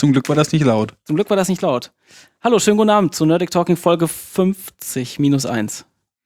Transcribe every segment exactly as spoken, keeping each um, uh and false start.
Zum Glück war das nicht laut. Zum Glück war das nicht laut. Hallo, schönen guten Abend zu Nerdic Talking Folge fünfzig minus eins.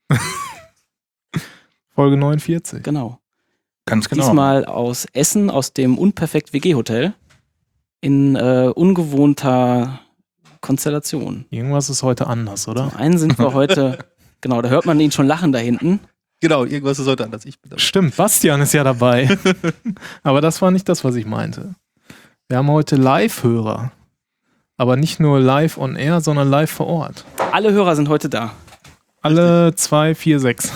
Folge neunundvierzig. Genau. Ganz genau. Diesmal aus Essen, aus dem Unperfekt W G Hotel. In äh, ungewohnter Konstellation. Irgendwas ist heute anders, oder? Zum einen sind wir heute, genau, da hört man ihn schon lachen da hinten. Genau, irgendwas ist heute anders. Ich bin dabei. Stimmt, Bastian ist ja dabei. Aber das war nicht das, was ich meinte. Wir haben heute Live-Hörer. Aber nicht nur live on air, sondern live vor Ort. Alle Hörer sind heute da. Alle zwei, vier, sechs.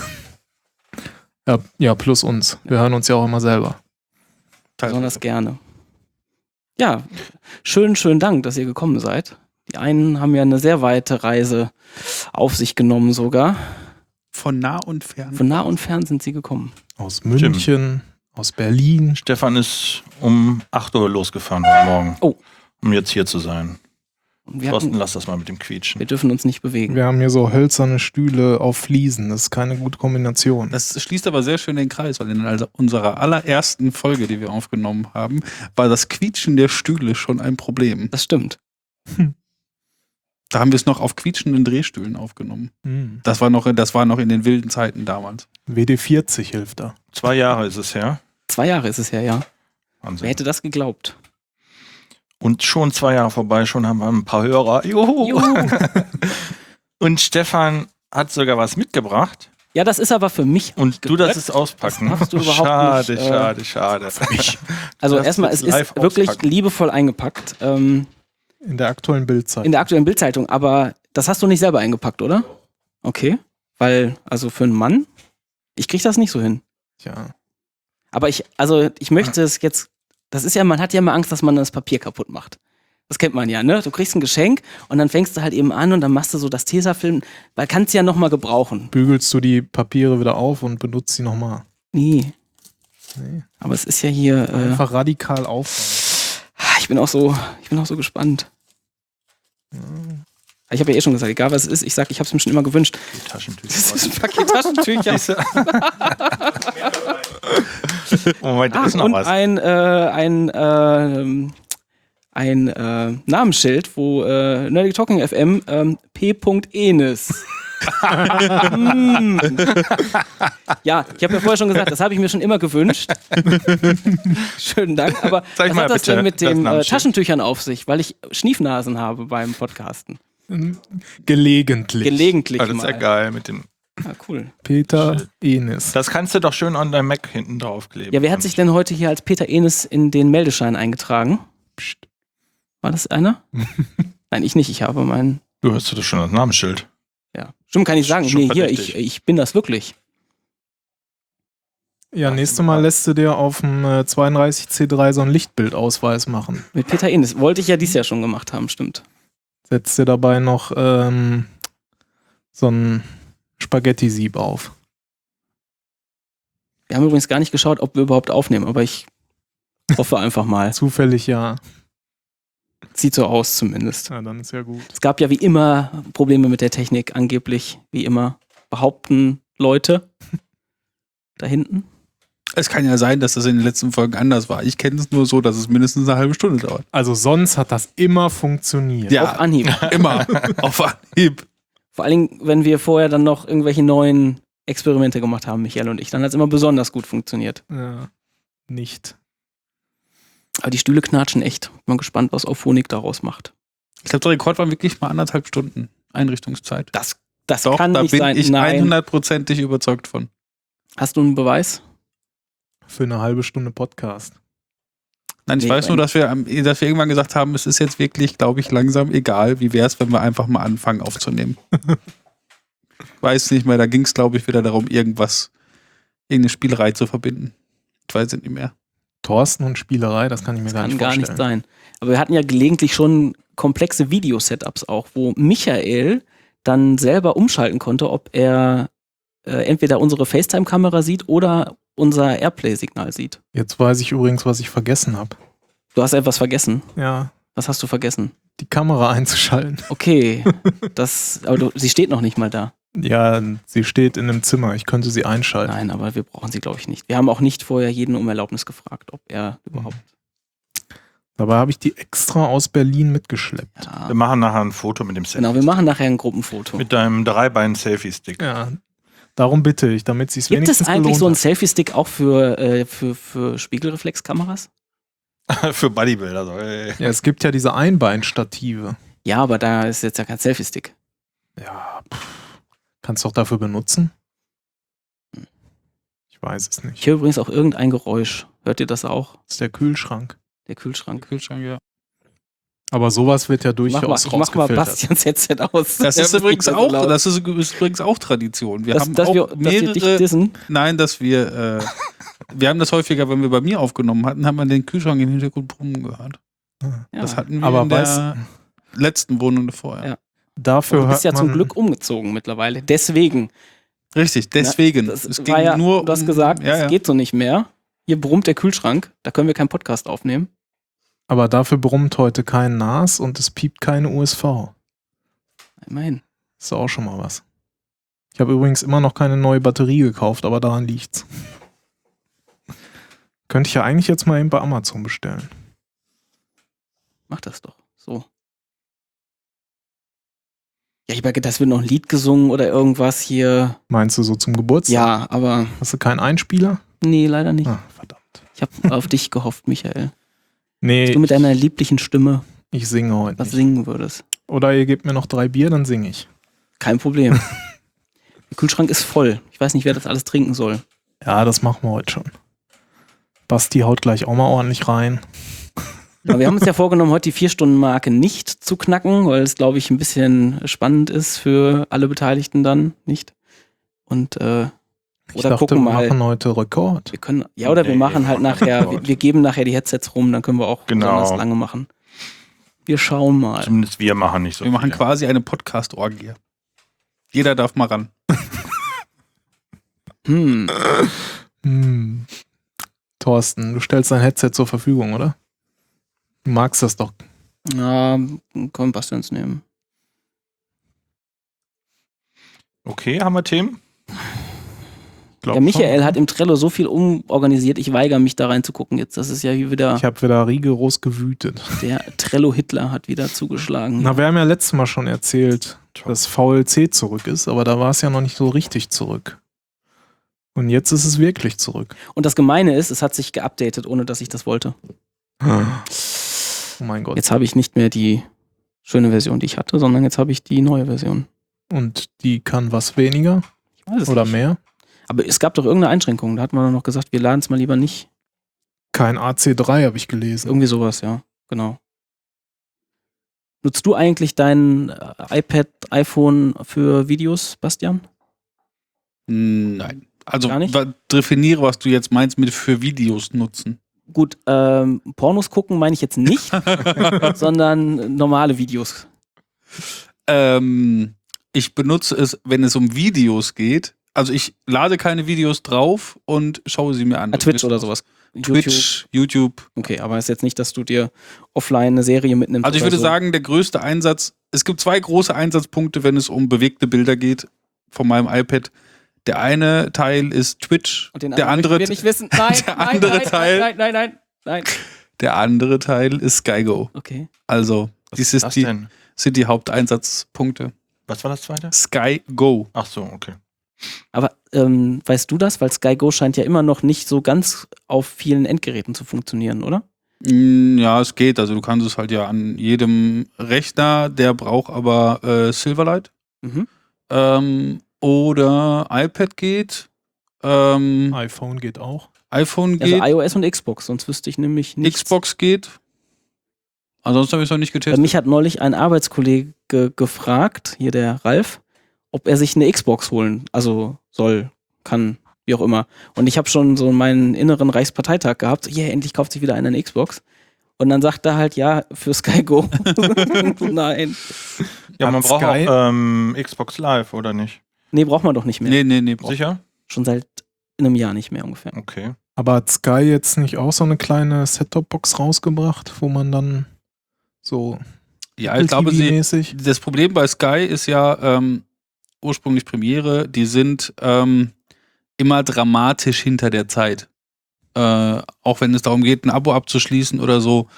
Ja, ja, plus uns. Wir hören uns ja auch immer selber. Besonders gerne. Ja, schönen, schönen Dank, dass ihr gekommen seid. Die einen haben ja eine sehr weite Reise auf sich genommen sogar. Von nah und fern. Von nah und fern sind sie gekommen. Aus München, Stimmt. aus Berlin. Stefan ist um acht Uhr losgefahren heute Morgen, Oh. um jetzt hier zu sein. Und wir, Thorsten, hatten, lass das mal mit dem Quietschen. wir dürfen uns nicht bewegen. Wir haben hier so hölzerne Stühle auf Fliesen. Das ist keine gute Kombination. Das schließt aber sehr schön den Kreis, weil in also unserer allerersten Folge, die wir aufgenommen haben, war das Quietschen der Stühle schon ein Problem. Das stimmt. Da haben wir es noch auf quietschenden Drehstühlen aufgenommen. Hm. Das war noch, das war noch in den wilden Zeiten damals. W D vierzig hilft da. Zwei Jahre ist es her. Zwei Jahre ist es her, ja. Wahnsinn. Wer hätte das geglaubt? Und schon zwei Jahre vorbei, schon haben wir ein paar Hörer. Juhu. Juhu. Und Stefan hat sogar was mitgebracht. Ja, das ist aber für mich. Und du darfst es auspacken. Das darfst du überhaupt schade, nicht, äh, schade, schade, Also Das erstmal, es jetzt live ist wirklich auspacken. liebevoll eingepackt. Ähm, In der aktuellen Bildzeit. in der aktuellen Bildzeitung. Aber das hast du nicht selber eingepackt, oder? Okay. Weil, also für einen Mann, ich krieg das nicht so hin. Tja. Aber ich, also ich möchte es jetzt, das ist ja, man hat ja immer Angst, dass man das Papier kaputt macht. Das kennt man ja, ne? Du kriegst ein Geschenk und dann fängst du halt eben an und dann machst du so das Tesafilm, weil kannst du ja nochmal gebrauchen. Bügelst du die Papiere wieder auf und benutzt sie nochmal. Nee. Nee. Aber es ist ja hier, äh, Einfach radikal aufbauen. ich bin auch so, ich bin auch so gespannt. Ich habe ja eh schon gesagt, egal was es ist, ich sag, ich habe es mir schon immer gewünscht. Die Taschentücher. Das ist ein Paket Taschentücher. Moment, da Ah, ist noch und was. ein, äh, ein, äh, ein äh, Namensschild, wo äh, Nerdy Talking F M ähm, P. Enes. mm. Ja, ich habe ja vorher schon gesagt, das habe ich mir schon immer gewünscht. Schönen Dank. Aber Zeig was mal hat das bitte denn mit das den äh, Namensschild. Taschentüchern auf sich? Weil ich Schniefnasen habe beim Podcasten. Gelegentlich. Gelegentlich Ah, das ist ja mal. geil mit dem. Ah, cool. Peter Enes. Das kannst du doch schön an deinem Mac hinten draufkleben. Ja, wer hat sich denn heute hier als Peter Enes in den Meldeschein eingetragen? Psst. War das einer? Nein, ich nicht. Ich habe meinen. Du hast doch schon das Namensschild. Ja. Stimmt, kann ich sagen. Schon Nee, hier, verdächtig. ich, ich bin das wirklich. Ja, nächstes Mal lässt du dir auf dem äh, zweiunddreißig C drei so einen Lichtbildausweis machen. Mit Peter Enes. Wollte ich ja dieses Jahr schon gemacht haben, stimmt. Setzt dir dabei noch ähm, so ein Spaghetti-Sieb auf. Wir haben übrigens gar nicht geschaut, ob wir überhaupt aufnehmen, aber ich hoffe einfach mal. Zufällig ja. Sieht so aus zumindest. Ja, dann ist ja gut. Es gab ja wie immer Probleme mit der Technik, angeblich, wie immer, behaupten Leute da hinten. Es kann ja sein, dass das in den letzten Folgen anders war. Ich kenne es nur so, dass es mindestens eine halbe Stunde dauert. Also sonst hat das immer funktioniert. Ja. Auf Anhieb. Immer auf Anhieb. Vor allen Dingen, wenn wir vorher dann noch irgendwelche neuen Experimente gemacht haben, Michael und ich, dann hat es immer besonders gut funktioniert. Ja, nicht. Aber die Stühle knatschen echt. Bin mal gespannt, was Auphonic daraus macht. Ich glaube, der Rekord war wirklich mal anderthalb Stunden Einrichtungszeit. Das, das Doch, kann da nicht bin sein. ich Nein. hundertprozentig überzeugt von. Hast du einen Beweis? Für eine halbe Stunde Podcast. Nein, ich Nee, weiß nur, dass wir, am- dass wir irgendwann gesagt haben, es ist jetzt wirklich, glaube ich, langsam egal. Wie wäre es, wenn wir einfach mal anfangen aufzunehmen? Ich weiß nicht mehr, da ging es, glaube ich, wieder darum, irgendwas, irgendeine Spielerei zu verbinden. Ich weiß es nicht mehr. Thorsten und Spielerei, das kann ich mir Das gar kann nicht gar vorstellen. nicht sein. Aber wir hatten ja gelegentlich schon komplexe Video-Setups auch, wo Michael dann selber umschalten konnte, ob er äh, entweder unsere FaceTime-Kamera sieht oder unser Airplay-Signal sieht. Jetzt weiß ich übrigens, was ich vergessen habe. Du hast etwas vergessen. Ja, Was hast du vergessen? die Kamera einzuschalten. Okay, das, aber du, sie steht noch nicht mal da. Ja, sie steht in einem Zimmer. Ich könnte sie einschalten. Nein, aber wir brauchen sie, glaube ich, nicht. Wir haben auch nicht vorher jeden um Erlaubnis gefragt, ob er überhaupt. Dabei habe ich die extra aus Berlin mitgeschleppt. Ja. Wir machen nachher ein Foto mit dem Selfie. Genau, wir machen nachher ein Gruppenfoto. Mit deinem Dreibein-Selfie-Stick. Ja, darum bitte ich, damit sie es Gibt wenigstens es eigentlich gelohnt so einen hat. Selfie-Stick auch für, äh, für, für Spiegelreflexkameras? Für Bodybuilder. So. ey. Ja, es gibt ja diese Einbeinstative. Ja, aber da ist jetzt ja kein Selfie-Stick. Ja, pff, kannst du doch dafür benutzen? Ich weiß es Ich nicht. höre übrigens auch irgendein Geräusch. Hört ihr das auch? Das ist der Kühlschrank. Der Kühlschrank. Kühlschrank, ja. Aber sowas wird ja Mach mal, durchaus ich mach mal rausgefiltert. Bastians Headset aus. Das Der ist wird übrigens nicht so auch, laut. das ist, ist übrigens auch Tradition. Wir dass, haben dass, auch wir, dass wir dich mehrere, dissen. nein, dass wir, äh, wir haben das häufiger, wenn wir bei mir aufgenommen hatten, hat man den Kühlschrank im Hintergrund brummen gehört. Ja. Das hatten wir Aber in der weißt- letzten Wohnung vorher. Ja. Dafür Du bist ja hört zum man- Glück umgezogen mittlerweile. Deswegen. Richtig, deswegen. Das es war ging ja, nur du hast um- gesagt, ja, es ja. geht so nicht mehr. Hier brummt der Kühlschrank. Da können wir keinen Podcast aufnehmen. Aber dafür brummt heute kein N A S und es piept keine U S V. Immerhin. Ist auch schon mal was. Ich habe übrigens immer noch keine neue Batterie gekauft, aber daran liegt's. Könnte ich ja eigentlich jetzt mal eben bei Amazon bestellen. Mach das doch. So. Ja, ich habe gedacht, das wird noch ein Lied gesungen oder irgendwas hier. Meinst du so zum Geburtstag? Ja, aber Hast du keinen Einspieler? nee, leider nicht. Ah, verdammt. Ich habe auf dich gehofft, Michael. Nee, Dass du mit deiner lieblichen Stimme ich singe heute was nicht. singen würdest. Oder ihr gebt mir noch drei Bier, dann singe ich. Kein Problem. Der Kühlschrank ist voll. Ich weiß nicht, wer das alles trinken soll. Ja, das machen wir heute schon. Basti haut gleich auch mal ordentlich rein. Aber wir haben uns ja vorgenommen, heute die Vier-Stunden-Marke nicht zu knacken, weil es, glaube ich, ein bisschen spannend ist für alle Beteiligten dann, nicht? Und, äh, Ich oder dachte, gucken wir mal. machen heute Rekord. Wir können, ja, oder wir Nee, machen halt nachher, wir, wir geben nachher die Headsets rum, dann können wir auch Genau. besonders lange machen. Wir schauen mal. Zumindest wir machen nicht so Wir machen viele. quasi eine Podcast-Orgie. Jeder darf mal ran. Hm. Hm. Thorsten, du stellst dein Headset zur Verfügung, oder? Du magst das doch. Ja, können Bastians nehmen. Okay, haben wir Themen? Glaub Ja, Michael schon. hat im Trello so viel umorganisiert, ich weigere mich da reinzugucken jetzt. Das ist ja hier wieder, Ich habe wieder rigoros gewütet. der Trello-Hitler hat wieder zugeschlagen. Na, wir haben ja letztes Mal schon erzählt, dass V L C zurück ist, aber da war es ja noch nicht so richtig zurück. Und jetzt ist es wirklich zurück. Und das Gemeine ist, es hat sich geupdatet, ohne dass ich das wollte. Oh mein Gott. Jetzt habe ich nicht mehr die schöne Version, die ich hatte, sondern jetzt habe ich die neue Version. Und die kann was weniger Ich weiß es oder nicht. mehr? Aber es gab doch irgendeine Einschränkung. Da hat man doch noch gesagt, wir laden es mal lieber nicht. Kein A C drei habe ich gelesen. Irgendwie sowas, ja. Genau. Nutzt du eigentlich dein äh, iPad, iPhone für Videos, Bastian? Nein. Also Gar nicht? wa- definiere, was du jetzt meinst mit für Videos nutzen. Gut, ähm, Pornos gucken meine ich jetzt nicht, sondern normale Videos. Ähm, ich benutze es, wenn es um Videos geht. Also ich lade keine Videos drauf und schaue sie mir an. Ah, Twitch oder sowas. YouTube. Twitch, YouTube. Okay, aber ist jetzt nicht, dass du dir offline eine Serie mitnimmst. Also ich oder würde so. sagen, der größte Einsatz, es gibt zwei große Einsatzpunkte, wenn es um bewegte Bilder geht von meinem iPad. Der eine Teil ist Twitch, Und den der anderen andere, möchten wir nicht wissen. Nein, der nein, andere nein, Teil- Nein, nein, nein, nein, nein. der andere Teil ist SkyGo. Okay. Also, Was dies ist ist das die, denn? sind die Haupteinsatzpunkte. Was war das zweite? SkyGo. Ach so, okay. Aber ähm, weißt du das? Weil SkyGo scheint ja immer noch nicht so ganz auf vielen Endgeräten zu funktionieren, oder? Mm, Ja, es geht. Also du kannst es halt ja an jedem Rechner, der braucht aber äh, Silverlight. Mhm. Ähm, oder iPad geht. Ähm, iPhone geht auch. iPhone Also geht. iOS und Xbox, sonst wüsste ich nämlich nicht. Xbox geht. Ansonsten habe ich es noch nicht getestet. Mich hat neulich ein Arbeitskollege gefragt, hier der Ralf, ob er sich eine Xbox holen, also soll, kann, wie auch immer. Und ich habe schon so meinen inneren Reichsparteitag gehabt, so, yeah, endlich kauft sich wieder einer eine Xbox. Und dann sagt er halt, ja, für SkyGo. Nein. Ja, Hat man braucht Sky- auch ähm, Xbox Live, oder nicht? Nee, braucht man doch nicht mehr. Nee, nee, nee. brauch- Sicher? Schon seit einem Jahr nicht mehr ungefähr. Okay. Aber hat Sky jetzt nicht auch so eine kleine Set-Top-Box rausgebracht, wo man dann so Ja, ich glaube, sie, mäßig das Problem bei Sky ist ja ähm, ursprünglich Premiere, die sind ähm, immer dramatisch hinter der Zeit. Äh, auch wenn es darum geht, ein Abo abzuschließen oder so.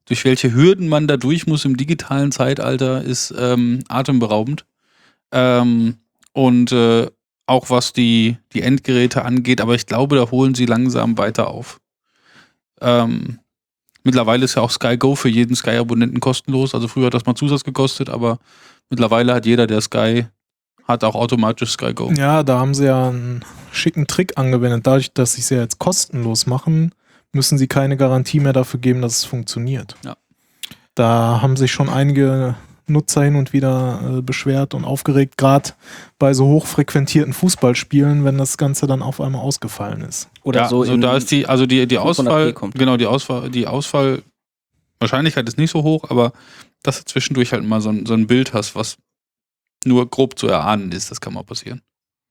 durch welche Hürden man da durch muss im digitalen Zeitalter, ist ähm, atemberaubend. Ähm, und äh, auch was die, die Endgeräte angeht, aber ich glaube, da holen sie langsam weiter auf. Ähm, mittlerweile ist ja auch Sky Go für jeden Sky-Abonnenten kostenlos. Also früher hat das mal Zusatz gekostet, aber mittlerweile hat jeder, der Sky hat, auch automatisch Sky Go. Ja, da haben sie ja einen schicken Trick angewendet. Dadurch, dass sie es ja jetzt kostenlos machen, müssen sie keine Garantie mehr dafür geben, dass es funktioniert. Ja. Da haben sich schon einige Nutzer hin und wieder äh, beschwert und aufgeregt, gerade bei so hochfrequentierten Fußballspielen, wenn das Ganze dann auf einmal ausgefallen ist. Oder ja, so also in da ist die, also die, die Auswahl, kommt. genau, die Auswahl, die Ausfallwahrscheinlichkeit ist nicht so hoch, aber dass du zwischendurch halt mal so ein, so ein Bild hast, was nur grob zu erahnen ist, das kann mal passieren.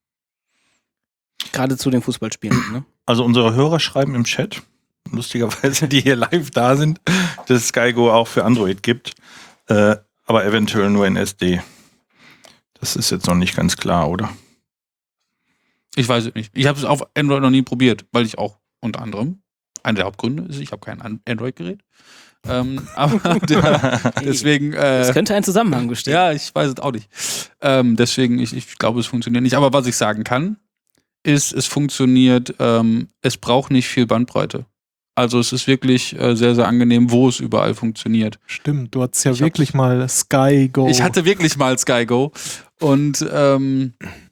Gerade zu den Fußballspielen, ne? Also unsere Hörer schreiben im Chat, lustigerweise, die hier live da sind, dass es Sky Go auch für Android gibt, äh, aber eventuell nur in S D. Das ist jetzt noch nicht ganz klar, oder? Ich weiß es nicht. Ich habe es auf Android noch nie probiert, weil ich auch unter anderem, einer der Hauptgründe ist, ich habe kein Android-Gerät. ähm, aber der, deswegen. Äh, Es könnte ein Zusammenhang bestehen. Ja, ich weiß es auch nicht. Ähm, deswegen, ich, ich glaube, es funktioniert nicht. Aber was ich sagen kann, ist, es funktioniert, ähm, es braucht nicht viel Bandbreite. Also es ist wirklich äh, sehr, sehr angenehm, wo es überall funktioniert. Stimmt, du hattest ja Ich wirklich mal Sky Go. Ich hatte wirklich mal Sky Go und ähm,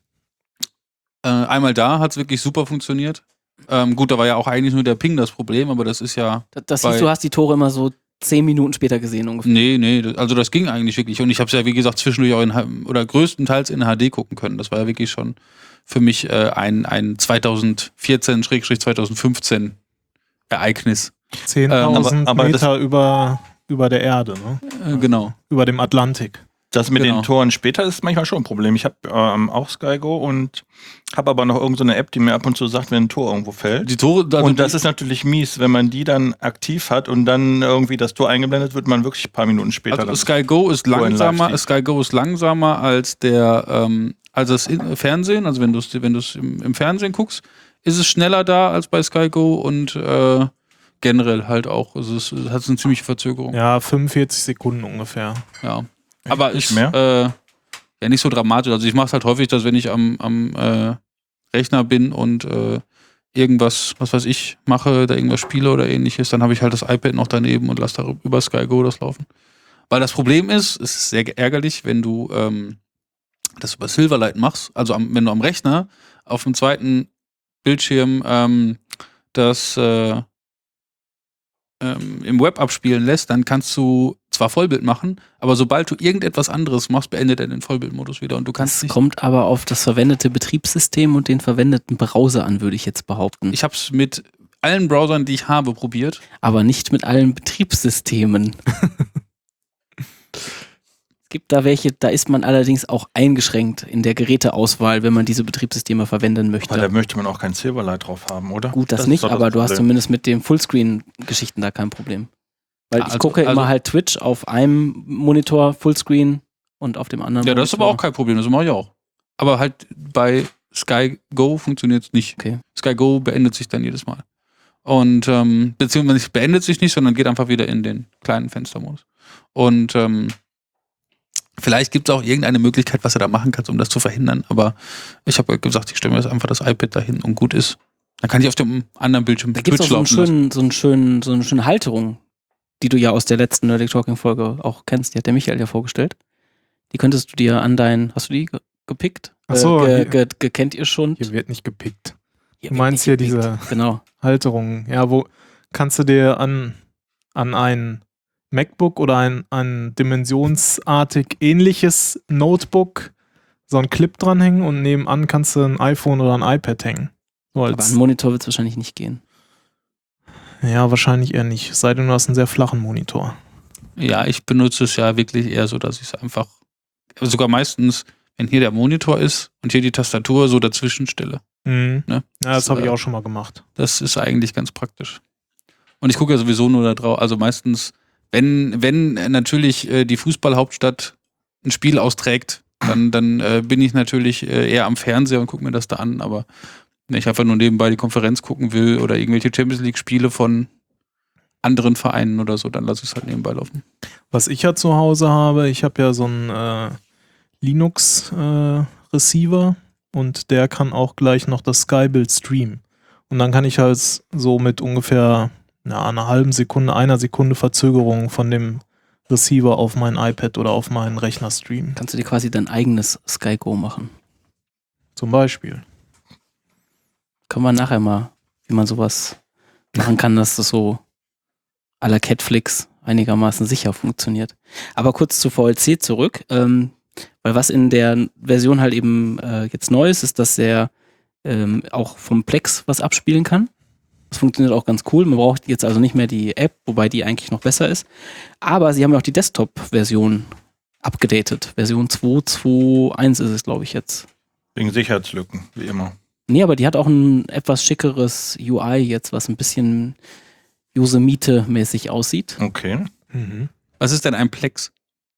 äh, einmal da hat es wirklich super funktioniert. Ähm, gut, da war ja auch eigentlich nur der Ping das Problem, aber das ist ja... Das, das bei- hieß, du hast die Tore immer so zehn Minuten später gesehen ungefähr. Nee, nee, das- also das ging eigentlich wirklich. Und ich habe es ja, wie gesagt, zwischendurch auch in, H- oder größtenteils in H D gucken können. Das war ja wirklich schon für mich äh, ein, ein zweitausendvierzehn zweitausendfünfzehn Ereignis. zehntausend aber- aber das- Meter über, über der Erde, ne? Äh, genau. Über dem Atlantik. Das mit Genau. den Toren später ist manchmal schon ein Problem. Ich habe ähm, auch Sky Go und habe aber noch irgendeine so eine App, die mir ab und zu sagt, wenn ein Tor irgendwo fällt. Die Tore, also Und das ist natürlich mies, wenn man die dann aktiv hat und dann irgendwie das Tor eingeblendet wird, man wirklich ein paar Minuten später. Also dann- Sky Go ist Tor in langsamer, Live-Feed. Sky Go ist langsamer als der, ähm, als das in- Fernsehen, also wenn du es wenn du's im, im Fernsehen guckst, ist es schneller da als bei Sky Go und äh, generell halt auch. Also es, es hat eine ziemliche Verzögerung. Ja. Ja, fünfundvierzig Sekunden ungefähr. Aber Nicht ist mehr? äh, ja nicht so dramatisch. Also ich mache es halt häufig, dass wenn ich am, am äh, Rechner bin und äh, irgendwas, was weiß ich, mache, da irgendwas spiele oder ähnliches, dann habe ich halt das iPad noch daneben und lasse da über Sky Go das laufen. Weil das Problem ist, es ist sehr ärgerlich, wenn du ähm, das über Silverlight machst, also am, wenn du am Rechner auf dem zweiten Bildschirm ähm, das äh, ähm, im Web abspielen lässt, dann kannst du zwar Vollbild machen, aber sobald du irgendetwas anderes machst, beendet er den Vollbildmodus wieder und du kannst Es nicht. kommt aber auf das verwendete Betriebssystem und den verwendeten Browser an, würde ich jetzt behaupten. Ich habe es mit allen Browsern, die ich habe, probiert. aber nicht mit allen Betriebssystemen. Es gibt da welche, da ist man allerdings auch eingeschränkt in der Geräteauswahl, wenn man diese Betriebssysteme verwenden möchte. Weil da möchte man auch kein Silverlight drauf haben, oder? Gut, das, ist nicht, doch das aber du hast Problem. zumindest mit den Fullscreen-Geschichten da kein Problem. Weil Ja, ich also- gucke also- immer halt Twitch auf einem Monitor Fullscreen und auf dem anderen Ja, das ist aber auch kein Problem, das mache ich auch. Aber halt bei Sky Go funktioniert es nicht. Okay. Sky Go beendet sich dann jedes Mal. Und ähm, beziehungsweise es beendet sich nicht, sondern geht einfach wieder in den kleinen Fenstermodus. Und ähm, vielleicht gibt es auch irgendeine Möglichkeit, was du da machen kannst, um das zu verhindern. Aber ich habe gesagt, ich stelle mir jetzt einfach das iPad dahin und gut ist. Dann kann ich auf dem anderen Bildschirm Da gibt es auch so, einen laufen lassen. schönen, so, einen schönen, so eine schöne Halterung, die du ja aus der letzten Nerdic Talking Folge auch kennst. Die hat der Michael ja vorgestellt. Die könntest du dir an dein, hast du die ge- gepickt? Ach so, äh, ge, hier- ge, ge, kennt ihr schon? Hier wird nicht gepickt. Hier Du wird meinst nicht hier gepickt. diese Genau. Halterung. Ja, wo kannst du dir an, an ein MacBook oder ein, ein dimensionsartig ähnliches Notebook so einen Clip dranhängen und nebenan kannst du ein iPhone oder ein iPad hängen. So Aber als, an Monitor wird es wahrscheinlich nicht gehen. ja, wahrscheinlich eher nicht. Es sei denn, du hast einen sehr flachen Monitor. Ja, ich benutze es ja wirklich eher so, dass ich es einfach, sogar meistens, wenn hier der Monitor ist und hier die Tastatur, so dazwischen stelle. Mhm. Ne? Ja, das Das, habe ich äh, auch schon mal gemacht. Das ist eigentlich ganz praktisch. Und ich gucke ja sowieso nur da drauf, also meistens, wenn, wenn natürlich äh, die Fußballhauptstadt ein Spiel austrägt, dann, dann äh, bin ich natürlich äh, eher am Fernseher und gucke mir das da an, aber wenn ich einfach nur nebenbei die Konferenz gucken will oder irgendwelche Champions League Spiele von anderen Vereinen oder so, dann lasse ich es halt nebenbei laufen. Was ich ja zu Hause habe, ich habe ja so einen äh, Linux-Receiver äh, und der kann auch gleich noch das Skybild streamen. Und dann kann ich halt so mit ungefähr na, einer halben Sekunde, einer Sekunde Verzögerung von dem Receiver auf mein iPad oder auf meinen Rechner streamen. Kannst du dir quasi dein eigenes SkyGo machen. Zum Beispiel. Können wir nachher mal, wie man sowas machen kann, dass das so à la Catflix einigermaßen sicher funktioniert. Aber kurz zu V L C zurück, ähm, weil was in der Version halt eben äh, jetzt neu ist, ist, dass er ähm, auch vom Plex was abspielen kann. Das funktioniert auch ganz cool. Man braucht jetzt also nicht mehr die App, wobei die eigentlich noch besser ist. Aber sie haben ja auch die Desktop-Version abgedatet. Version zwei Punkt zwei Punkt eins ist es, glaube ich, jetzt. Wegen Sicherheitslücken, wie immer. Nee, aber die hat auch ein etwas schickeres U I jetzt, was ein bisschen Yosemite-mäßig aussieht. Okay. Mhm. Was ist denn ein Plex?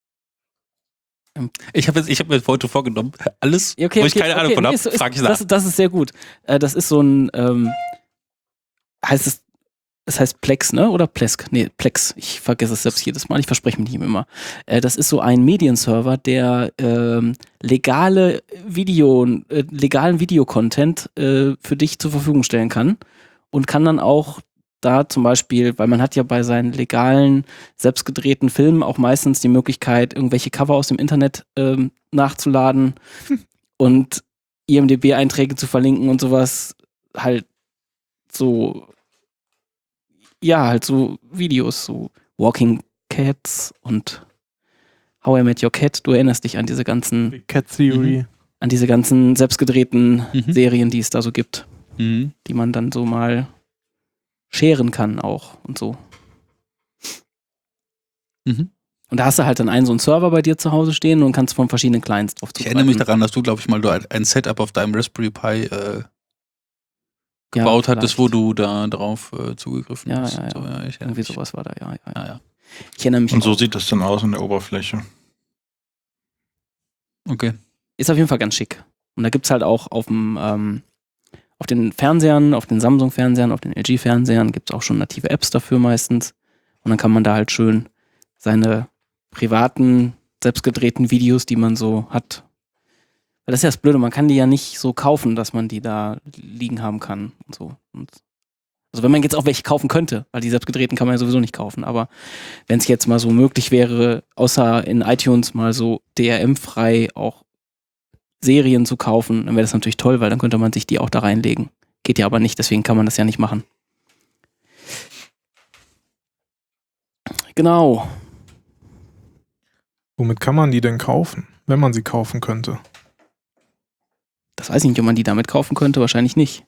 Ich habe ich hab mir heute vorgenommen, alles, Okay, wo ich okay, keine okay, Ahnung von nee, habe, ist- ist- frage ich nach. Das, das ist sehr gut. Äh, das ist so ein, ähm, heißt es, es heißt Plex, ne? Oder Plesk? Nee, Plex. Ich vergesse es selbst jedes Mal. Ich verspreche mich nicht immer. Äh, das ist so ein Medienserver, der ähm, legale Video, äh, legalen Videocontent äh, für dich zur Verfügung stellen kann und kann dann auch da zum Beispiel, weil man hat ja bei seinen legalen, selbstgedrehten Filmen auch meistens die Möglichkeit, irgendwelche Cover aus dem Internet ähm, nachzuladen und I M D B-Einträge zu verlinken und sowas, halt so, ja, halt so Videos, so Walking Cats und How I Met Your Cat. Du erinnerst dich an diese ganzen, Big Cat Theory. an diese ganzen selbstgedrehten Mhm. Serien, die es da so gibt, Mhm. die man dann so mal scheren kann auch und so. Mhm. Und da hast du halt dann einen so einen Server bei dir zu Hause stehen und kannst von verschiedenen Clients drauf Ich zugreifen. erinnere mich daran, dass du, glaube ich, mal ein ein Setup auf deinem Raspberry Pi äh, Ja, gebaut hattest, vielleicht. wo du da drauf äh, zugegriffen Ja, hast. ja, ja. So, ja, ich erinnere Irgendwie mich. sowas war da, ja, ja, ja. Ja, ja. Ich erinnere mich. Und so auch. sieht das dann aus in der Oberfläche. Okay. Ist auf jeden Fall ganz schick. Und da gibt es halt auch auf dem, ähm, auf den Fernsehern, auf den Samsung-Fernsehern, auf den L G-Fernsehern gibt es auch schon native Apps dafür meistens. Und dann kann man da halt schön seine privaten, selbstgedrehten Videos, die man so hat. Weil das ist ja das Blöde, man kann die ja nicht so kaufen, dass man die da liegen haben kann und so. Und also wenn man jetzt auch welche kaufen könnte, weil die selbstgedrehten kann man ja sowieso nicht kaufen, aber wenn es jetzt mal so möglich wäre, außer in iTunes mal so D R M-frei auch Serien zu kaufen, dann wäre das natürlich toll, weil dann könnte man sich die auch da reinlegen. Geht ja aber nicht, deswegen kann man das ja nicht machen. Genau. Womit kann man die denn kaufen, wenn man sie kaufen könnte? Das weiß ich nicht, ob man die damit kaufen könnte, wahrscheinlich nicht.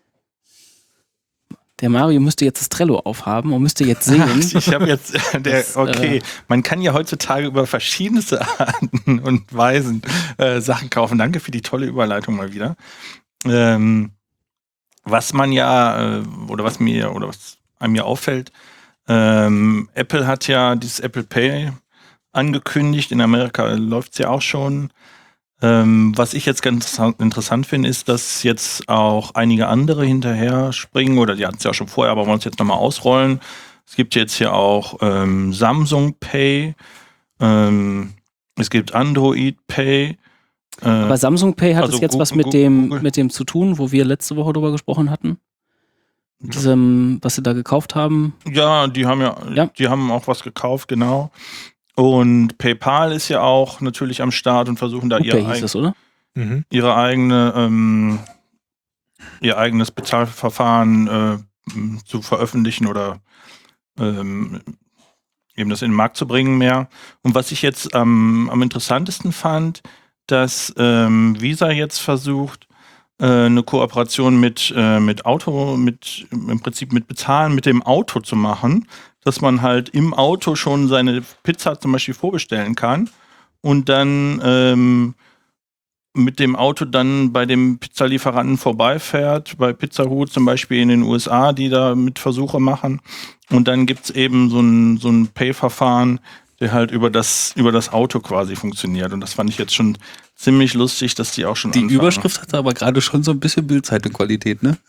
Der Mario müsste jetzt das Trello aufhaben und müsste jetzt singen. Ich habe jetzt, der, Das, okay, äh, man kann ja heutzutage über verschiedenste Arten und Weisen äh, Sachen kaufen. Danke für die tolle Überleitung mal wieder. Ähm, was man ja, äh, oder was mir, oder was einem ja auffällt, ähm, Apple hat ja dieses Apple Pay angekündigt. In Amerika läuft es ja auch schon. Ähm, was ich jetzt ganz interessant finde, ist, dass jetzt auch einige andere hinterher springen, oder die hatten es ja auch schon vorher, aber wollen es jetzt nochmal ausrollen. Es gibt jetzt hier auch ähm, Samsung Pay, ähm, es gibt Android Pay. Äh, Aber Samsung Pay hat also es jetzt was Google- mit dem, Google- mit dem zu tun, wo wir letzte Woche drüber gesprochen hatten. Diesem, was sie da gekauft haben. ja, die haben ja, Ja. die haben auch was gekauft, genau. Und PayPal ist ja auch natürlich am Start und versuchen da Pay ihre, hieß eig es, oder? Mhm. ihre eigene, ähm, ihr eigenes Bezahlverfahren äh, m, zu veröffentlichen oder ähm, eben das in den Markt zu bringen mehr. Und was ich jetzt ähm, am interessantesten fand, dass ähm, Visa jetzt versucht, äh, eine Kooperation mit, äh, mit Auto, mit im Prinzip mit Bezahlen mit dem Auto zu machen, dass man halt im Auto schon seine Pizza zum Beispiel vorbestellen kann und dann ähm, mit dem Auto dann bei dem Pizzalieferanten vorbeifährt, bei Pizza Hut zum Beispiel in den U S A, die da mit Versuche machen. Und dann gibt es eben so ein, so ein Pay-Verfahren, der halt über das, über das Auto quasi funktioniert. Und das fand ich jetzt schon ziemlich lustig, dass die auch schon Die anfangen. Überschrift hatte aber gerade schon so ein bisschen Bildzeitung-Qualität, ne?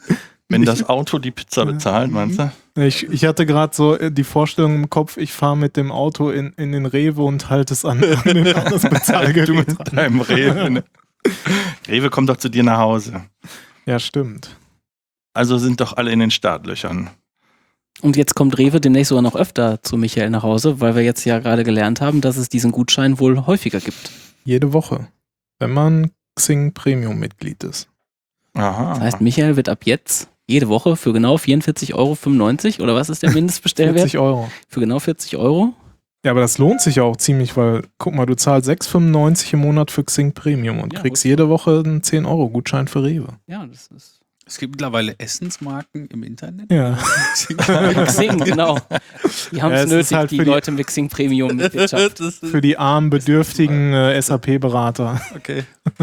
Wenn das Auto die Pizza bezahlt, meinst du? Ich, ich hatte gerade so äh, die Vorstellung im Kopf, ich fahre mit dem Auto in, in den Rewe und halte es an, an, den, an das Bezahlgerät. Du mit deinem Rewe. Ne? Rewe kommt doch zu dir nach Hause. Ja, stimmt. Also sind doch alle in den Startlöchern. Und jetzt kommt Rewe demnächst sogar noch öfter zu Michael nach Hause, weil wir jetzt ja gerade gelernt haben, dass es diesen Gutschein wohl häufiger gibt. Jede Woche. Wenn man Xing Premium-Mitglied ist. Aha. Das heißt, Michael wird ab jetzt jede Woche für genau vierundvierzig Euro fünfundneunzig oder was ist der Mindestbestellwert? vierzig Euro. Für genau vierzig Euro? Ja, aber das lohnt sich auch ziemlich, weil, guck mal, du zahlst sechs fünfundneunzig im Monat für Xing Premium und Ja, kriegst gut. jede Woche einen zehn Euro Gutschein für Rewe. Ja, das ist. Es gibt mittlerweile Essensmarken im Internet. Ja. Xing, genau. Die haben Ja, es es ist nötig, halt die für die- Leute mit Xing Premium Mitgliedschaft. Das ist- Für die armen, bedürftigen äh, S A P-Berater. Okay.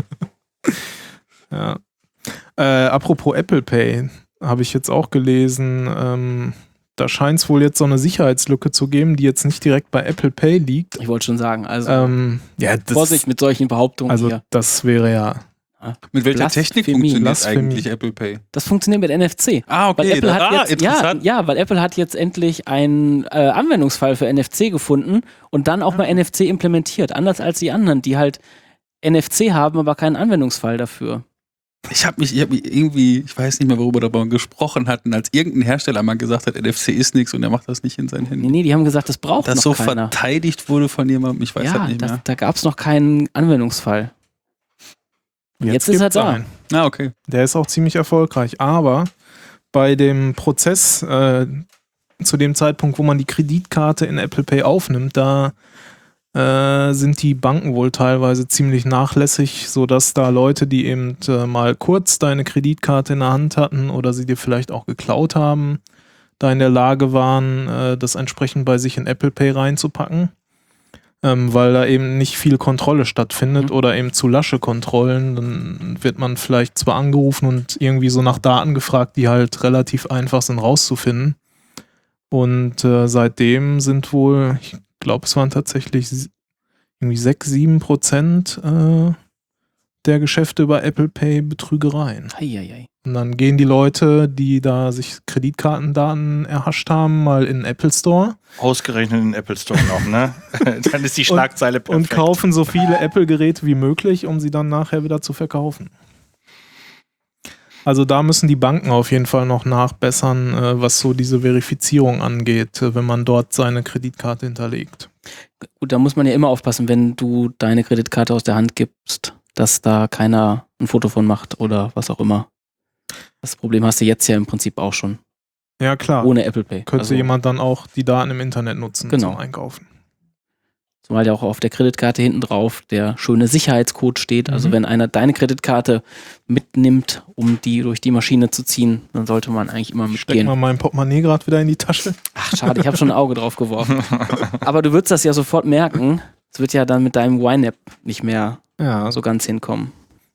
Ja. Äh, apropos Apple Pay, habe ich jetzt auch gelesen, ähm, da scheint es wohl jetzt so eine Sicherheitslücke zu geben, die jetzt nicht direkt bei Apple Pay liegt. Ich wollte schon sagen, also Ähm, ja, das, Vorsicht mit solchen Behauptungen also hier. das wäre ja Mit welcher Technik Blasphemie. funktioniert Blasphemie. eigentlich Apple Pay? Das funktioniert mit N F C. Ah, Weil okay. Apple das, hat ah, jetzt, ja, interessant. ja, weil Apple hat jetzt endlich einen äh, Anwendungsfall für N F C gefunden und dann auch mal N F C implementiert. Anders als die anderen, die halt N F C haben, aber keinen Anwendungsfall dafür. Ich habe mich, ich hab mich irgendwie, ich weiß nicht mehr, worüber wir darüber gesprochen hatten, als irgendein Hersteller mal gesagt hat, N F C ist nichts und er macht das nicht in sein Nee, Handy. nee, die haben gesagt, das braucht Das noch so keiner. verteidigt wurde von jemandem, ich weiß Ja, halt nicht das, mehr. da gab es noch keinen Anwendungsfall. Und jetzt, ist er gibt's da. einen. Ah, okay. Der ist auch ziemlich erfolgreich. Aber bei dem Prozess, äh, zu dem Zeitpunkt, wo man die Kreditkarte in Apple Pay aufnimmt, da äh, sind die Banken wohl teilweise ziemlich nachlässig, sodass da Leute, die eben äh, mal kurz deine Kreditkarte in der Hand hatten oder sie dir vielleicht auch geklaut haben, da in der Lage waren, äh, das entsprechend bei sich in Apple Pay reinzupacken. Ähm, weil da eben nicht viel Kontrolle stattfindet Mhm. oder eben zu lasche Kontrollen, dann wird man vielleicht zwar angerufen und irgendwie so nach Daten gefragt, die halt relativ einfach sind rauszufinden. Und äh, seitdem sind wohl, ich glaube, es waren tatsächlich s- irgendwie sechs, sieben Prozent äh, der Geschäfte über Apple Pay Betrügereien. Eieiei. Und dann gehen die Leute, die da sich Kreditkartendaten erhascht haben, mal in den Apple Store Ausgerechnet in den Apple Store noch, ne? Dann ist die Schlagzeile perfekt. und kaufen so viele Apple-Geräte wie möglich, um sie dann nachher wieder zu verkaufen. Also da müssen die Banken auf jeden Fall noch nachbessern, äh, was so diese Verifizierung angeht, äh, wenn man dort seine Kreditkarte hinterlegt. Gut, da muss man ja immer aufpassen, wenn du deine Kreditkarte aus der Hand gibst, dass da keiner ein Foto von macht oder was auch immer. Das Problem hast du jetzt ja im Prinzip auch schon. Ja klar, Ohne Apple Pay. könnte Also, jemand dann auch die Daten im Internet nutzen Genau. zum Einkaufen. Zumal ja auch auf der Kreditkarte hinten drauf der schöne Sicherheitscode steht. Also Mhm. wenn einer deine Kreditkarte mitnimmt, um die durch die Maschine zu ziehen, dann sollte man eigentlich immer Steck mitgehen. mal mein Portemonnaie gerade wieder in die Tasche. Ach schade, ich habe schon ein Auge drauf geworfen. Aber du würdest das ja sofort merken. Es wird ja dann mit deinem Y-Nap nicht mehr Ja, so ganz hinkommen.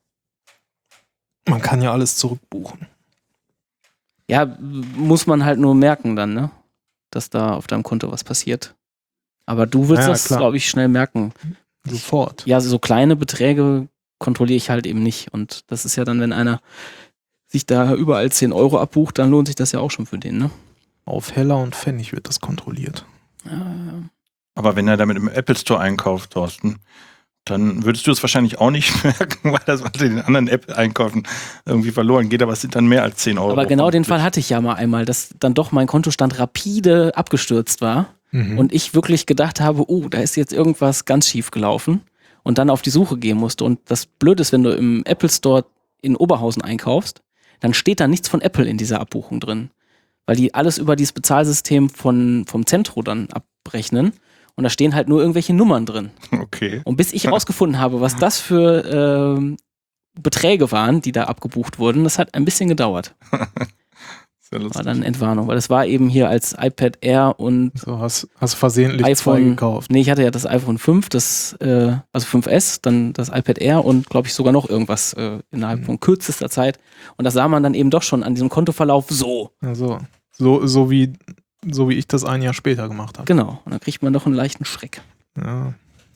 man kann ja alles zurückbuchen. Ja, muss man halt nur merken dann, ne? Dass da auf deinem Konto was passiert. Aber du willst Ja, das, klar. glaube ich, schnell merken. Sofort. Ja, so kleine Beträge kontrolliere ich halt eben nicht. Und das ist ja dann, wenn einer sich da überall zehn Euro abbucht, dann lohnt sich das ja auch schon für den, ne? Auf Heller und Pfennig wird das kontrolliert. Ja, ja. Aber wenn er damit im Apple Store einkauft, Thorsten, dann würdest du es wahrscheinlich auch nicht merken, weil das bei den anderen Apple-Einkäufen irgendwie verloren geht, aber es sind dann mehr als zehn Euro. Aber genau den vermutlich. Fall hatte ich ja mal einmal, dass dann doch mein Kontostand rapide abgestürzt war. Mhm. Und ich wirklich gedacht habe, oh, da ist jetzt irgendwas ganz schief gelaufen und dann auf die Suche gehen musste. Und das Blöde ist, wenn du im Apple Store in Oberhausen einkaufst, dann steht da nichts von Apple in dieser Abbuchung drin. Weil die alles über dieses Bezahlsystem von, vom Zentro dann abrechnen. Und da stehen halt nur irgendwelche Nummern drin. Okay. Und bis ich rausgefunden habe, was das für ähm, Beträge waren, die da abgebucht wurden, das hat ein bisschen gedauert. Sehr lustig. War dann Entwarnung, weil das war eben hier als iPad Air und So, hast, hast versehentlich zwei iPhone gekauft. Nee, ich hatte ja das iPhone fünf, das, äh, also fünf S, dann das iPad Air und glaube ich sogar noch irgendwas äh, innerhalb Mhm. von kürzester Zeit. Und das sah man dann eben doch schon an diesem Kontoverlauf so. Also, so, so, wie, so wie ich das ein Jahr später gemacht habe. Genau. Und dann kriegt man doch einen leichten Schreck. Ja.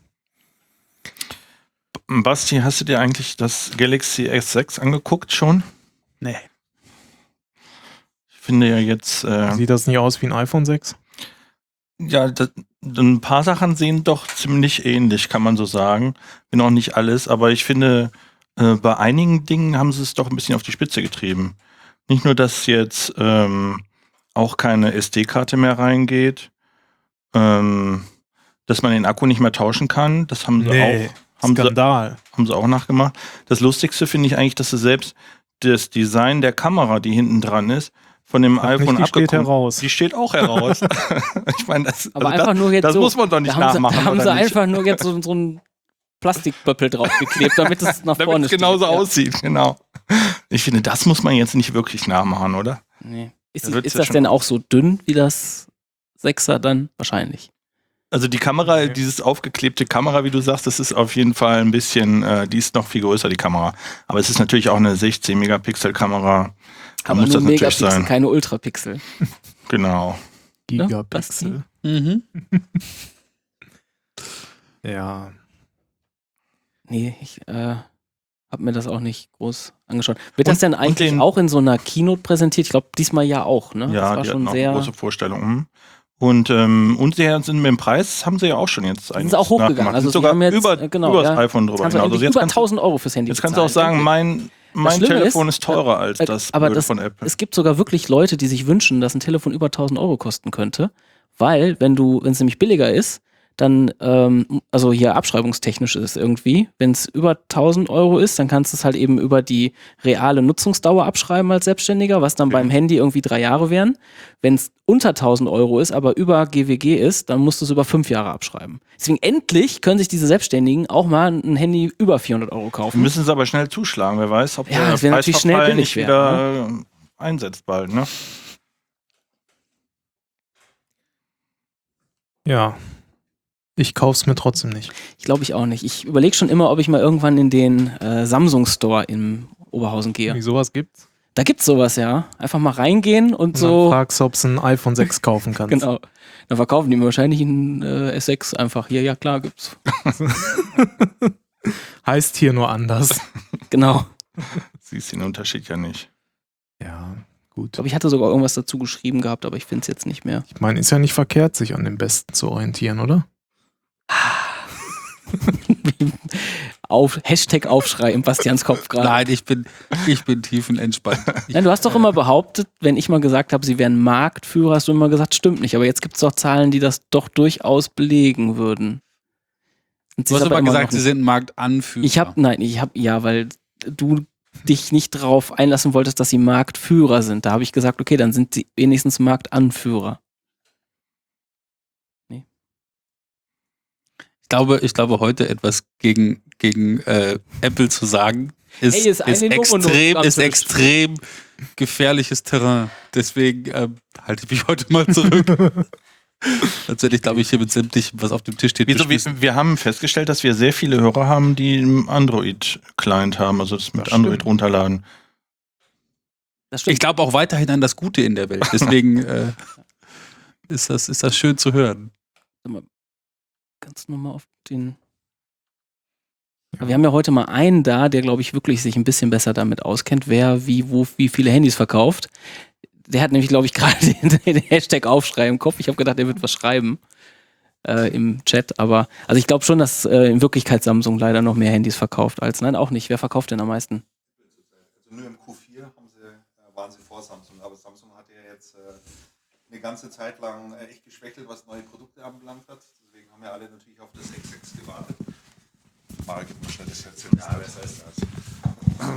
Basti, hast du dir eigentlich das Galaxy S sechs angeguckt schon? Nee. finde ja jetzt... Äh, Sieht das nicht aus wie ein iPhone sechs? Ja, das, ein paar Sachen sehen doch ziemlich ähnlich, kann man so sagen. Bin auch nicht alles, aber ich finde, äh, bei einigen Dingen haben sie es doch ein bisschen auf die Spitze getrieben. Nicht nur, dass jetzt ähm, auch keine S D-Karte mehr reingeht, ähm, dass man den Akku nicht mehr tauschen kann, das haben sie Nee, auch, haben sie, Skandal. haben sie auch nachgemacht. Das Lustigste finde ich eigentlich, dass sie selbst das Design der Kamera, die hinten dran ist, von dem Sag nicht, iPhone die steht abgekommen. heraus. Die steht auch heraus. Ich meine, das, Aber also einfach das, nur jetzt das so. muss man doch nicht Da haben sie, nachmachen. da haben oder sie nicht? einfach nur jetzt so, so ein Plastikböppel draufgeklebt, damit es nach Damit vorne es genauso steht. Ja. aussieht, genau. Ich finde, das muss man jetzt nicht wirklich nachmachen, oder? Nee. Ist, Da die, wird's ist ja das schon denn aus. auch so dünn wie das Sechser dann? Wahrscheinlich. Also die Kamera, Okay. dieses aufgeklebte Kamera, wie du sagst, das ist auf jeden Fall ein bisschen, äh, die ist noch viel größer, die Kamera. Aber es ist natürlich auch eine sechzehn Megapixel Kamera. Da Aber muss nur das natürlich Megapixel, sein. keine Ultrapixel. Genau. Gigapixel. Mhm. Ja. Nee, ich äh, habe mir das auch nicht groß angeschaut. Wird Und- das denn und eigentlich den- auch in so einer Keynote präsentiert? Ich glaube, diesmal ja auch, ne? Ja, das war die schon hatten auch sehr. eine große Vorstellung. Mhm. Und, ähm, und sie sind mit dem Preis, haben sie ja auch schon jetzt Sind sie auch hochgegangen. nachgemacht. Also Sind sie sogar haben jetzt, über, äh, genau, über das ja. iPhone drüber Kannst du hinaus. irgendwie Also jetzt über kannst, tausend Euro fürs Handy jetzt kannst du auch bezahlen. sagen, mein, mein Schlimme Telefon ist, ist teurer als äh, das aber blöde das- von Apple. Es gibt sogar wirklich Leute, die sich wünschen, dass ein Telefon über tausend Euro kosten könnte, weil wenn du, wenn es nämlich billiger ist, dann, ähm, also hier abschreibungstechnisch ist es irgendwie, wenn es über tausend Euro ist, dann kannst du es halt eben über die reale Nutzungsdauer abschreiben als Selbstständiger, was dann Okay. beim Handy irgendwie drei Jahre wären. Wenn es unter tausend Euro ist, aber über G W G ist, dann musst du es über fünf Jahre abschreiben. Deswegen endlich können sich diese Selbstständigen auch mal ein Handy über vierhundert Euro Wir kaufen. müssen es aber schnell zuschlagen. Wer weiß, ob Ja, der das wäre natürlich schnell Preisverfall billig nicht werden, wieder äh, einsetzt bald. Ne? Ja. Ich kauf's mir trotzdem nicht. Ich glaube ich auch nicht. Ich überlege schon immer, ob ich mal irgendwann in den äh, Samsung Store in Oberhausen gehe. Wie sowas gibt's? Da gibt's sowas, ja. Einfach mal reingehen und Und so. dann fragst, ob du ein iPhone sechs kaufen kannst. Genau. Dann verkaufen die mir wahrscheinlich ein äh, S sechs einfach. Hier, ja klar, gibt's. Heißt hier nur anders. Genau. Siehst den Unterschied ja nicht. Ja, Ich gut. glaube, ich hatte sogar irgendwas dazu geschrieben gehabt, aber ich finde es jetzt nicht mehr. Ich meine, ist ja nicht verkehrt, sich an dem Besten zu orientieren, oder? Auf, Hashtag Aufschrei im Bastians Kopf gerade. Nein, ich bin, ich bin tiefenentspannt. Ich, Nein, du hast doch immer behauptet, wenn ich mal gesagt habe, sie wären Marktführer, hast du immer gesagt, stimmt nicht. Aber jetzt gibt es doch Zahlen, die das doch durchaus belegen würden. Und du hast ist aber immer gesagt, noch sie nicht. sind Marktanführer. Ich habe, nein, ich habe, ja, weil du dich nicht darauf einlassen wolltest, dass sie Marktführer sind. Da habe ich gesagt, okay, dann sind sie wenigstens Marktanführer. Ich glaube, ich glaube, heute etwas gegen, gegen äh, Apple zu sagen, ist, Hey, ist ist, eine Novo-Not extrem, am ist Tisch. extrem gefährliches Terrain. Deswegen ähm, halte ich mich heute mal zurück. Sonst hätte ich, glaube ich, hier mit sämtlichem, was auf dem Tisch steht, Wieso, beschmissen. wir, wir haben festgestellt, dass wir sehr viele Hörer haben, die einen Android-Client haben, also das mit Das Android stimmt. runterladen. Das stimmt. Ich glaube auch weiterhin an das Gute in der Welt. Deswegen äh, ist, das, ist das schön zu hören. Kannst du nochmal auf den. Aber wir haben ja heute mal einen da, der, glaube ich, wirklich sich ein bisschen besser damit auskennt, wer wie, wo, wie viele Handys verkauft. Der hat nämlich, glaube ich, gerade den, den Hashtag Aufschrei im Kopf. Ich habe gedacht, er wird was schreiben äh, im Chat. Aber also ich glaube schon, dass äh, in Wirklichkeit Samsung leider noch mehr Handys verkauft als. Nein, auch nicht. Wer verkauft denn am meisten? Also nur im Q vier haben sie, äh, waren sie vor Samsung, aber Samsung hat ja jetzt äh, eine ganze Zeit lang äh, echt geschwächelt, was neue Produkte anbelangt hat. Deswegen haben ja alle natürlich auf das X sechs gewartet. Mal gibt man schnell das jetzt hin. Ja, besser ist das.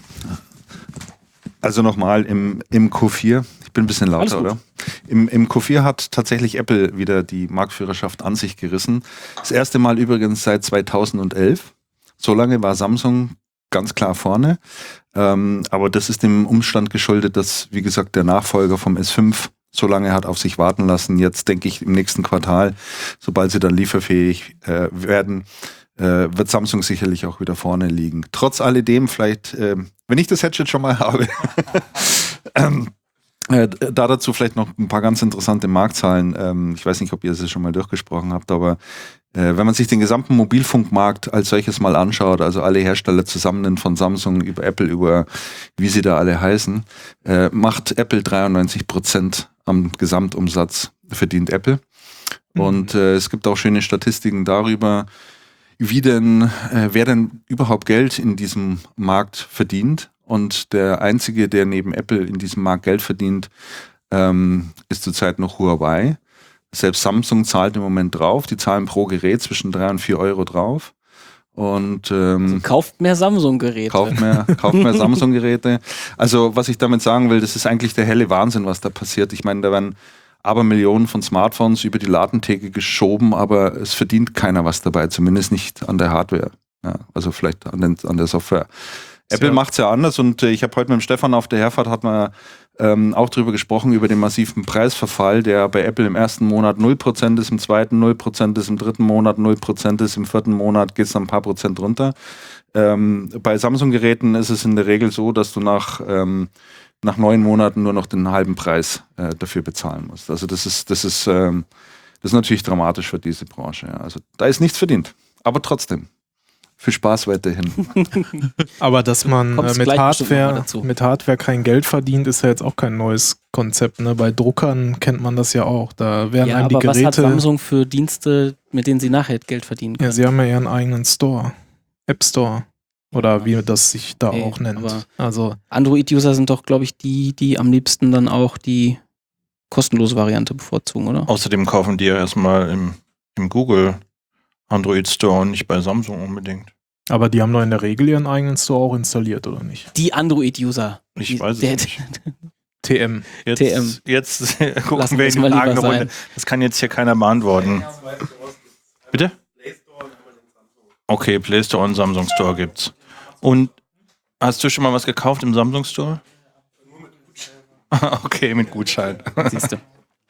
Also nochmal im, im Q vier, ich bin ein bisschen Alles lauter, gut. oder? Im, Im Q vier hat tatsächlich Apple wieder die Marktführerschaft an sich gerissen. Das erste Mal übrigens seit zweitausendelf. So lange war Samsung ganz klar vorne. Ähm, aber das ist dem Umstand geschuldet, dass, wie gesagt, der Nachfolger vom S fünf so lange hat auf sich warten lassen. Jetzt denke ich im nächsten Quartal, sobald sie dann lieferfähig äh, werden, äh, wird Samsung sicherlich auch wieder vorne liegen. Trotz alledem vielleicht, äh, wenn ich das Headset schon mal habe, ähm, äh, da dazu vielleicht noch ein paar ganz interessante Marktzahlen. Ähm, ich weiß nicht, ob ihr sie schon mal durchgesprochen habt, aber Äh, wenn man sich den gesamten Mobilfunkmarkt als solches mal anschaut, also alle Hersteller zusammen von Samsung über Apple, über wie sie da alle heißen, äh, macht Apple dreiundneunzig Prozent am Gesamtumsatz, verdient Apple. Mhm. Und äh, es gibt auch schöne Statistiken darüber, wie denn, äh, wer denn überhaupt Geld in diesem Markt verdient. Und der einzige, der neben Apple in diesem Markt Geld verdient, ähm, ist zurzeit noch Huawei. Selbst Samsung zahlt im Moment drauf. Die zahlen pro Gerät zwischen drei und vier Euro drauf. Und ähm, also kauft mehr Samsung-Geräte. Kauft mehr, kauft mehr Samsung-Geräte. Also was ich damit sagen will, das ist eigentlich der helle Wahnsinn, was da passiert. Ich meine, da werden Abermillionen von Smartphones über die Ladentheke geschoben, aber es verdient keiner was dabei, zumindest nicht an der Hardware. Ja, also vielleicht an, den, an der Software. Apple macht es ja anders und äh, ich habe heute mit dem Stefan auf der Herfahrt hat man ähm, auch drüber gesprochen, über den massiven Preisverfall, der bei Apple im ersten Monat null Prozent ist, im zweiten null Prozent ist, im dritten Monat null Prozent ist, im vierten Monat geht es dann ein paar Prozent runter. Ähm, bei Samsung-Geräten ist es in der Regel so, dass du nach, ähm, nach neun Monaten nur noch den halben Preis äh, dafür bezahlen musst. Also das ist, das ist, ähm, das ist natürlich dramatisch für diese Branche. Ja. Also da ist nichts verdient, aber trotzdem. Viel Spaß weiterhin. Aber dass man äh, mit, Hardware, dazu. mit Hardware kein Geld verdient, ist ja jetzt auch kein neues Konzept. Ne? Bei Druckern kennt man das ja auch. Da werden ja, einem die aber Geräte. Was hat Samsung für Dienste, mit denen sie nachher Geld verdienen können? Ja, sie haben ja ihren eigenen Store. App Store. Oder ja. wie das sich da okay, auch nennt. aber Also Android-User sind doch, glaube ich, die, die am liebsten dann auch die kostenlose Variante bevorzugen, oder? Außerdem kaufen die ja erstmal im, im Google Android Store und nicht bei Samsung unbedingt. Aber die haben doch in der Regel ihren eigenen Store auch installiert, oder nicht? Die Android-User. Ich die, weiß es der, nicht. T M. Jetzt, T M. jetzt Lassen gucken wir wir's in mal die lieber Fragenrunde. sein. Das kann jetzt hier keiner beantworten. Bitte? Okay, Play Store und Samsung Store gibt's. Und hast du schon mal was gekauft im Samsung Store? Nur mit Gutschein. Okay, mit Gutschein. Siehst du.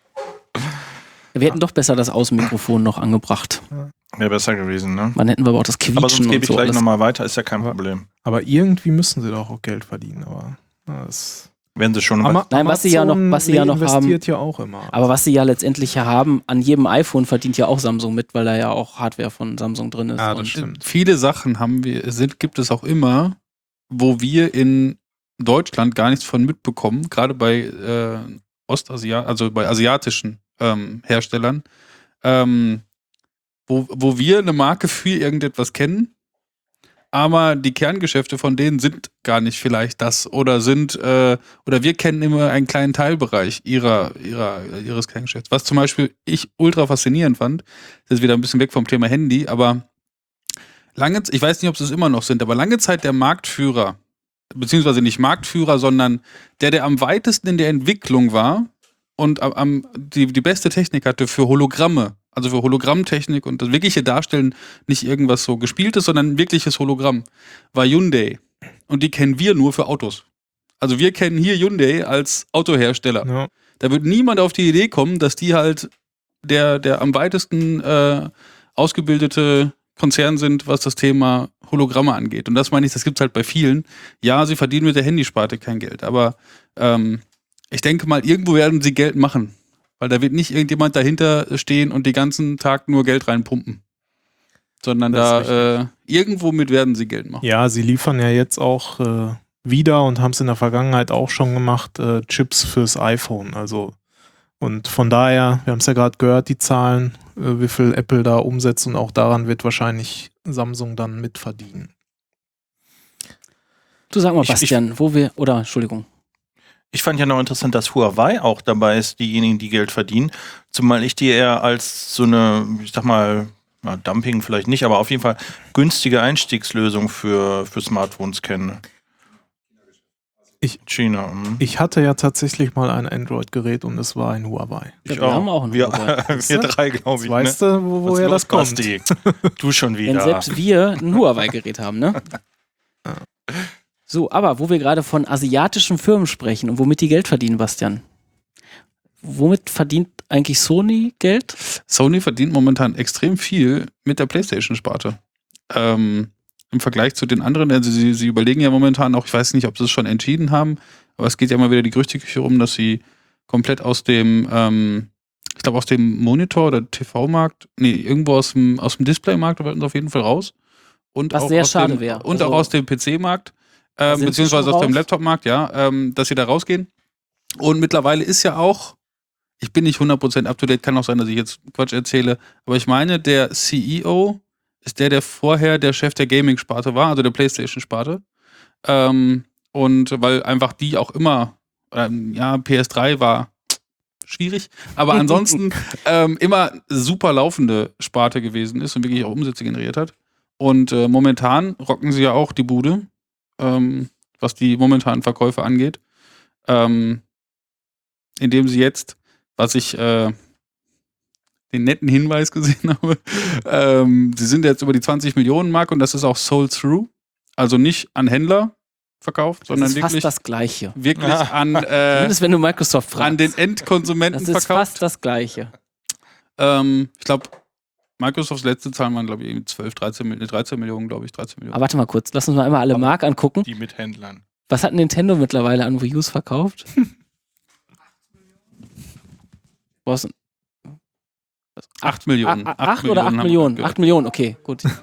Wir hätten doch besser das Außenmikrofon noch angebracht. Wäre besser gewesen, ne? Dann hätten wir aber auch das Quietschen Aber sonst gebe und ich so gleich alles. nochmal weiter, ist ja kein Problem. Aber irgendwie müssen sie doch auch Geld verdienen. Aber das Wenn sie schon Ama- Nein, was sie ja noch- was sie ja noch investiert ja auch immer. Aber was sie ja letztendlich ja haben, an jedem iPhone verdient ja auch Samsung mit, weil da ja auch Hardware von Samsung drin ist. Ja, das und stimmt. Viele Sachen haben wir, sind, gibt es auch immer, wo wir in Deutschland gar nichts von mitbekommen, gerade bei äh, Ostasia, also bei asiatischen ähm, Herstellern, ähm, wo, wo wir eine Marke für irgendetwas kennen, aber die Kerngeschäfte von denen sind gar nicht vielleicht das oder sind, äh, oder wir kennen immer einen kleinen Teilbereich ihrer, ihrer, ihres Kerngeschäfts. Was zum Beispiel ich ultra faszinierend fand, das ist wieder ein bisschen weg vom Thema Handy, aber lange, ich weiß nicht, ob sie es immer noch sind, aber lange Zeit der Marktführer, beziehungsweise nicht Marktführer, sondern der, der am weitesten in der Entwicklung war und am, die, die beste Technik hatte für Hologramme, also für Hologrammtechnik und das wirkliche Darstellen, nicht irgendwas so gespieltes, sondern ein wirkliches Hologramm, war Hyundai. Und die kennen wir nur für Autos. Also wir kennen hier Hyundai als Autohersteller. Ja. Da wird niemand auf die Idee kommen, dass die halt der, der am weitesten äh, ausgebildete Konzern sind, was das Thema Hologramme angeht. Und das meine ich, das gibt es halt bei vielen. Ja, sie verdienen mit der Handysparte kein Geld, aber ähm, ich denke mal, irgendwo werden sie Geld machen. Weil da wird nicht irgendjemand dahinter stehen und den ganzen Tag nur Geld reinpumpen. Sondern Das da äh, irgendwo mit werden sie Geld machen. Ja, sie liefern ja jetzt auch äh, wieder und haben es in der Vergangenheit auch schon gemacht, äh, Chips fürs iPhone. Also und von daher, wir haben es ja gerade gehört, die Zahlen, äh, wie viel Apple da umsetzt und auch daran wird wahrscheinlich Samsung dann mitverdienen. Du sag mal, Ich- Bastian, wo wir, oder Entschuldigung. Ich fand ja noch interessant, dass Huawei auch dabei ist, diejenigen, die Geld verdienen. Zumal ich die eher als so eine, ich sag mal, na, Dumping vielleicht nicht, aber auf jeden Fall günstige Einstiegslösung für, für Smartphones kenne. Ich- China. Hm. Ich hatte ja tatsächlich mal ein Android-Gerät und es war ein Huawei. Ja, wir haben auch einen wir, Huawei. wir drei, glaube ich. Weißt ne? du, wo, Was woher los, das kommt? Basti? Du schon Wenn wieder. selbst wir ein Huawei-Gerät haben, ne? So, aber wo wir gerade von asiatischen Firmen sprechen und womit die Geld verdienen, Bastian. Womit verdient eigentlich Sony Geld? Sony verdient momentan extrem viel mit der PlayStation-Sparte. Ähm, Im Vergleich zu den anderen, also sie, sie überlegen ja momentan auch, ich weiß nicht, ob sie es schon entschieden haben, aber es geht ja immer wieder die Gerüchteküche rum, dass sie komplett aus dem ähm, ich glaube aus dem Monitor- oder T V-Markt, nee, irgendwo aus dem, aus dem Display-Markt wollten sie auf jeden Fall raus. Und Was auch sehr aus schade dem, wäre. Und Also, auch aus dem P C-Markt, da ähm, sind sie beziehungsweise schon aus dem raus. Laptop-Markt, ja, ähm, dass sie da rausgehen. Und mittlerweile ist ja auch, ich bin nicht hundert Prozent up to date, kann auch sein, dass ich jetzt Quatsch erzähle, aber ich meine, der C E O ist der, der vorher der Chef der Gaming-Sparte war, also der PlayStation-Sparte. Ähm, und weil einfach die auch immer, ähm, ja, P S drei war schwierig, aber ansonsten ähm, immer super laufende Sparte gewesen ist und wirklich auch Umsätze generiert hat. Und äh, momentan rocken sie ja auch die Bude, ähm, was die momentanen Verkäufe angeht. Ähm, indem sie jetzt, was ich äh, den netten Hinweis gesehen habe, ähm, sie sind jetzt über die zwanzig Millionen Marke und das ist auch sold through. Also nicht an Händler verkauft, Das sondern ist fast wirklich, das Gleiche. wirklich Ah. an, äh, Zumindest wenn du Microsoft fragst. an den Endkonsumenten das ist verkauft. fast das Gleiche. Ähm, ich glaube, Microsofts letzte Zahlen waren, glaube ich, zwölf, dreizehn, Mil- dreizehn Millionen, glaube ich, dreizehn Millionen. Aber warte mal kurz, lass uns mal einmal alle Mark angucken. Die mit Händlern. Was hat Nintendo mittlerweile an Wii Us verkauft? Was? acht Millionen. A- a- Acht oder acht Millionen? haben wir Acht Millionen, okay, gut. Ja,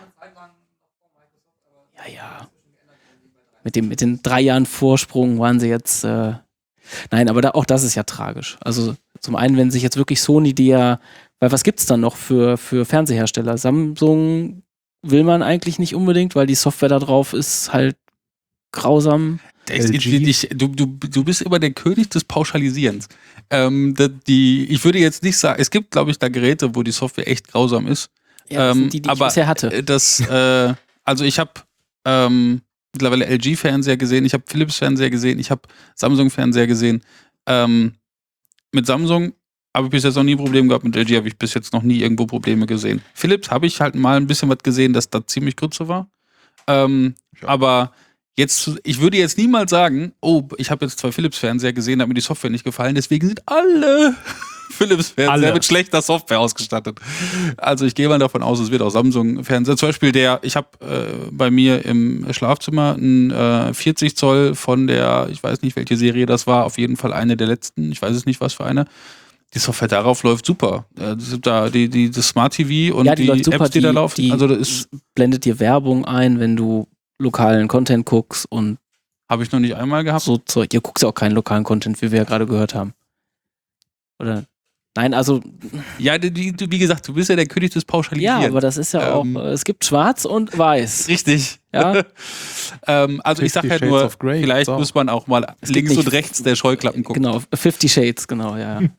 ja. Mit, dem, mit den drei Jahren Vorsprung waren sie jetzt. Äh Nein, aber da, auch das ist ja tragisch. Also zum einen, wenn sich jetzt wirklich Sony, die ja. Weil was gibt's dann noch für, für Fernsehersteller? Samsung will man eigentlich nicht unbedingt, weil die Software da drauf ist halt grausam. Das, L G. ich, du, du, du bist immer der König des Pauschalisierens. Ähm, da- die, ich würde jetzt nicht sagen, es gibt, glaube ich, da Geräte, wo die Software echt grausam ist. Ja, das Ähm, sind die, die aber ich bisher hatte. Äh, Das, äh, also ich habe ähm, mittlerweile L G-Fernseher gesehen, ich habe Philips-Fernseher gesehen, ich habe Samsung-Fernseher gesehen. Ähm, mit Samsung habe ich bis jetzt noch nie Probleme gehabt, mit L G habe ich bis jetzt noch nie irgendwo Probleme gesehen. Philips habe ich halt mal ein bisschen was gesehen, dass da ziemlich Grütze war. Ähm, Ja. Aber jetzt, ich würde jetzt niemals sagen, oh, ich habe jetzt zwei Philips-Fernseher gesehen, da hat mir die Software nicht gefallen, deswegen sind alle Philips-Fernseher Alle. mit schlechter Software ausgestattet. Also ich gehe mal davon aus, es wird auch Samsung-Fernseher. Zum Beispiel der, ich habe äh, bei mir im Schlafzimmer einen äh, vierzig Zoll von der, ich weiß nicht, welche Serie das war, auf jeden Fall eine der letzten, ich weiß es nicht, was für eine. Die Software darauf läuft super. Äh, das sind da die, die, das Smart T V und Ja, die die, läuft super, Apps, die, da die- laufen. die- also das ist, Blendet dir Werbung ein, wenn du lokalen Content guckst und habe ich noch nicht einmal gehabt. so Zeug. Ihr guckt ja auch keinen lokalen Content, wie wir ja gerade gehört haben. Oder? Nein, also, Ja, die, die, wie gesagt, du bist ja der König des ja, Pauschalisierens. aber das ist ja Ähm. auch, äh, es gibt schwarz und weiß. Richtig. Ja, ähm, also ich sag Fifty ja Shades nur, of Grey vielleicht gibt's auch. muss man auch mal Es gibt links nicht- und rechts der Scheuklappen gucken. genau, Fifty Shades, genau, ja. ja.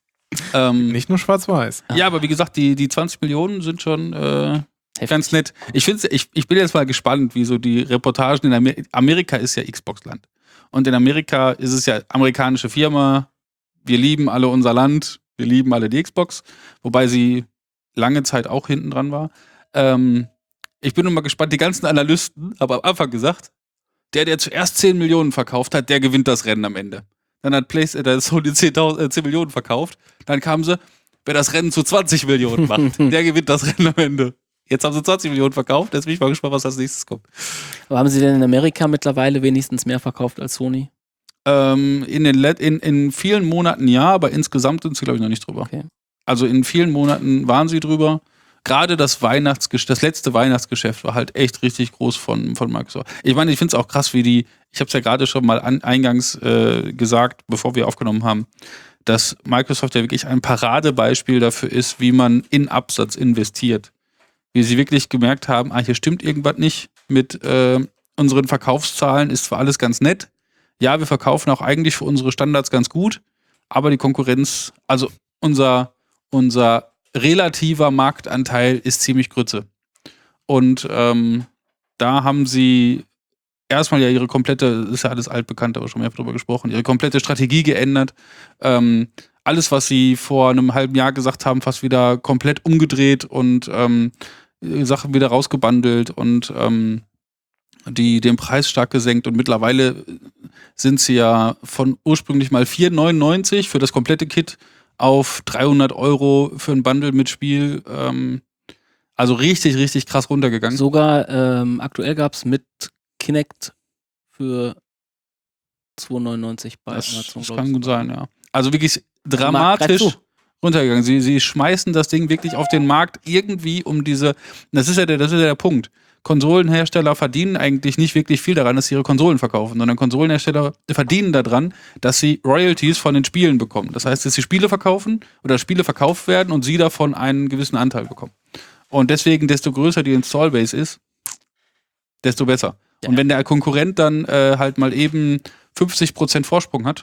Ähm, Nicht nur schwarz-weiß. ja, aber wie gesagt, die, die zwanzig Millionen sind schon äh, Heftig. ganz nett. Ich, find's, ich, ich bin jetzt mal gespannt, wie so die Reportagen in Amerika, Amerika ist ja Xbox-Land. Und in Amerika ist es ja amerikanische Firma. Wir lieben alle unser Land. Wir lieben alle die Xbox. Wobei sie lange Zeit auch hinten dran war. Ähm, ich bin nun mal gespannt. Die ganzen Analysten haben am Anfang gesagt, der, der zuerst zehn Millionen verkauft hat, der gewinnt das Rennen am Ende. Dann hat PlayStation Sony zehntausend, äh, zehn Millionen verkauft. Dann kamen sie, wer das Rennen zu zwanzig Millionen macht, der gewinnt das Rennen am Ende. Jetzt haben sie zwanzig Millionen verkauft. Jetzt bin ich mal gespannt, was als nächstes kommt. Aber haben sie denn in Amerika mittlerweile wenigstens mehr verkauft als Sony? Ähm, in, den Let in, in vielen Monaten ja, aber insgesamt sind sie, glaube ich, noch nicht drüber. Okay. Also in vielen Monaten waren sie drüber. Gerade das Weihnachtsgeschäft, das letzte Weihnachtsgeschäft war halt echt richtig groß von, von Microsoft. Ich meine, ich finde es auch krass, wie die, ich habe es ja gerade schon mal an, eingangs äh, gesagt, bevor wir aufgenommen haben, dass Microsoft ja wirklich ein Paradebeispiel dafür ist, wie man in Absatz investiert. Wie sie wirklich gemerkt haben, ah, hier stimmt irgendwas nicht mit äh, unseren Verkaufszahlen, ist zwar alles ganz nett, ja, wir verkaufen auch eigentlich für unsere Standards ganz gut, aber die Konkurrenz, also unser, unser relativer Marktanteil ist ziemlich grütze. Und ähm, da haben sie erstmal ja ihre komplette, ist ja alles altbekannt, aber schon mehr drüber gesprochen, ihre komplette Strategie geändert. Ähm, alles, was sie vor einem halben Jahr gesagt haben, fast wieder komplett umgedreht und ähm, Sachen wieder rausgebundelt und ähm, die den Preis stark gesenkt. Und mittlerweile sind sie ja von ursprünglich mal vier neunundneunzig für das komplette Kit auf dreihundert Euro für ein Bundle mit Spiel. Ähm, also richtig, richtig krass runtergegangen. Sogar ähm, aktuell gab es mit Kinect für zwei neunundneunzig bei das Amazon. das glaub kann ich. gut sein, ja. Also wirklich Marc, greif dramatisch, zu. runtergegangen. Sie, sie schmeißen das Ding wirklich auf den Markt irgendwie um diese, das ist ja der, das ist ja der Punkt. Konsolenhersteller verdienen eigentlich nicht wirklich viel daran, dass sie ihre Konsolen verkaufen, sondern Konsolenhersteller verdienen daran, dass sie Royalties von den Spielen bekommen. Das heißt, dass sie Spiele verkaufen oder Spiele verkauft werden und sie davon einen gewissen Anteil bekommen. Und deswegen, desto größer die Installbase ist, desto besser. Ja. Und wenn der Konkurrent dann äh, halt mal eben fünfzig Prozent Vorsprung hat,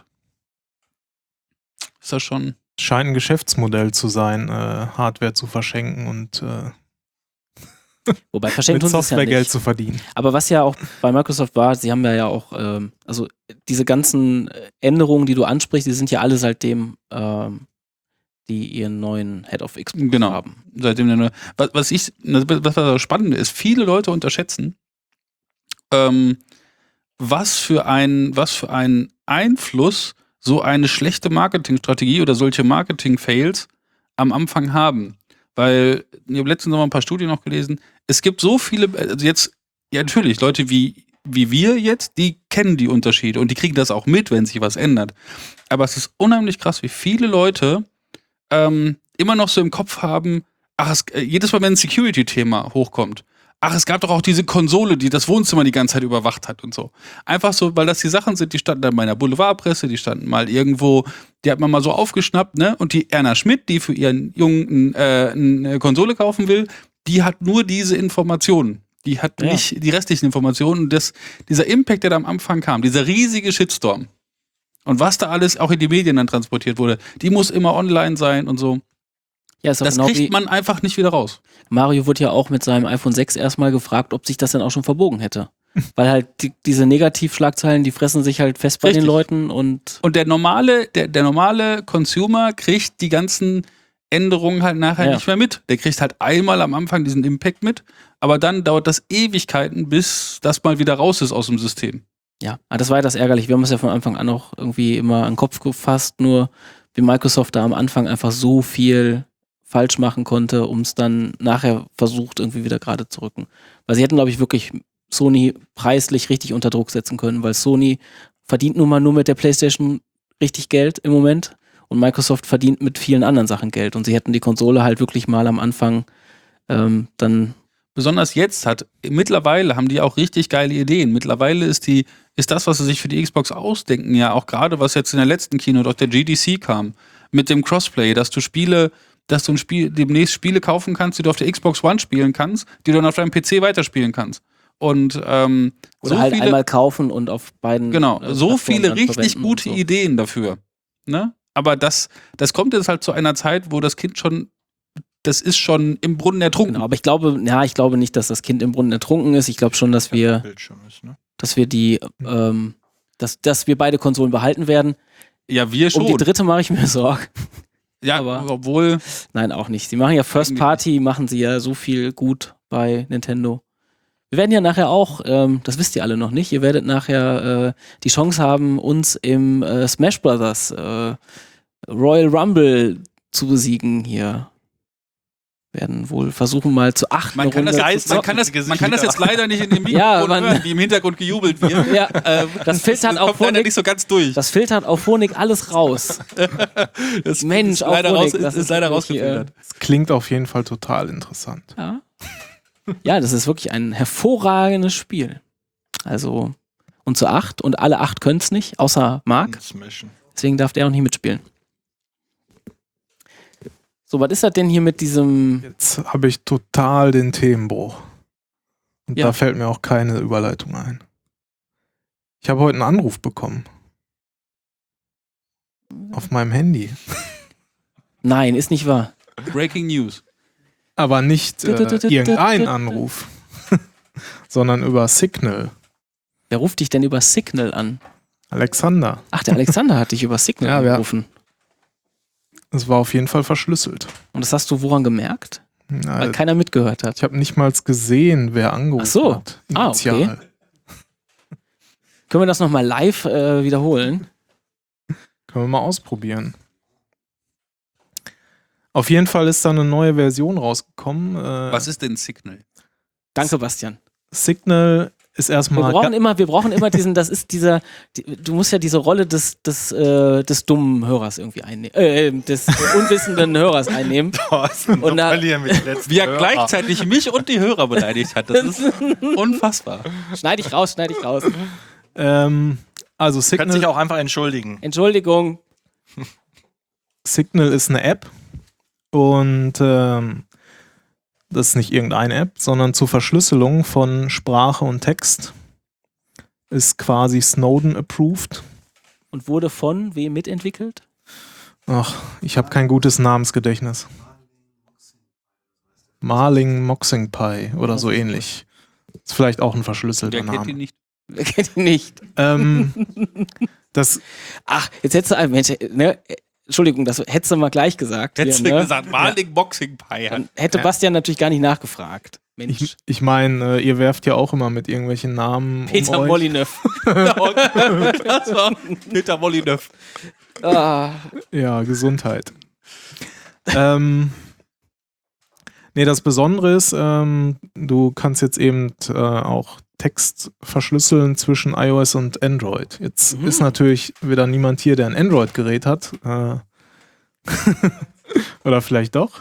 ist das schon... Scheint ein Geschäftsmodell zu sein, äh, Hardware zu verschenken und äh, Wobei verschenkt mit uns es ja Software Geld nicht. zu verdienen. Aber was ja auch bei Microsoft war, sie haben ja, ja auch, ähm, also diese ganzen Änderungen, die du ansprichst, die sind ja alle seitdem, ähm, die ihren neuen Head of Xbox genau. haben. Seitdem der, was, was ich, was das Spannende ist, viele Leute unterschätzen, ähm, was für ein, was für einen Einfluss so eine schlechte Marketingstrategie oder solche Marketing-Fails am Anfang haben. Weil, ich habe letztens noch mal ein paar Studien noch gelesen, es gibt so viele, also jetzt, ja natürlich, Leute wie, wie wir jetzt, die kennen die Unterschiede und die kriegen das auch mit, wenn sich was ändert. Aber es ist unheimlich krass, wie viele Leute ähm, immer noch so im Kopf haben, ach, es, äh, jedes Mal, wenn ein Security-Thema hochkommt, ach, es gab doch auch diese Konsole, die das Wohnzimmer die ganze Zeit überwacht hat und so. Einfach so, weil das die Sachen sind, die standen dann bei einer Boulevardpresse, die standen mal irgendwo, die hat man mal so aufgeschnappt, ne? Und die Erna Schmidt, die für ihren Jungen äh, eine Konsole kaufen will, die hat nur diese Informationen. Die hat Ja. nicht die restlichen Informationen. Und das, dieser Impact, der da am Anfang kam, dieser riesige Shitstorm und was da alles auch in die Medien dann transportiert wurde, die muss immer online sein und so. Ja, ist auch Das genau kriegt wie man einfach nicht wieder raus. Mario wurde ja auch mit seinem iPhone sechs erstmal gefragt, ob sich das denn auch schon verbogen hätte. Weil halt die, diese Negativschlagzeilen, die fressen sich halt fest bei Richtig. den Leuten und Und der normale, der, der normale Consumer kriegt die ganzen Änderungen halt nachher Ja. nicht mehr mit. Der kriegt halt einmal am Anfang diesen Impact mit, aber dann dauert das Ewigkeiten, bis das mal wieder raus ist aus dem System. ja, aber das war ja das ärgerlich. Wir haben es ja von Anfang an auch irgendwie immer an den Kopf gefasst, nur wie Microsoft da am Anfang einfach so viel falsch machen konnte, um es dann nachher versucht, irgendwie wieder gerade zu rücken. Weil sie hätten, glaube ich, wirklich Sony preislich richtig unter Druck setzen können, weil Sony verdient nun mal nur mit der PlayStation richtig Geld im Moment und Microsoft verdient mit vielen anderen Sachen Geld und sie hätten die Konsole halt wirklich mal am Anfang ähm, dann Besonders jetzt hat, mittlerweile haben die auch richtig geile Ideen. Mittlerweile ist die, ist das, was sie sich für die Xbox ausdenken, ja auch gerade, was jetzt in der letzten Keynote auf der G D C kam, mit dem Crossplay, dass du Spiele, dass du ein Spiel, demnächst Spiele kaufen kannst, die du auf der Xbox One spielen kannst, die du dann auf deinem P C weiterspielen kannst. Und ähm, oder so halt viele, einmal kaufen und auf beiden genau, äh, so Plattformen viele dann richtig verwenden und gute so. Ideen dafür. Ne? Aber das, das kommt jetzt halt zu einer Zeit, wo das Kind schon, das ist schon im Brunnen ertrunken. Genau, aber ich glaube, ja, ich glaube nicht, dass das Kind im Brunnen ertrunken ist. Ich glaube schon, dass wir, Bildschirm ist, ne? dass wir die, ähm, dass, dass wir beide Konsolen behalten werden. Ja, wir schon. Um die dritte mache ich mir Sorgen. ja, aber- obwohl, Nein, auch nicht. Sie machen ja First Eigentlich Party, machen sie ja so viel gut bei Nintendo. Wir werden ja nachher auch, ähm, das wisst ihr alle noch nicht, ihr werdet nachher äh, die Chance haben, uns im äh, Smash Brothers äh, Royal Rumble zu besiegen hier. Werden wohl versuchen mal zu acht. man kann, das, Runde zu man, kann das, man kann das jetzt leider nicht in dem Mikrofon Ja, man- hören, wie im Hintergrund gejubelt wird. Ja, Ähm, das filtert auf kommt leider Phonik, nicht so ganz durch. das filtert auf Phonik alles raus. Das Mensch, ist auf leider, Phonik, raus, das ist, ist ist leider wirklich, rausgefiltert. Das klingt auf jeden Fall total interessant. Ja. Ja, das ist wirklich ein hervorragendes Spiel. Also, und zu acht, und alle acht können es nicht, außer Marc. Smashen. Deswegen darf der auch nicht mitspielen. So, was ist das denn hier mit diesem. Jetzt habe ich total den Themenbruch. Und Ja. da fällt mir auch keine Überleitung ein. Ich habe heute einen Anruf bekommen. Auf meinem Handy. Nein, ist nicht wahr. Breaking News. Aber nicht äh, irgendein Anruf, sondern über Signal. Wer ruft dich denn über Signal an? Alexander. Ach, der Alexander hat dich über Signal Ja, wer- angerufen. Es war auf jeden Fall verschlüsselt. Und das hast du woran gemerkt? Na, Weil keiner mitgehört hat. ich habe nicht mal gesehen, wer angerufen Ach so. hat. Ah, okay. Initial. Können wir das nochmal live äh, wiederholen? Können wir mal ausprobieren. Auf jeden Fall ist da eine neue Version rausgekommen. Äh, Was ist denn Signal? Danke, Bastian. Signal ist Wir erstmal. brauchen immer, wir brauchen immer diesen, das ist dieser, die, du musst ja diese Rolle des, des, äh, des dummen Hörers irgendwie einnehmen, äh, des unwissenden Hörers einnehmen. Und da, Wie er gleichzeitig mich und die Hörer beleidigt hat. Das ist unfassbar. schneide ich raus, schneide ich raus. Ähm, also Kann sich Signal, auch einfach entschuldigen. Entschuldigung. Signal ist eine App und ähm, das ist nicht irgendeine App, sondern zur Verschlüsselung von Sprache und Text ist quasi Snowden approved. Und wurde von wem mitentwickelt? Ach, ich habe kein gutes Namensgedächtnis. Marling Moxing Pie oder so ähnlich. Ist vielleicht auch ein verschlüsselter Wer kennt ihn Name. nicht? Wer kennt ihn nicht? Ähm, das, Ach, jetzt hättest du, Mensch, ne? Entschuldigung, das hättest du mal gleich gesagt. Hättest hier, du ne? gesagt, Marling Boxing Pie. Dann hätte Bastian natürlich gar nicht nachgefragt. Mensch. ich ich meine, äh, ihr werft ja auch immer mit irgendwelchen Namen Peter um euch. Molyneux. Das war Peter Molyneux. Ah, Ja, Gesundheit. ähm, nee, das Besondere ist, ähm, du kannst jetzt eben äh, auch Text verschlüsseln zwischen iOS und Android. Jetzt Mhm. ist natürlich wieder niemand hier, der ein Android-Gerät hat. Äh, oder vielleicht doch.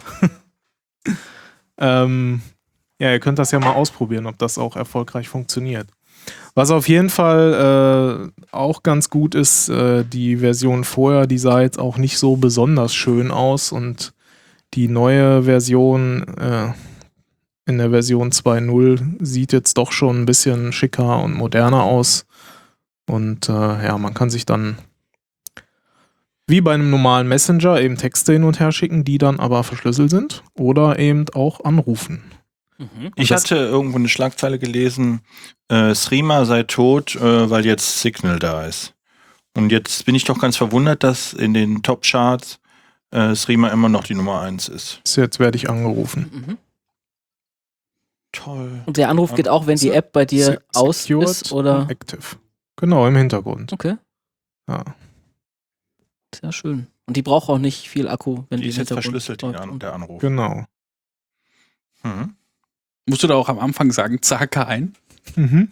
ähm, ja, ihr könnt das ja mal ausprobieren, ob das auch erfolgreich funktioniert. Was auf jeden Fall äh, auch ganz gut ist, äh, die Version vorher, die sah jetzt auch nicht so besonders schön aus und die neue Version äh, in der Version zwei Punkt null sieht jetzt doch schon ein bisschen schicker und moderner aus und äh, ja, man kann sich dann wie bei einem normalen Messenger eben Texte hin und her schicken, die dann aber verschlüsselt sind oder eben auch anrufen. mhm. Ich das- hatte irgendwo eine Schlagzeile gelesen, äh, Threema sei tot, äh, weil jetzt Signal da ist. Und jetzt bin ich doch ganz verwundert, dass in den Top-Charts äh, Threema immer noch die Nummer eins ist. So, jetzt werde ich angerufen. Mhm. Toll. Und der Anruf geht auch, wenn die App bei dir Se- aus secured ist, oder? und Active. Genau, im Hintergrund. Okay, Ja. sehr schön. Und die braucht auch nicht viel Akku, wenn Die die, ist im jetzt Hintergrund verschlüsselt, die läuft. An der Anruf. Genau. Mhm. Musst du da auch am Anfang sagen, Zaka ein? Mhm.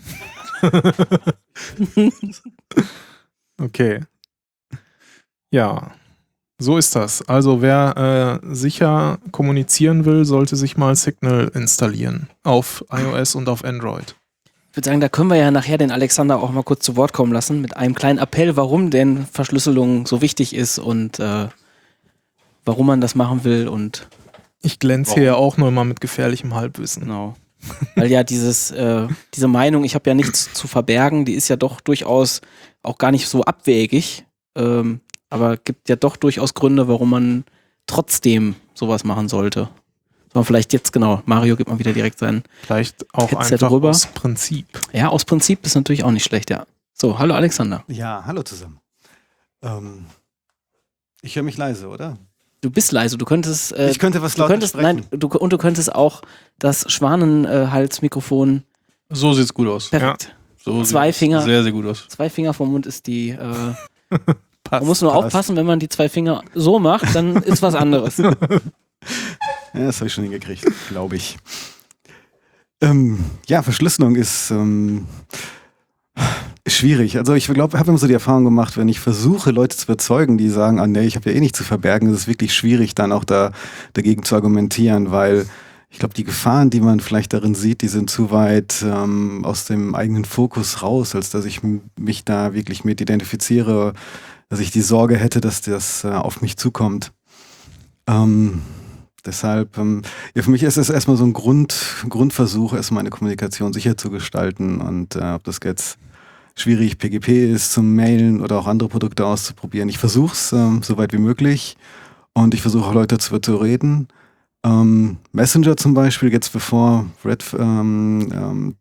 Okay. Ja, so ist das. Also wer äh, sicher kommunizieren will, sollte sich mal Signal installieren. Auf iOS und auf Android. Ich würde sagen, da können wir ja nachher den Alexander auch mal kurz zu Wort kommen lassen mit einem kleinen Appell, warum denn Verschlüsselung so wichtig ist und äh, warum man das machen will und Ich glänze hier ja auch nur immer mit gefährlichem Halbwissen. genau. Weil ja dieses, äh, diese Meinung, ich habe ja nichts zu verbergen, die ist ja doch durchaus auch gar nicht so abwegig, ähm, aber gibt ja doch durchaus Gründe, warum man trotzdem sowas machen sollte. So, vielleicht jetzt, genau, Mario gibt mal wieder direkt seinen. Vielleicht auch Headset einfach rüber. aus Prinzip. Ja, aus Prinzip ist natürlich auch nicht schlecht, ja. So, hallo Alexander. Ja, hallo zusammen. Ähm, ich höre mich leise, oder? Du bist leise, du könntest. Äh, ich könnte was du lauter könntest, sprechen. nein, du, und du könntest auch das Schwanenhalsmikrofon So sieht's gut aus. perfekt. So Zwei sieht's Finger. Sehr, sehr gut aus. Zwei Finger vom Mund ist die. Äh, Passt. man muss nur passt. aufpassen, wenn man die zwei Finger so macht, dann ist was anderes. Ja, das habe ich schon hingekriegt, glaube ich. Ähm, ja, Verschlüsselung ist ähm, schwierig. Also ich glaube, ich habe immer so die Erfahrung gemacht, wenn ich versuche, Leute zu überzeugen, die sagen, ah nee, ich habe ja eh nichts zu verbergen, ist es wirklich schwierig, dann auch da dagegen zu argumentieren, weil ich glaube, die Gefahren, die man vielleicht darin sieht, die sind zu weit ähm, aus dem eigenen Fokus raus, als dass ich m- mich da wirklich mit identifiziere, dass ich die Sorge hätte, dass das äh, auf mich zukommt. Ähm, deshalb, ähm, ja, für mich ist es erstmal so ein Grund, Grundversuch, erstmal eine Kommunikation sicher zu gestalten und äh, ob das jetzt schwierig P G P ist zum Mailen oder auch andere Produkte auszuprobieren. Ich versuche es ähm, so weit wie möglich und ich versuche auch Leute zu, zu reden. Ähm, Messenger zum Beispiel, jetzt bevor Red, ähm, ähm,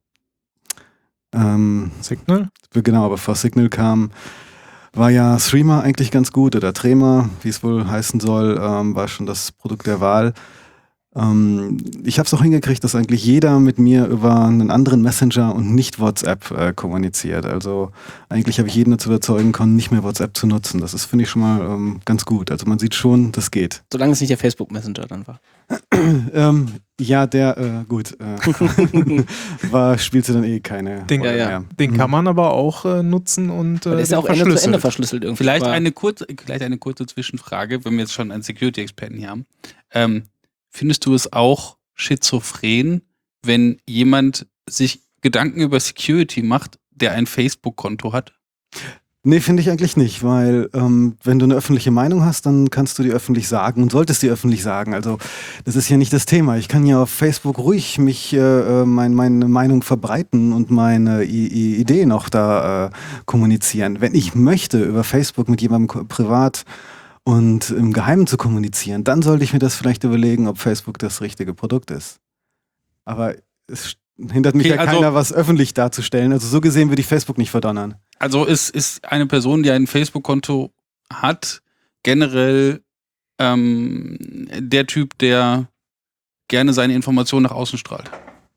ähm, Signal? genau, bevor Signal kam, war ja Threema eigentlich ganz gut oder Trema, wie es wohl heißen soll, ähm, war schon das Produkt der Wahl. Ähm, ich habe es auch hingekriegt, dass eigentlich jeder mit mir über einen anderen Messenger und nicht WhatsApp äh, kommuniziert. Also eigentlich habe ich jeden dazu überzeugen können, nicht mehr WhatsApp zu nutzen. Das ist, finde ich, schon mal ähm, ganz gut. Also man sieht schon, das geht. Solange es nicht der Facebook Messenger dann war. ähm, ja, der, äh, gut, äh, war, spielte dann eh keine Den, Rolle ja, ja. mehr. Den Mhm. kann man aber auch äh, nutzen und äh, Der ist ja auch Ende zu Ende verschlüsselt irgendwie. Vielleicht Aber eine, kurze, vielleicht eine kurze Zwischenfrage, wenn wir jetzt schon einen Security-Experten hier haben. Ähm, findest du es auch schizophren, wenn jemand sich Gedanken über Security macht, der ein Facebook-Konto hat? Nee, finde ich eigentlich nicht, weil ähm, wenn du eine öffentliche Meinung hast, dann kannst du die öffentlich sagen und solltest die öffentlich sagen. Also das ist ja nicht das Thema. Ich kann ja auf Facebook ruhig mich äh, mein, meine Meinung verbreiten und meine I I Ideen auch da äh, kommunizieren. Wenn ich möchte, über Facebook mit jemandem ko- privat und im Geheimen zu kommunizieren, dann sollte ich mir das vielleicht überlegen, ob Facebook das richtige Produkt ist. Aber es hindert mich Okay, ja also- keiner, was öffentlich darzustellen. Also so gesehen würde ich Facebook nicht verdonnern. Also ist, ist eine Person, die ein Facebook-Konto hat, generell ähm, der Typ, der gerne seine Informationen nach außen strahlt.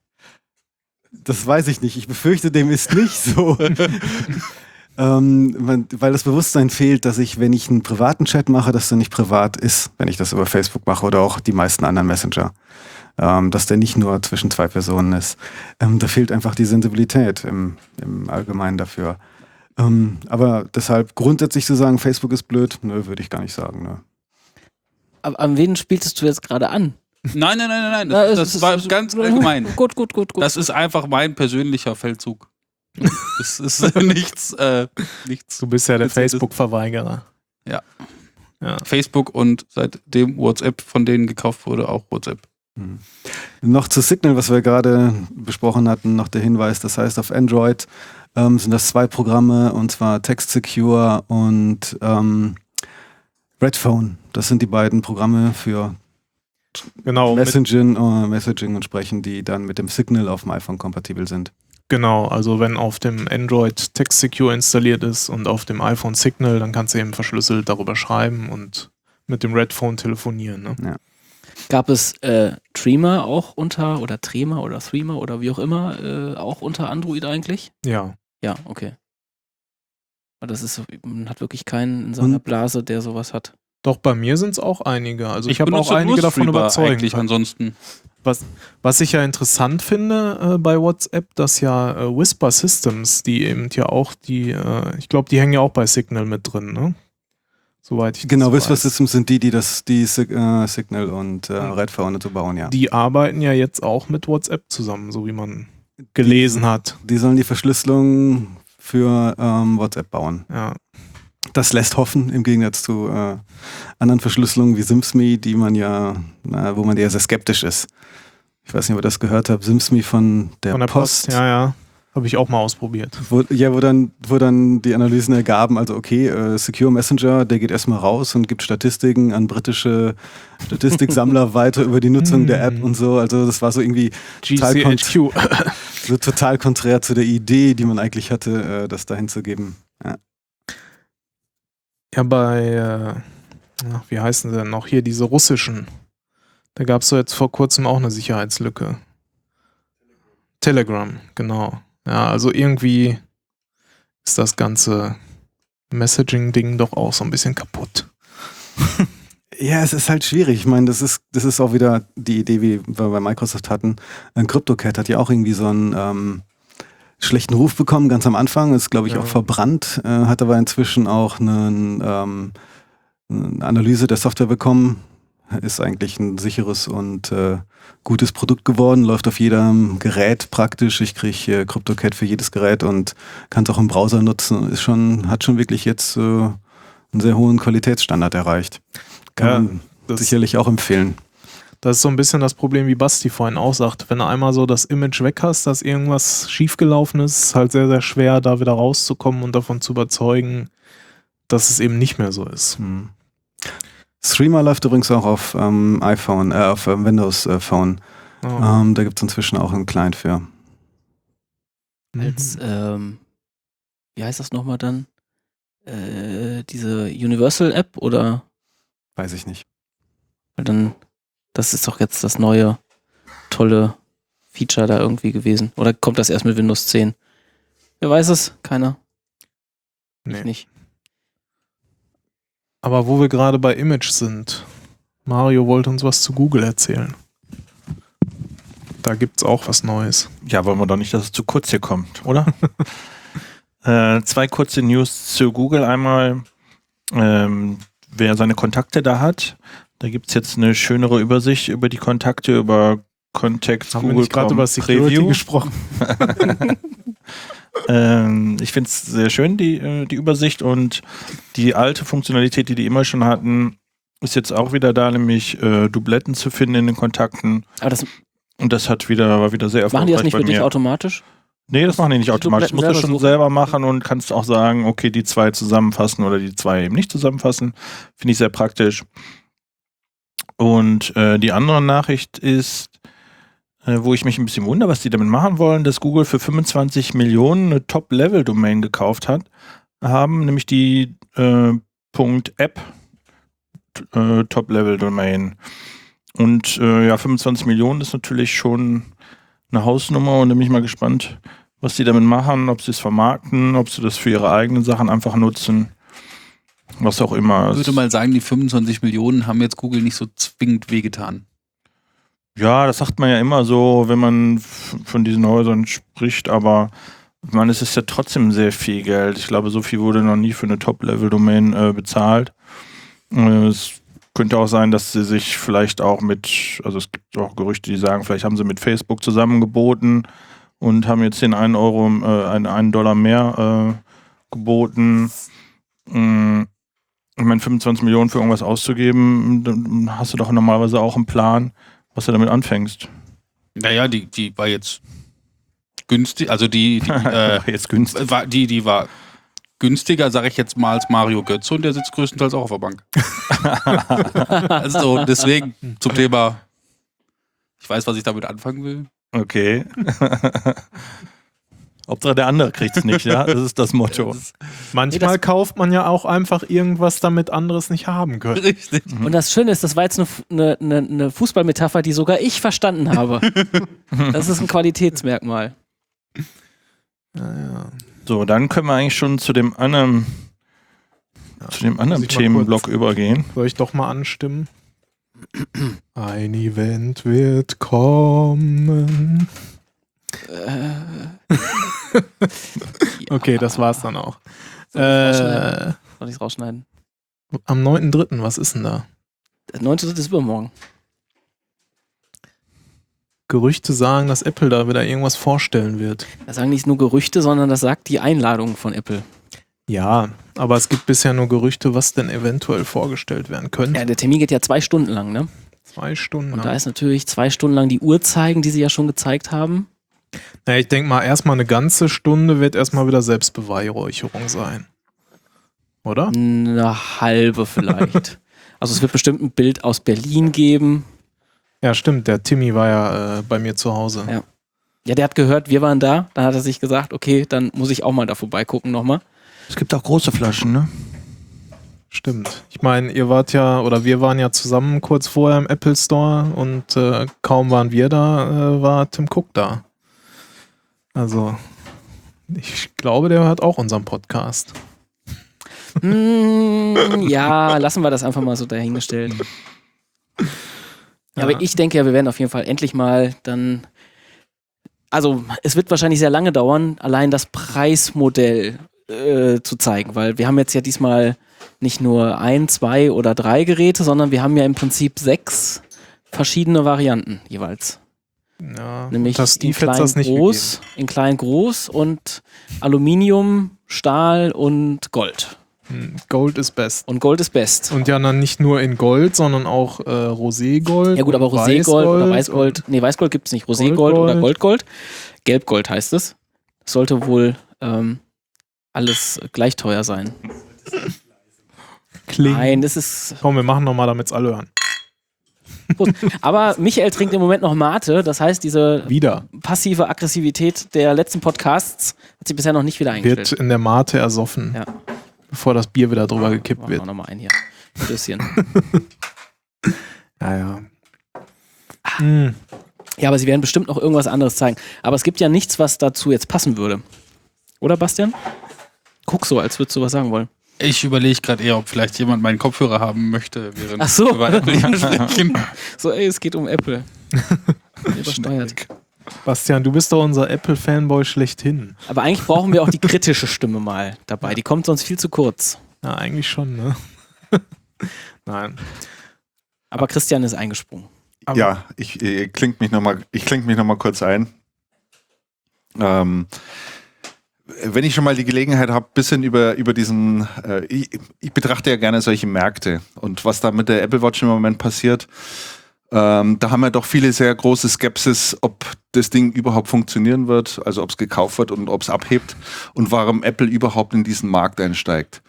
Das weiß ich nicht. Ich befürchte, dem ist nicht so. ähm, man, weil das Bewusstsein fehlt, dass ich, wenn ich einen privaten Chat mache, dass der nicht privat ist, wenn ich das über Facebook mache oder auch die meisten anderen Messenger. Ähm, dass der nicht nur zwischen zwei Personen ist. Ähm, da fehlt einfach die Sensibilität im, im Allgemeinen dafür. Ähm, aber deshalb grundsätzlich zu sagen, Facebook ist blöd, nö, würde ich gar nicht sagen. Nö. Aber an wen spieltest du jetzt gerade an? Nein, nein, nein, nein, nein. Na, Das, es das ist- war es ist- ganz allgemein. Gut, gut, gut, gut. Das ist einfach mein persönlicher Feldzug. Das ist nichts, äh, nichts. Du bist ja der Spezielles. Facebook-Verweigerer. Ja. Ja. Facebook und seitdem WhatsApp von denen gekauft wurde, auch WhatsApp. Mhm. Noch zu Signal, was wir gerade besprochen hatten, noch der Hinweis, das heißt auf Android ähm, sind das zwei Programme, und zwar Text Secure und ähm, Redphone. Das sind die beiden Programme für Genau, mit, Messaging, äh, Messaging und Sprechen, die dann mit dem Signal auf dem iPhone kompatibel sind. genau, also wenn auf dem Android Text Secure installiert ist und auf dem iPhone Signal, dann kannst du eben verschlüsselt darüber schreiben und mit dem Redphone telefonieren. Ne? Ja. Gab es äh, Trema auch unter, oder Trema oder Threema oder wie auch immer, äh, auch unter Android eigentlich? Ja. Ja, okay. Aber das ist, so- man hat wirklich keinen in seiner Und- Blase, der sowas hat. Doch, bei mir sind es auch einige. Also ich, habe auch benutze einige nur davon Streamer überzeugt. eigentlich ansonsten. Was, was ich ja interessant finde äh, bei WhatsApp, dass ja äh, Whisper Systems, die eben ja auch die, äh, ich glaube, die hängen ja auch bei Signal mit drin, ne? Soweit ich Genau, das Whisper weiß. Systems sind die, die das, die Sig äh, Signal und äh, Mhm. Redphone und so bauen, ja. Die arbeiten ja jetzt auch mit WhatsApp zusammen, so wie man gelesen hat. Die sollen die Verschlüsselung für ähm, WhatsApp bauen. Ja. Das lässt hoffen, im Gegensatz zu äh, anderen Verschlüsselungen wie SimSme, die man ja, na, wo man ja sehr skeptisch ist. Ich weiß nicht, ob ihr das gehört habt, SimSme von der, Von der Post. Post. Ja, ja. Habe ich auch mal ausprobiert. Wo, ja, wo dann, wo dann die Analysen ergaben, also okay, äh, Secure Messenger, der geht erstmal raus und gibt Statistiken an britische Statistiksammler weiter über die Nutzung der App und so. Also das war so irgendwie G Total C H Q. so total konträr zu der Idee, die man eigentlich hatte, äh, das dahin zu geben. Ja. Ja, bei, äh, ach, wie heißen sie denn noch hier, diese russischen. Da gab es so jetzt vor kurzem auch eine Sicherheitslücke. Telegram, genau. Ja, also irgendwie ist das ganze Messaging-Ding doch auch so ein bisschen kaputt. Ja, es ist halt schwierig. Ich meine, das ist, das ist auch wieder die Idee, wie wir bei Microsoft hatten. Ein CryptoCat hat ja auch irgendwie so einen ähm, schlechten Ruf bekommen, ganz am Anfang. Ist, glaube ich, Ja. auch verbrannt. Äh, hat aber inzwischen auch einen, ähm, eine Analyse der Software bekommen. Ist eigentlich ein sicheres und äh, gutes Produkt geworden. Läuft auf jedem Gerät praktisch. Ich kriege äh, CryptoCat für jedes Gerät und kann es auch im Browser nutzen. Ist schon, hat schon wirklich jetzt äh, einen sehr hohen Qualitätsstandard erreicht. Kann Ja, man das- sicherlich auch empfehlen. Das ist so ein bisschen das Problem, wie Basti vorhin auch sagt. Wenn du einmal so das Image weg hast, dass irgendwas schiefgelaufen ist, ist halt sehr, sehr schwer, da wieder rauszukommen und davon zu überzeugen, dass es eben nicht mehr so ist. Hm. Streamer läuft übrigens auch auf ähm, iPhone, äh, auf ähm, Windows äh, Phone. Oh. Ähm, da gibt es inzwischen auch einen Client für. Als, Mhm. ähm, wie heißt das nochmal dann? Äh, diese Universal-App oder? Weiß ich nicht. Weil dann Das ist doch jetzt das neue, tolle Feature da irgendwie gewesen. Oder kommt das erst mit Windows zehn? Wer weiß es? Keiner. Nee. Ich nicht. Aber wo wir gerade bei Image sind, Mario wollte uns was zu Google erzählen. Da gibt's auch was Neues. Ja, wollen wir doch nicht, dass es zu kurz hier kommt, oder? äh, zwei kurze News zu Google. Einmal, ähm, wer seine Kontakte da hat. Da gibt es jetzt eine schönere Übersicht über die Kontakte, über Contacts, Haben wir Google nicht gerade Chrome über Security Preview gesprochen? ähm, ich finde es sehr schön, die, äh, die Übersicht, und die alte Funktionalität, die die immer schon hatten, ist jetzt auch wieder da, nämlich äh, Dubletten zu finden in den Kontakten. Aber das Und das hat wieder, war wieder sehr erfolgreich machen die das nicht bei für dich mir. automatisch? Nee, das machen die nicht Die automatisch. Du musst Dubletten das schon selber selber machen und kannst auch sagen, okay, die zwei zusammenfassen oder die zwei eben nicht zusammenfassen. Finde ich sehr praktisch. Und äh, die andere Nachricht ist, äh, wo ich mich ein bisschen wundere, was die damit machen wollen, dass Google für fünfundzwanzig Millionen eine Top-Level-Domain gekauft hat, haben, nämlich die äh, .app äh, Top-Level-Domain. Und äh, ja, fünfundzwanzig Millionen ist natürlich schon eine Hausnummer, und da bin ich mal gespannt, was die damit machen, ob sie es vermarkten, ob sie das für ihre eigenen Sachen einfach nutzen, was auch immer. Ich würde mal sagen, die fünfundzwanzig Millionen haben jetzt Google nicht so zwingend wehgetan. Ja, das sagt man ja immer so, wenn man f- von diesen Häusern spricht, aber ich meine, es ist ja trotzdem sehr viel Geld. Ich glaube, so viel wurde noch nie für eine Top-Level-Domain äh, bezahlt. Äh, es könnte auch sein, dass sie sich vielleicht auch mit, also es gibt auch Gerüchte, die sagen, vielleicht haben sie mit Facebook zusammengeboten und haben jetzt den einen Euro, äh, einen, einen Dollar mehr äh, geboten. Mm, Ich meine, fünfundzwanzig Millionen für irgendwas auszugeben, dann hast du doch normalerweise auch einen Plan, was du damit anfängst. Naja, die, die war jetzt günstig, also die, die, äh, Jetzt günstig. war, die, die war günstiger, sage ich jetzt mal, als Mario Götze, und der sitzt größtenteils auch auf der Bank. Also deswegen zum Thema, ich weiß, was ich damit anfangen will. Okay. Hauptsache der andere kriegt es nicht, ja? Das ist das Motto. Manchmal kauft man ja auch einfach irgendwas, damit anderes nicht haben können. Richtig. Und das Schöne ist, das war jetzt eine, eine, eine, eine Fußballmetapher, die sogar ich verstanden habe. Das ist ein Qualitätsmerkmal. Ja, ja. So, dann können wir eigentlich schon zu dem anderen, zu dem anderen muss ich mal Themenblock kurz- übergehen. Soll ich doch mal anstimmen? Ein Event wird kommen. Äh, Okay, das war's dann auch. Soll ich's rausschneiden? Äh, Soll ich es rausschneiden? am neunten dritten, was ist denn da? Der neunte dritte ist übermorgen. Gerüchte sagen, dass Apple da wieder irgendwas vorstellen wird. Das sagen nicht nur Gerüchte, sondern das sagt die Einladung von Apple. Ja, aber es gibt bisher nur Gerüchte, was denn eventuell vorgestellt werden könnte. Ja, der Termin geht ja zwei Stunden lang, ne? Zwei Stunden. Und da ist natürlich zwei Stunden lang die Uhr zeigen, die sie ja schon gezeigt haben. Ja, ich denke mal, erstmal eine ganze Stunde wird erstmal wieder Selbstbeweihräucherung sein. Oder? Eine halbe vielleicht. Also es wird bestimmt ein Bild aus Berlin geben. Ja, stimmt. Der Timmy war ja äh, bei mir zu Hause. Ja. Ja, der hat gehört, wir waren da. Dann hat er sich gesagt, okay, dann muss ich auch mal da vorbeigucken nochmal. Es gibt auch große Flaschen, ne? Stimmt. Ich meine, ihr wart ja, oder wir waren ja zusammen kurz vorher im Apple Store und äh, kaum waren wir da, äh, war Tim Cook da. Also, ich glaube, der hört auch unseren Podcast. Mm, ja, lassen wir das einfach mal so dahingestellt. Ja, aber ich denke ja, wir werden auf jeden Fall endlich mal dann. Also, es wird wahrscheinlich sehr lange dauern, allein das Preismodell äh, zu zeigen, weil wir haben jetzt ja diesmal nicht nur ein, zwei oder drei Geräte, sondern wir haben ja im Prinzip sechs verschiedene Varianten jeweils. Ja, Nämlich das in Steve hätte klein, das nicht groß, in klein, groß und Aluminium, Stahl und Gold. gegeben. Gold ist best. Und Gold ist best. Und ja, dann nicht nur in Gold, sondern auch äh, Roségold. Ja gut, aber und Roségold oder Weißgold Weißgold, nee, Weißgold gibt es nicht. Roségold Goldgold. oder Goldgold. Gelbgold heißt es. Das sollte wohl ähm, alles gleich teuer sein. Kling. Nein, das ist. Komm, wir machen nochmal, damit es alle hören. Prost. Aber Michael trinkt im Moment noch Mate. Das heißt, diese Wieder. passive Aggressivität der letzten Podcasts hat sich bisher noch nicht wieder Wird eingestellt. in der Mate ersoffen, Ja. bevor das Bier wieder drüber gekippt Machen wir wird. nochmal ein hier. Stößchen. Ja, ja. Mm. Ja, aber sie werden bestimmt noch irgendwas anderes zeigen. Aber es gibt ja nichts, was dazu jetzt passen würde. Oder, Bastian? Guck so, als würdest du was sagen wollen. Ich überlege gerade eher, ob vielleicht jemand meinen Kopfhörer haben möchte, während Ach so. wir über Apple hier sprechen. So, ey, es geht um Apple. Übersteuert. Bastian, du bist doch unser Apple-Fanboy schlechthin. Aber eigentlich brauchen wir auch die kritische Stimme mal dabei. Die kommt sonst viel zu kurz. Ja, eigentlich schon, ne? Nein. Aber Christian ist eingesprungen. Aber Ja, ich, ich klinge mich nochmal noch mal kurz ein. Ähm, wenn ich schon mal die Gelegenheit habe, ein bisschen über, über diesen, äh, ich, ich betrachte ja gerne solche Märkte und was da mit der Apple Watch im Moment passiert, ähm, da haben wir doch viele sehr große Skepsis, ob das Ding überhaupt funktionieren wird, also ob es gekauft wird und ob es abhebt und warum Apple überhaupt in diesen Markt einsteigt.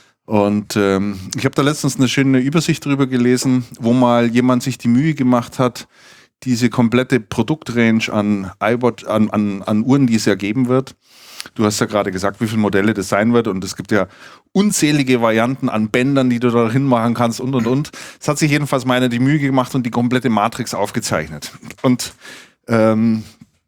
Und ähm, ich habe da letztens eine schöne Übersicht drüber gelesen, wo mal jemand sich die Mühe gemacht hat, diese komplette Produktrange an iWatch, an, an, an Uhren, die es ja geben wird. Du hast ja gerade gesagt, wie viele Modelle das sein wird und es gibt ja unzählige Varianten an Bändern, die du da hinmachen kannst und und und. Es hat sich jedenfalls mal einer die Mühe gemacht und die komplette Matrix aufgezeichnet. Und ähm,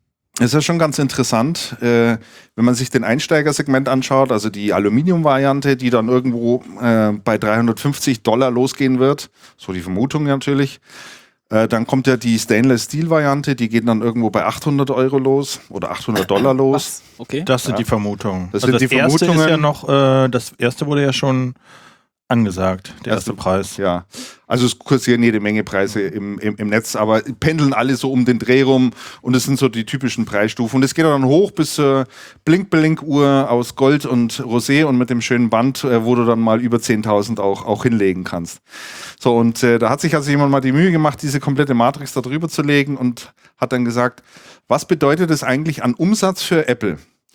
es ist schon ganz interessant, äh, wenn man sich den Einsteigersegment anschaut, also die Aluminium-Variante, die dann irgendwo äh, bei dreihundertfünfzig Dollar losgehen wird, so die Vermutung natürlich. Äh, dann kommt ja die Stainless-Steel-Variante, die geht dann irgendwo bei achthundert Euro los oder achthundert Dollar los. Was? Okay. Das sind Ja. die Vermutungen. Das Also sind die erste Vermutungen. ist ja noch, äh, das erste wurde ja schon angesagt, der erste Preis. Ja, also es kursieren jede Menge Preise im, im, im Netz, aber pendeln alle so um den Dreh rum und es sind so die typischen Preisstufen. Und es geht dann hoch bis zur Blink-Blink-Uhr aus Gold und Rosé und mit dem schönen Band, äh, wo du dann mal über zehntausend auch, auch hinlegen kannst. So, und äh, da hat sich also jemand mal die Mühe gemacht, diese komplette Matrix da drüber zu legen und hat dann gesagt, was bedeutet das eigentlich an Umsatz für Apple?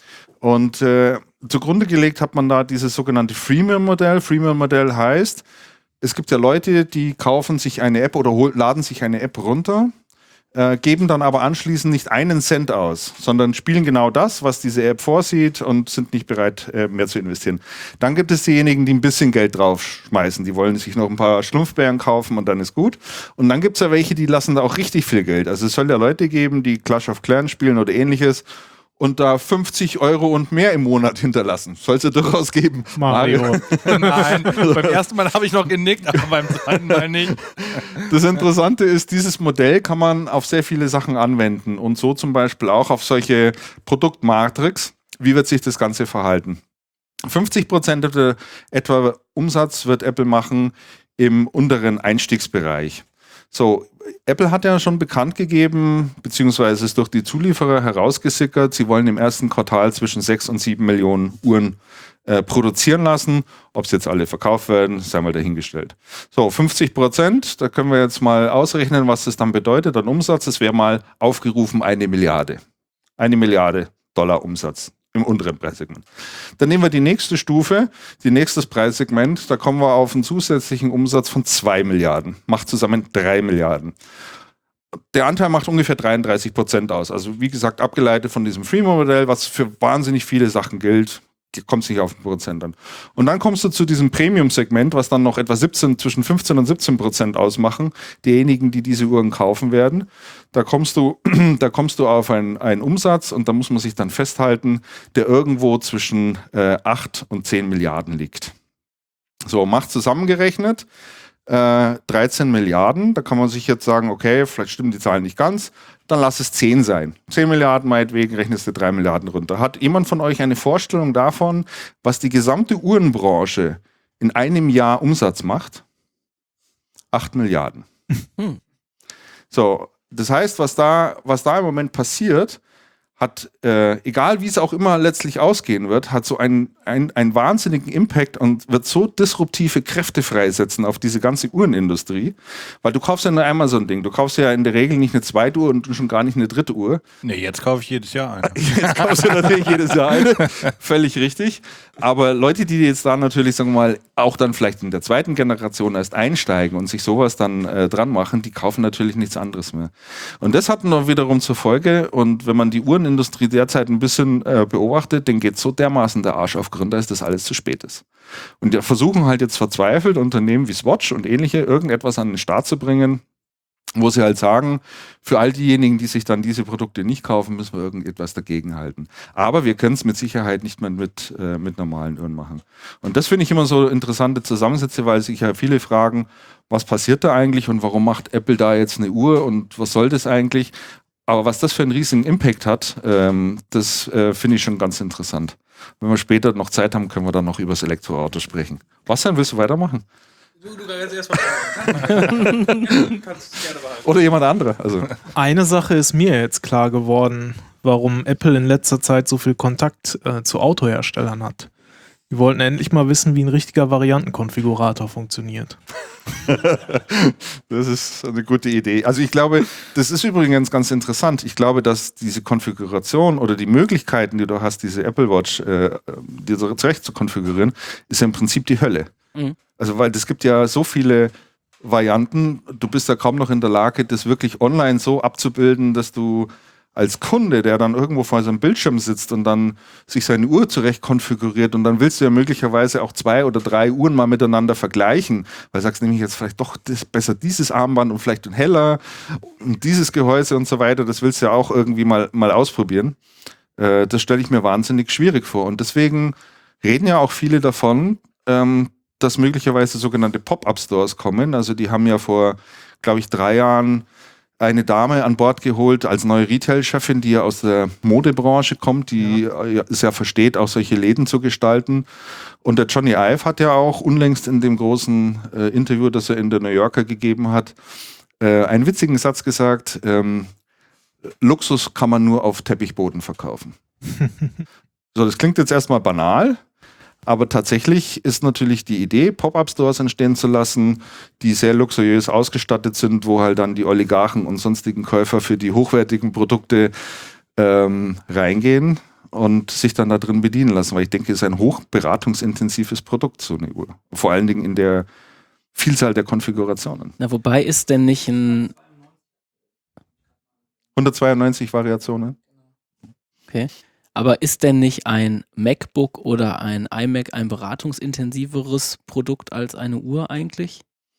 Und äh, zugrunde gelegt hat man da dieses sogenannte Freemium-Modell. Freemium-Modell heißt, es gibt ja Leute, die kaufen sich eine App oder hol, laden sich eine App runter, äh, geben dann aber anschließend nicht einen Cent aus, sondern spielen genau das, was diese App vorsieht und sind nicht bereit, äh, mehr zu investieren. Dann gibt es diejenigen, die ein bisschen Geld draufschmeißen. Die wollen sich noch ein paar Schlumpfbären kaufen und dann ist gut. Und dann gibt es ja welche, die lassen da auch richtig viel Geld. Also es soll ja Leute geben, die Clash of Clans spielen oder ähnliches und da fünfzig Euro und mehr im Monat hinterlassen. Soll es ja durchaus geben. Mario. Nein, beim ersten Mal habe ich noch genickt, aber beim zweiten Mal nicht. Das Interessante ist, dieses Modell kann man auf sehr viele Sachen anwenden und so zum Beispiel auch auf solche Produktmatrix. Wie wird sich das Ganze verhalten? fünfzig Prozent etwa Umsatz wird Apple machen im unteren Einstiegsbereich. So, Apple hat ja schon bekannt gegeben, beziehungsweise ist durch die Zulieferer herausgesickert, sie wollen im ersten Quartal zwischen sechs und sieben Millionen Uhren äh, produzieren lassen. Ob sie jetzt alle verkauft werden, sei mal dahingestellt. So, fünfzig Prozent, da können wir jetzt mal ausrechnen, was das dann bedeutet an Umsatz. Das wäre mal aufgerufen eine Milliarde. Eine Milliarde Dollar Umsatz im unteren Preissegment. Dann nehmen wir die nächste Stufe, die nächstes Preissegment, da kommen wir auf einen zusätzlichen Umsatz von zwei Milliarden. Macht zusammen drei Milliarden. Der Anteil macht ungefähr dreiunddreißig Prozent aus. Also wie gesagt, abgeleitet von diesem Freemium-Modell, was für wahnsinnig viele Sachen gilt, kommt sich auf ein Prozent an. Und dann kommst du zu diesem Premium-Segment, was dann noch etwa siebzehn, zwischen fünfzehn und siebzehn Prozent ausmachen, diejenigen, die diese Uhren kaufen werden. Da kommst du, da kommst du auf einen, einen Umsatz und da muss man sich dann festhalten, der irgendwo zwischen äh, acht und zehn Milliarden liegt. So, macht zusammengerechnet äh, dreizehn Milliarden. Da kann man sich jetzt sagen, okay, vielleicht stimmen die Zahlen nicht ganz. Dann lass es zehn sein. zehn Milliarden meinetwegen, rechnest du drei Milliarden runter. Hat jemand von euch eine Vorstellung davon, was die gesamte Uhrenbranche in einem Jahr Umsatz macht? acht Milliarden. Hm. So, das heißt, was da, was da im Moment passiert, hat, äh, egal wie es auch immer letztlich ausgehen wird, hat so einen, einen, einen wahnsinnigen Impact und wird so disruptive Kräfte freisetzen auf diese ganze Uhrenindustrie, weil du kaufst ja nur einmal so ein Ding. Du kaufst ja in der Regel nicht eine zweite Uhr und schon gar nicht eine dritte Uhr. Nee, jetzt kaufe ich jedes Jahr eine. Jetzt kaufst du natürlich jedes Jahr eine. Völlig richtig. Aber Leute, die jetzt da natürlich, sagen wir mal, auch dann vielleicht in der zweiten Generation erst einsteigen und sich sowas dann äh, dran machen, die kaufen natürlich nichts anderes mehr. Und das hat noch wiederum zur Folge, und wenn man die Uhrenindustrie derzeit ein bisschen äh, beobachtet, dann geht so dermaßen der Arsch auf Gründer, dass das alles zu spät ist. Und die versuchen halt jetzt verzweifelt, Unternehmen wie Swatch und ähnliche, irgendetwas an den Start zu bringen, wo sie halt sagen, für all diejenigen, die sich dann diese Produkte nicht kaufen, müssen wir irgendetwas dagegen halten. Aber wir können es mit Sicherheit nicht mehr mit, äh, mit normalen Uhren machen. Und das finde ich immer so interessante Zusammensätze, weil sich ja viele fragen, was passiert da eigentlich und warum macht Apple da jetzt eine Uhr und was soll das eigentlich? Aber was das für einen riesigen Impact hat, ähm, das äh, finde ich schon ganz interessant. Wenn wir später noch Zeit haben, können wir dann noch über das Elektroauto sprechen. Was dann, willst du weitermachen? Du, du kannst erst mal. Oder jemand anderer. Also. Eine Sache ist mir jetzt klar geworden, warum Apple in letzter Zeit so viel Kontakt äh, zu Autoherstellern hat. Die wollten endlich mal wissen, wie ein richtiger Variantenkonfigurator funktioniert. Das ist eine gute Idee. Also ich glaube, das ist übrigens ganz interessant. Ich glaube, dass diese Konfiguration oder die Möglichkeiten, die du hast, diese Apple Watch äh, dir so zurecht zu konfigurieren, ist ja im Prinzip die Hölle. Mhm. Also weil es gibt ja so viele Varianten, du bist ja kaum noch in der Lage, das wirklich online so abzubilden, dass du als Kunde, der dann irgendwo vor seinem Bildschirm sitzt und dann sich seine Uhr zurecht konfiguriert und dann willst du ja möglicherweise auch zwei oder drei Uhren mal miteinander vergleichen, weil du sagst nämlich jetzt vielleicht doch das, besser dieses Armband und vielleicht ein heller und dieses Gehäuse und so weiter, das willst du ja auch irgendwie mal, mal ausprobieren. Äh, das stelle ich mir wahnsinnig schwierig vor und deswegen reden ja auch viele davon, ähm, dass möglicherweise sogenannte Pop-Up-Stores kommen. Also die haben ja vor, glaube ich, drei Jahren eine Dame an Bord geholt als neue Retail-Chefin, die ja aus der Modebranche kommt, die ja. es ja versteht, auch solche Läden zu gestalten. Und der Johnny Ive hat ja auch unlängst in dem großen äh, Interview, das er in der New Yorker gegeben hat, äh, einen witzigen Satz gesagt, ähm, Luxus kann man nur auf Teppichboden verkaufen. So, das klingt jetzt erstmal banal, aber tatsächlich ist natürlich die Idee, Pop-Up-Stores entstehen zu lassen, die sehr luxuriös ausgestattet sind, wo halt dann die Oligarchen und sonstigen Käufer für die hochwertigen Produkte ähm, reingehen und sich dann da drin bedienen lassen. Weil ich denke, es ist ein hochberatungsintensives Produkt, so eine Uhr. Vor allen Dingen in der Vielzahl der Konfigurationen. Na, wobei ist denn nicht ein... hundertzweiundneunzig Variationen. Okay. Aber ist denn nicht ein MacBook oder ein iMac ein beratungsintensiveres Produkt als eine Uhr eigentlich?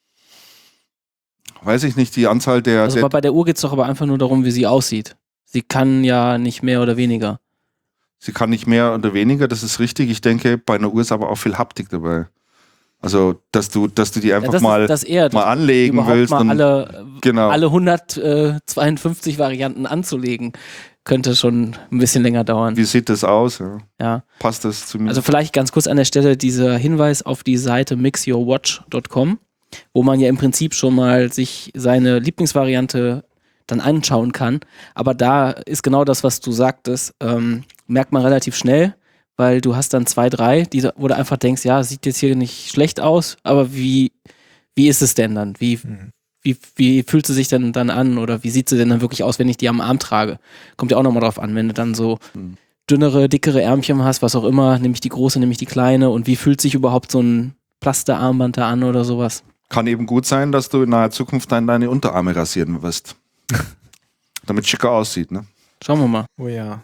Weiß ich nicht, die Anzahl der... Also der bei der Uhr geht es doch aber einfach nur darum, wie sie aussieht. Sie kann ja nicht mehr oder weniger. Sie kann nicht mehr oder weniger, das ist richtig. Ich denke, bei einer Uhr ist aber auch viel Haptik dabei. Also, dass du, dass du die einfach ja, das mal, ist, das eher, mal anlegen überhaupt willst. Mal und, alle, genau. alle hundertzweiundfünfzig Varianten anzulegen, könnte schon ein bisschen länger dauern. Wie sieht das aus? Ja. Ja. Passt das zu mir? Also vielleicht ganz kurz an der Stelle dieser Hinweis auf die Seite mix your watch dot com, wo man ja im Prinzip schon mal sich seine Lieblingsvariante dann anschauen kann. Aber da ist genau das, was du sagtest, ähm, merkt man relativ schnell, weil du hast dann zwei, drei, die, wo du einfach denkst, ja, sieht jetzt hier nicht schlecht aus, aber wie, wie ist es denn dann? Wie, mhm. wie, wie fühlt sie sich denn dann an oder wie sieht sie denn dann wirklich aus, wenn ich die am Arm trage? Kommt ja auch nochmal drauf an, wenn du dann so mhm. dünnere, dickere Ärmchen hast, was auch immer, nehme ich die große, nehme ich die kleine und wie fühlt sich überhaupt so ein Plasterarmband da an oder sowas? Kann eben gut sein, dass du in naher Zukunft dann deine Unterarme rasieren wirst. Damit es schicker aussieht, ne? Schauen wir mal. Oh ja.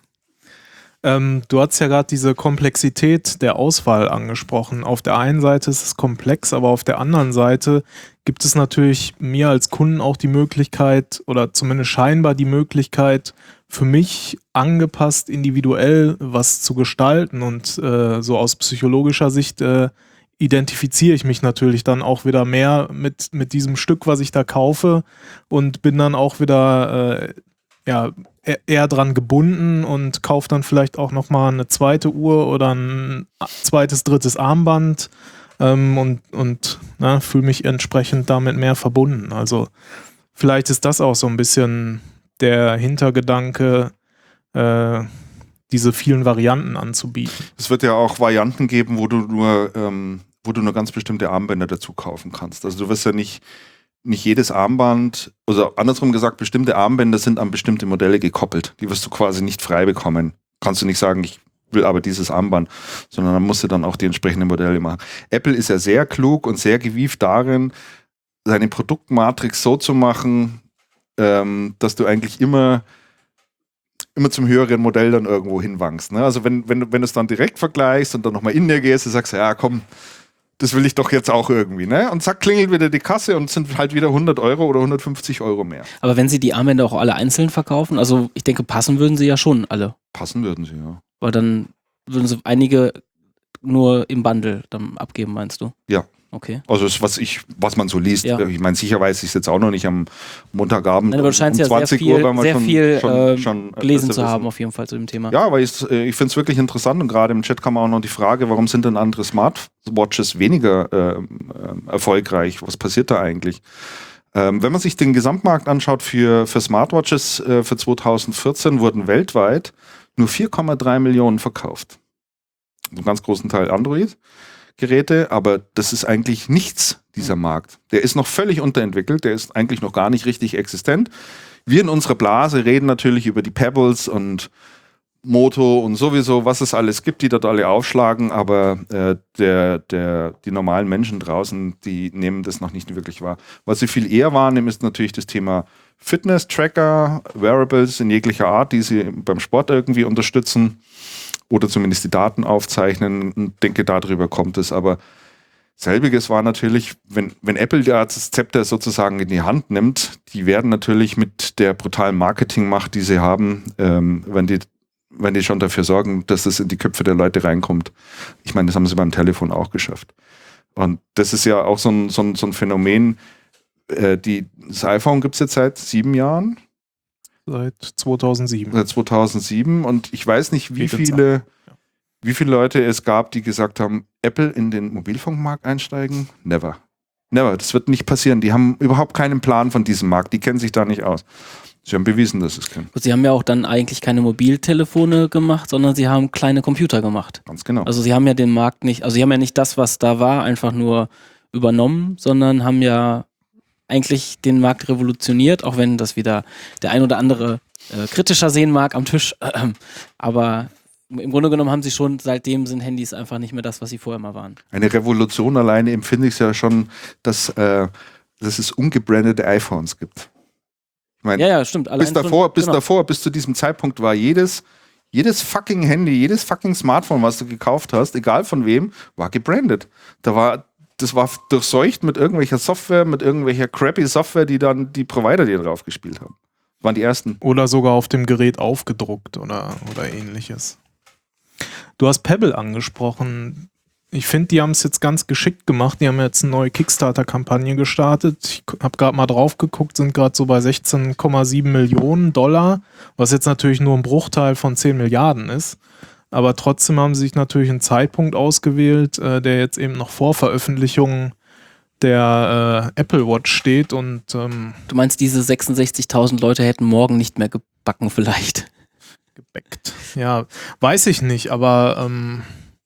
Ähm, du hast ja gerade diese Komplexität der Auswahl angesprochen. Auf der einen Seite ist es komplex, aber auf der anderen Seite gibt es natürlich mir als Kunden auch die Möglichkeit oder zumindest scheinbar die Möglichkeit, für mich angepasst, individuell was zu gestalten. Und äh, so aus psychologischer Sicht äh, identifiziere ich mich natürlich dann auch wieder mehr mit, mit diesem Stück, was ich da kaufe und bin dann auch wieder äh, ja, eher dran gebunden und kaufe dann vielleicht auch nochmal eine zweite Uhr oder ein zweites, drittes Armband ähm, und, und na, fühle mich entsprechend damit mehr verbunden. Also vielleicht ist das auch so ein bisschen der Hintergedanke, äh, diese vielen Varianten anzubieten. Es wird ja auch Varianten geben, wo du nur, ähm, wo du nur ganz bestimmte Armbänder dazu kaufen kannst. Also du wirst ja nicht Nicht jedes Armband, also andersrum gesagt, bestimmte Armbänder sind an bestimmte Modelle gekoppelt. Die wirst du quasi nicht frei bekommen. Kannst du nicht sagen, ich will aber dieses Armband, sondern dann musst du dann auch die entsprechenden Modelle machen. Apple ist ja sehr klug und sehr gewieft darin, seine Produktmatrix so zu machen, ähm, dass du eigentlich immer, immer zum höheren Modell dann irgendwo hinwankst. Ne? Also wenn, wenn, wenn du es dann direkt vergleichst und dann nochmal in dir gehst, du sagst, ja komm, das will ich doch jetzt auch irgendwie, ne? Und zack, klingelt wieder die Kasse und sind halt wieder hundert Euro oder hundertfünfzig Euro mehr. Aber wenn sie die Armbänder auch alle einzeln verkaufen, also ich denke, passen würden sie ja schon alle. Passen würden sie, ja. Weil dann würden sie einige nur im Bundle dann abgeben, meinst du? Ja. Okay. Also das, was ich, was man so liest, Ja. ich meine, sicher weiß ich es jetzt auch noch nicht am Montagabend. Nein, aber du scheinst um ja sehr zwanzig viel, Uhr, weil wir sehr schon, viel schon, äh, schon, äh, gelesen besser zu haben wissen. auf jeden Fall zu dem Thema. Ja, weil ich, ich finde es wirklich interessant und gerade im Chat kam auch noch die Frage, warum sind denn andere Smartwatches weniger äh, äh, erfolgreich? Was passiert da eigentlich? Ähm, wenn man sich den Gesamtmarkt anschaut für, für Smartwatches äh, für zweitausendvierzehn, wurden weltweit nur vier Komma drei Millionen verkauft. Einen ganz großen Teil Android-Geräte, aber das ist eigentlich nichts, dieser Markt. Der ist noch völlig unterentwickelt, der ist eigentlich noch gar nicht richtig existent. Wir in unserer Blase reden natürlich über die Pebbles und Moto und sowieso, was es alles gibt, die dort alle aufschlagen, aber äh, der, der, die normalen Menschen draußen, die nehmen das noch nicht wirklich wahr. Was sie viel eher wahrnehmen, ist natürlich das Thema Fitness-Tracker, Wearables in jeglicher Art, die sie beim Sport irgendwie unterstützen oder zumindest die Daten aufzeichnen. Und denke, darüber kommt es. Aber selbiges war natürlich, wenn, wenn Apple das Zepter sozusagen in die Hand nimmt, die werden natürlich mit der brutalen Marketingmacht, die sie haben, ähm, wenn die wenn die schon dafür sorgen, dass das in die Köpfe der Leute reinkommt. Ich meine, das haben sie beim Telefon auch geschafft. Und das ist ja auch so ein, so ein, so ein Phänomen. Äh, die, das iPhone gibt es jetzt seit sieben Jahren. Seit zweitausendsieben. Seit zweitausendsieben. Und ich weiß nicht, wie Geht ins viele, Ja. wie viele Leute es gab, die gesagt haben, Apple in den Mobilfunkmarkt einsteigen? Never. Never. Das wird nicht passieren. Die haben überhaupt keinen Plan von diesem Markt. Die kennen sich da nicht aus. Sie haben bewiesen, dass es können. Sie haben ja auch dann eigentlich keine Mobiltelefone gemacht, sondern sie haben kleine Computer gemacht. Ganz genau. Also sie haben ja den Markt nicht, also sie haben ja nicht das, was da war, einfach nur übernommen, sondern haben ja eigentlich den Markt revolutioniert, auch wenn das wieder der ein oder andere äh, kritischer sehen mag am Tisch. Äh, aber im Grunde genommen haben sie schon, seitdem sind Handys einfach nicht mehr das, was sie vorher mal waren. Eine Revolution alleine empfinde ich es ja schon, dass, äh, dass es ungebrandete iPhones gibt. Ich meine, Ja, ja, stimmt. Allein bis davor, schon, bis genau. davor, bis zu diesem Zeitpunkt war jedes, jedes fucking Handy, jedes fucking Smartphone, was du gekauft hast, egal von wem, war gebrandet. Da war, das war durchseucht mit irgendwelcher Software, mit irgendwelcher crappy Software, die dann die Provider dir drauf gespielt haben. Das waren die ersten. Oder sogar auf dem Gerät aufgedruckt oder, oder ähnliches. Du hast Pebble angesprochen. Ich finde, die haben es jetzt ganz geschickt gemacht. Die haben jetzt eine neue Kickstarter-Kampagne gestartet. Ich habe gerade mal drauf geguckt, sind gerade so bei sechzehn Komma sieben Millionen Dollar, was jetzt natürlich nur ein Bruchteil von zehn Milliarden ist. Aber trotzdem haben sie sich natürlich einen Zeitpunkt ausgewählt, äh, der jetzt eben noch vor Veröffentlichung der äh, Apple Watch steht. Und ähm, Du meinst, diese sechsundsechzigtausend Leute hätten morgen nicht mehr gebacken vielleicht? gebackt. Ja, weiß ich nicht, aber ähm,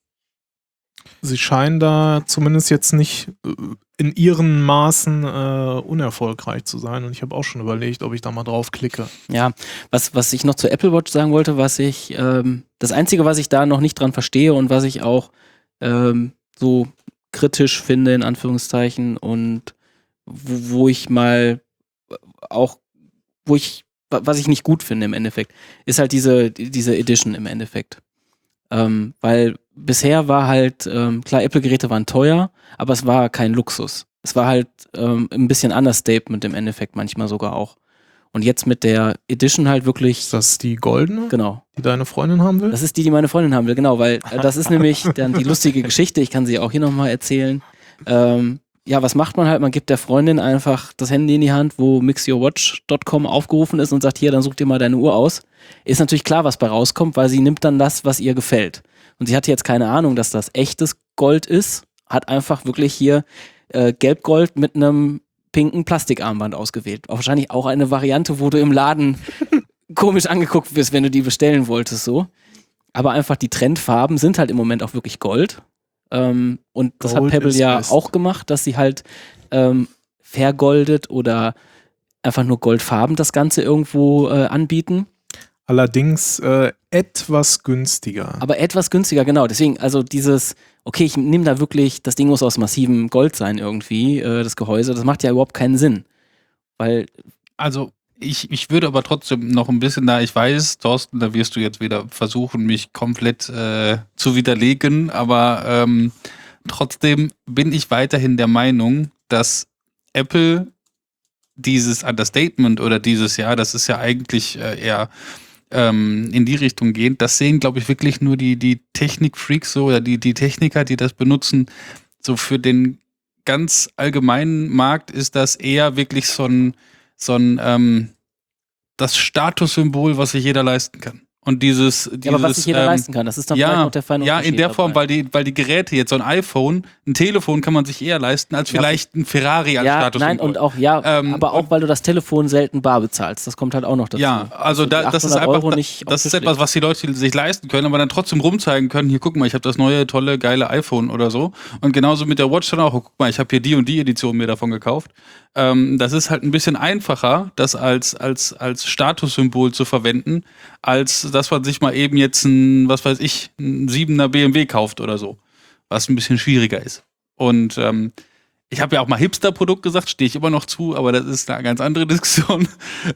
sie scheinen da zumindest jetzt nicht äh, in ihren Maßen äh, unerfolgreich zu sein. Und ich habe auch schon überlegt, ob ich da mal drauf klicke. Ja, was, was ich noch zur Apple Watch sagen wollte, was ich, ähm, das Einzige, was ich da noch nicht dran verstehe und was ich auch ähm, so kritisch finde, in Anführungszeichen, und wo, wo ich mal auch, wo ich, was ich nicht gut finde im Endeffekt, ist halt diese, diese Edition im Endeffekt. Ähm, weil bisher war halt, ähm, klar, Apple-Geräte waren teuer, aber es war kein Luxus. Es war halt ähm, ein bisschen Understatement im Endeffekt manchmal sogar auch. Und jetzt mit der Edition halt wirklich, Ist das die goldene, genau. die deine Freundin haben will? Das ist die, die meine Freundin haben will, genau, weil äh, das ist nämlich dann die lustige Geschichte, ich kann sie auch hier nochmal erzählen. Ähm, ja, was macht man halt? Man gibt der Freundin einfach das Handy in die Hand, wo mix your watch dot com aufgerufen ist und sagt, hier, dann such dir mal deine Uhr aus. Ist natürlich klar, was bei rauskommt, weil sie nimmt dann das, was ihr gefällt. Und sie hatte jetzt keine Ahnung, dass das echtes Gold ist, hat einfach wirklich hier äh, Gelbgold mit einem pinken Plastikarmband ausgewählt. Auch wahrscheinlich auch eine Variante, wo du im Laden komisch angeguckt wirst, wenn du die bestellen wolltest, so. Aber einfach die Trendfarben sind halt im Moment auch wirklich Gold. Ähm, und das Gold hat Pebble ist ja Mist. auch gemacht, dass sie halt ähm, vergoldet oder einfach nur goldfarben das Ganze irgendwo äh, anbieten. Allerdings äh, etwas günstiger. Aber etwas günstiger, genau. Deswegen, also dieses, okay, ich nehme da wirklich, das Ding muss aus massivem Gold sein irgendwie, äh, das Gehäuse, das macht ja überhaupt keinen Sinn. Weil, Also ich, ich würde aber trotzdem noch ein bisschen da, ich weiß, Thorsten, da wirst du jetzt wieder versuchen, mich komplett äh, zu widerlegen, aber ähm, trotzdem bin ich weiterhin der Meinung, dass Apple dieses Understatement oder dieses Jahr, das ist ja eigentlich äh, eher ähm, in die Richtung gehend, das sehen, glaube ich, wirklich nur die, die Technik-Freaks so oder die, die Techniker, die das benutzen. So für den ganz allgemeinen Markt ist das eher wirklich so ein, so ein ähm, das Statussymbol, was sich jeder leisten kann. Und dieses, dieses Ja, aber was sich jeder ähm, leisten kann, das ist dann ja, vielleicht noch der feine ja, in Unterschied der Form, dabei. weil die, weil die Geräte jetzt so ein iPhone, ein Telefon kann man sich eher leisten als Ja. vielleicht ein Ferrari als Ja, Statussymbol. nein, und auch, ja, Ähm, aber auch, weil du das Telefon selten bar bezahlst. Das kommt halt auch noch dazu. Ja, also die da, das ist achthundert einfach, Euro da- nicht auf das den ist Tisch etwas, was die Leute sich leisten können, aber dann trotzdem rumzeigen können, hier guck mal, ich habe das neue, tolle, geile iPhone oder so. Und genauso mit der Watch dann auch, guck mal, ich habe hier die und die Edition mir davon gekauft. Ähm, das ist halt ein bisschen einfacher, das als, als, als Statussymbol zu verwenden, als dass man sich mal eben jetzt ein, was weiß ich, ein siebener B M W kauft oder so. Was ein bisschen schwieriger ist. Und ähm, ich habe ja auch mal Hipster-Produkt gesagt, stehe ich immer noch zu, aber das ist eine ganz andere Diskussion.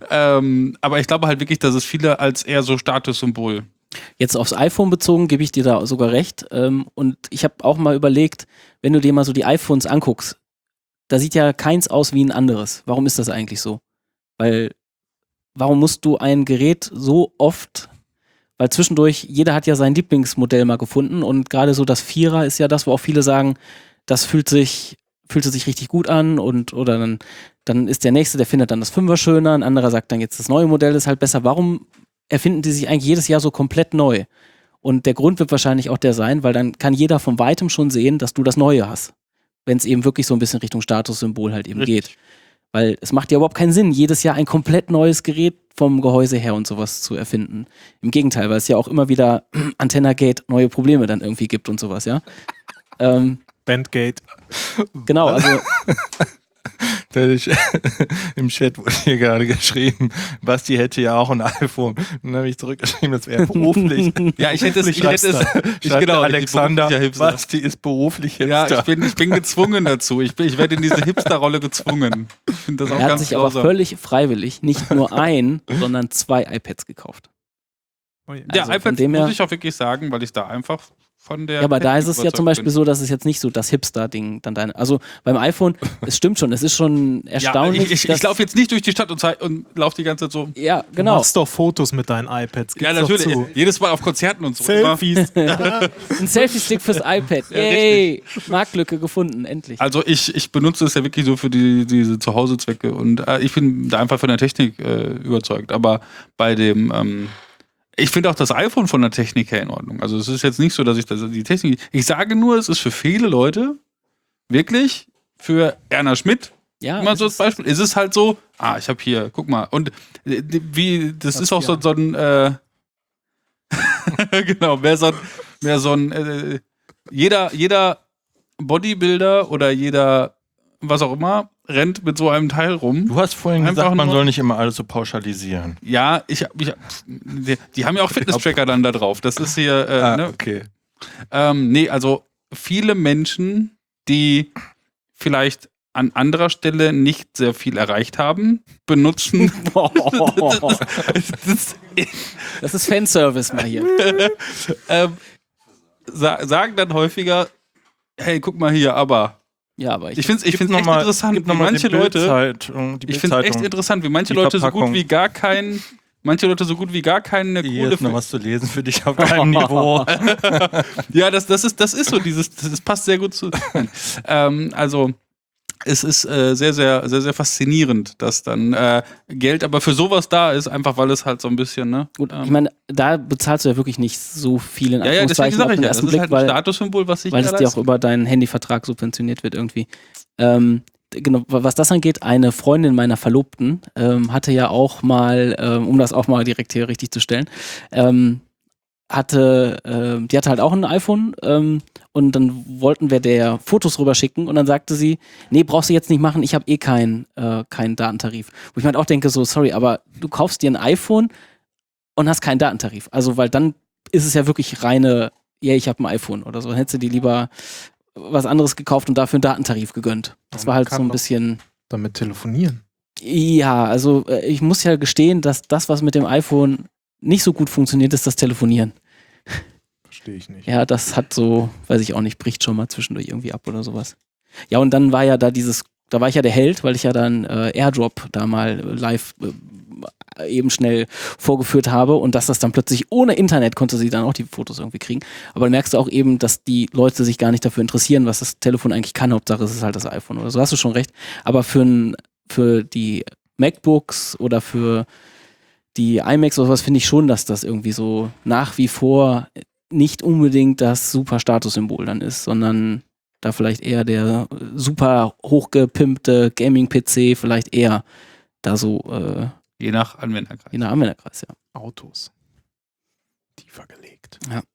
ähm, aber ich glaube halt wirklich, dass es viele als eher so Statussymbol. Jetzt aufs iPhone bezogen, gebe ich dir da sogar recht. Ähm, und ich habe auch mal überlegt, wenn du dir mal so die iPhones anguckst, da sieht ja keins aus wie ein anderes. Warum ist das eigentlich so? Weil, warum musst du ein Gerät so oft, weil zwischendurch, jeder hat ja sein Lieblingsmodell mal gefunden und gerade so das Vierer ist ja das, wo auch viele sagen, das fühlt sich, fühlte sich richtig gut an und oder dann, dann ist der Nächste, der findet dann das Fünfer schöner, ein anderer sagt dann jetzt, das neue Modell ist halt besser. Warum erfinden die sich eigentlich jedes Jahr so komplett neu? Und der Grund wird wahrscheinlich auch der sein, weil dann kann jeder von Weitem schon sehen, dass du das Neue hast. Wenn es eben wirklich so ein bisschen Richtung Statussymbol halt eben Richtig. geht. Weil es macht ja überhaupt keinen Sinn, jedes Jahr ein komplett neues Gerät vom Gehäuse her und sowas zu erfinden. Im Gegenteil, weil es ja auch immer wieder Antenna-Gate neue Probleme dann irgendwie gibt und sowas, ja. ähm, Bandgate. genau, also Im Chat wurde hier gerade geschrieben, Basti hätte ja auch ein iPhone. Und dann habe ich zurückgeschrieben, das wäre beruflich. Ja, ich hätte es, ich Beruflich hätte es, Hipster. ich, Schreibt genau, Alexander, ich bin beruflicher Hipster. Basti ist beruflich Ja, Hipster. ich bin, ich bin gezwungen dazu. Ich, bin, ich werde in diese Hipster-Rolle gezwungen. Ich finde das auch er hat ganz sich aber grausam. völlig freiwillig nicht nur ein, sondern zwei iPads gekauft. Oh ja. Ja, also von iPad dem her- muss ich auch wirklich sagen, weil ich da einfach von der. Ja, aber da Technik ist es ja überzeugt zum Beispiel bin. so, dass es jetzt nicht so das Hipster-Ding dann deine. Also beim iPhone, es stimmt schon, es ist schon Ja, erstaunlich. ich ich, dass- ich laufe jetzt nicht durch die Stadt und, zei- und laufe die ganze Zeit so. Ja, Du genau. machst doch Fotos mit deinen iPads. Ja, Gib's doch natürlich. zu. Jedes Mal auf Konzerten und so. immer. Selfies. Ein Selfie-Stick fürs iPad. Ja, Yay! Marktlücke gefunden, endlich. Also ich, ich benutze es ja wirklich so für die, diese Zuhause-Zwecke und äh, ich bin da einfach von der Technik äh, überzeugt. Aber bei dem, ähm, ich finde auch das iPhone von der Technik her in Ordnung. Also es ist jetzt nicht so, dass ich das, die Technik, ich sage nur, es ist für viele Leute wirklich, für Erna Schmidt, Ja, immer es so als ist- Beispiel, ist es halt so, ah, ich habe hier, guck mal. Und äh, die- wie, das ist auch so, so ein, äh, genau, mehr so ein, mehr so ein, äh, jeder, jeder Bodybuilder oder jeder, was auch immer, rennt mit so einem Teil rum. Du hast vorhin Einfach gesagt, man nur- soll nicht immer alles so pauschalisieren. Ja, ich, hab- ich hab- die, die haben ja auch Fitness-Tracker dann da drauf. Das ist hier, äh, Ah, ne? okay. Ähm, nee, also viele Menschen, die vielleicht an anderer Stelle nicht sehr viel erreicht haben, benutzen. das ist, Das ist Fanservice mal hier. ähm, sa sagen dann häufiger, hey, guck mal hier, aber. Ja, aber ich, Ich finde es ich Gib find's noch echt mal- interessant, gib wie noch mal manche die Leute. Bildzeitung, die Ich finde es echt Bildzeitung. interessant, wie manche Die Leute so Verpackung. gut wie gar keinen. Manche Leute so gut wie gar keine Hier Kohle ist noch für. was zu lesen für dich auf deinem Niveau. Ja, das, das, ist, das ist so, dieses, das passt sehr gut zu. Nein. ähm, also, es ist äh, sehr, sehr, sehr, sehr faszinierend, dass dann äh, Geld aber für sowas da ist, einfach weil es halt so ein bisschen, ne? gut, ähm, ich meine, da bezahlst du ja wirklich nicht so viel in ja, ja, deswegen Anführungszeichen sage auf ich den ja, das ersten ist Blick, halt ein weil, Statussymbol, was sich weil es jeder dir auch leisten über deinen Handyvertrag subventioniert wird irgendwie. Ähm, genau, was das angeht, eine Freundin meiner Verlobten ähm, hatte ja auch mal, ähm, um das auch mal direkt hier richtig zu stellen, ähm, hatte, ähm, die hatte halt auch ein iPhone ähm, und dann wollten wir der Fotos rüberschicken und dann sagte sie, nee, brauchst du jetzt nicht machen, ich habe eh keinen äh, keinen Datentarif. Wo ich mir halt auch denke, so, sorry, aber du kaufst dir ein iPhone und hast keinen Datentarif. Also, weil dann ist es ja wirklich reine, ja, ich habe ein iPhone oder so. Dann hättest du dir lieber was anderes gekauft und dafür einen Datentarif gegönnt. Das Ja, war man halt kann so ein doch- bisschen. Damit telefonieren. Ja, also äh, ich muss ja gestehen, dass das, was mit dem iPhone nicht so gut funktioniert, ist das Telefonieren. Verstehe ich nicht. Ja, das hat so, weiß ich auch nicht, bricht schon mal zwischendurch irgendwie ab oder sowas. Ja, und dann war ja da dieses, da war ich ja der Held, weil ich ja dann äh, Airdrop da mal live äh, eben schnell vorgeführt habe und dass das dann plötzlich ohne Internet konnte sie dann auch die Fotos irgendwie kriegen. Aber dann merkst du auch eben, dass die Leute sich gar nicht dafür interessieren, was das Telefon eigentlich kann. Hauptsache es ist halt das iPhone oder so. Hast du schon recht. Aber für, n, für die MacBooks oder für die iMacs oder sowas finde ich schon, dass das irgendwie so nach wie vor nicht unbedingt das super Statussymbol dann ist, sondern da vielleicht eher der super hochgepimpte Gaming-P C vielleicht eher da so äh, Je nach Anwenderkreis. je nach Anwenderkreis, ja. Autos. Tiefer gelegt.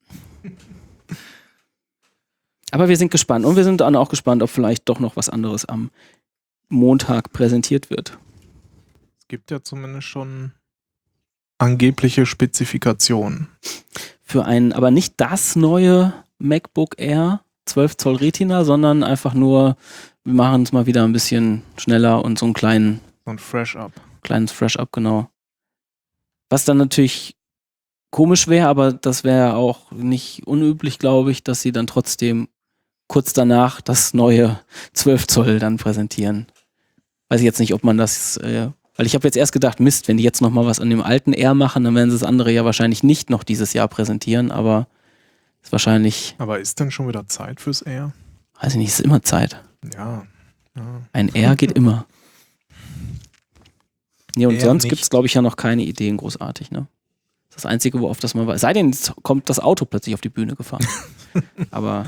Aber wir sind gespannt und wir sind dann auch gespannt, ob vielleicht doch noch was anderes am Montag präsentiert wird. Es gibt ja zumindest schon angebliche Spezifikationen. Für ein, aber nicht das neue MacBook Air zwölf Zoll Retina, sondern einfach nur, wir machen es mal wieder ein bisschen schneller und so einen kleinen, So ein Fresh-Up. kleines Fresh-Up, genau. Was dann natürlich komisch wäre, aber das wäre auch nicht unüblich, glaube ich, dass sie dann trotzdem kurz danach das neue zwölf Zoll dann präsentieren. Weiß ich jetzt nicht, ob man das, äh, weil ich habe jetzt erst gedacht, Mist, wenn die jetzt nochmal was an dem alten Air machen, dann werden sie das andere ja wahrscheinlich nicht noch dieses Jahr präsentieren, aber ist wahrscheinlich, Aber ist denn schon wieder Zeit fürs Air? weiß ich nicht, ist immer Zeit. Ja. ja. Ein Air geht immer. Nee, und Eher sonst nicht. gibt es, glaube ich, ja noch keine Ideen großartig, ne? Das ist das Einzige, wo auf das man weiß. Sei denn, es kommt das Auto plötzlich auf die Bühne gefahren. Aber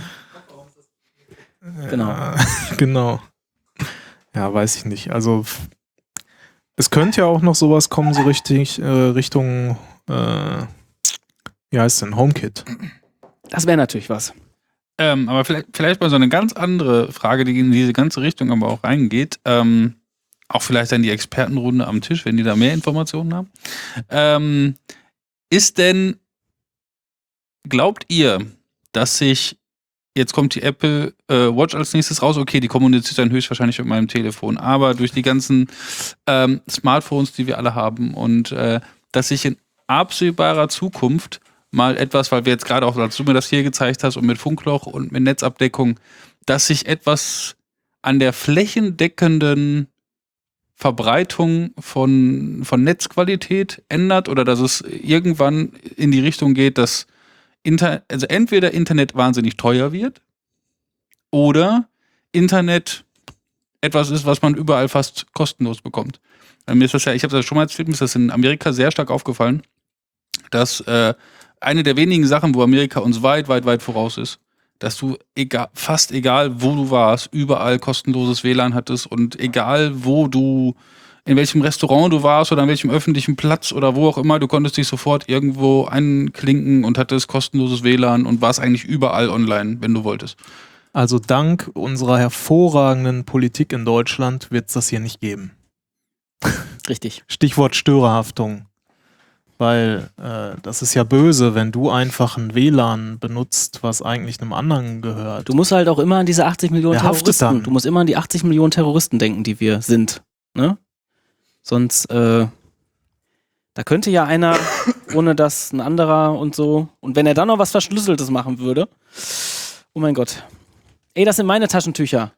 genau. Ja, genau. Ja, weiß ich nicht. Also f- es könnte ja auch noch sowas kommen, so richtig äh, Richtung, äh, wie heißt denn, HomeKit. Das wäre natürlich was. Ähm, aber vielleicht, vielleicht mal so eine ganz andere Frage, die in diese ganze Richtung aber auch reingeht. Ähm, auch vielleicht dann die Expertenrunde am Tisch, wenn die da mehr Informationen haben. Ähm, ist denn, glaubt ihr, dass sich, jetzt kommt die Apple äh, Watch als nächstes raus, okay, die kommuniziert dann höchstwahrscheinlich mit meinem Telefon, aber durch die ganzen ähm, Smartphones, die wir alle haben und äh, dass sich in absehbarer Zukunft mal etwas, weil wir jetzt gerade auch, als du mir das hier gezeigt hast und mit Funkloch und mit Netzabdeckung, dass sich etwas an der flächendeckenden Verbreitung von, von Netzqualität ändert oder dass es irgendwann in die Richtung geht, dass Inter- also entweder Internet wahnsinnig teuer wird oder Internet etwas ist, was man überall fast kostenlos bekommt. Äh, Mir ist das ja, ich habe das schon mal erzählt, mir ist das in Amerika sehr stark aufgefallen, dass äh, eine der wenigen Sachen, wo Amerika uns weit, weit, weit voraus ist, dass du egal, fast egal, wo du warst, überall kostenloses W L A N hattest und egal, wo du, in welchem Restaurant du warst oder an welchem öffentlichen Platz oder wo auch immer, du konntest dich sofort irgendwo einklinken und hattest kostenloses W L A N und warst eigentlich überall online, wenn du wolltest. Also dank unserer hervorragenden Politik in Deutschland wird es das hier nicht geben. Richtig. Stichwort Störerhaftung. Weil äh, das ist ja böse, wenn du einfach ein W L A N benutzt, was eigentlich einem anderen gehört. Du musst halt auch immer an diese achtzig Millionen Wer haftet Terroristen. dann? Du musst immer an die achtzig Millionen Terroristen denken, die wir sind. Ne? Sonst, äh, da könnte ja einer, ohne dass ein anderer und so. Und wenn er dann noch was Verschlüsseltes machen würde. Oh mein Gott. Ey, das sind meine Taschentücher.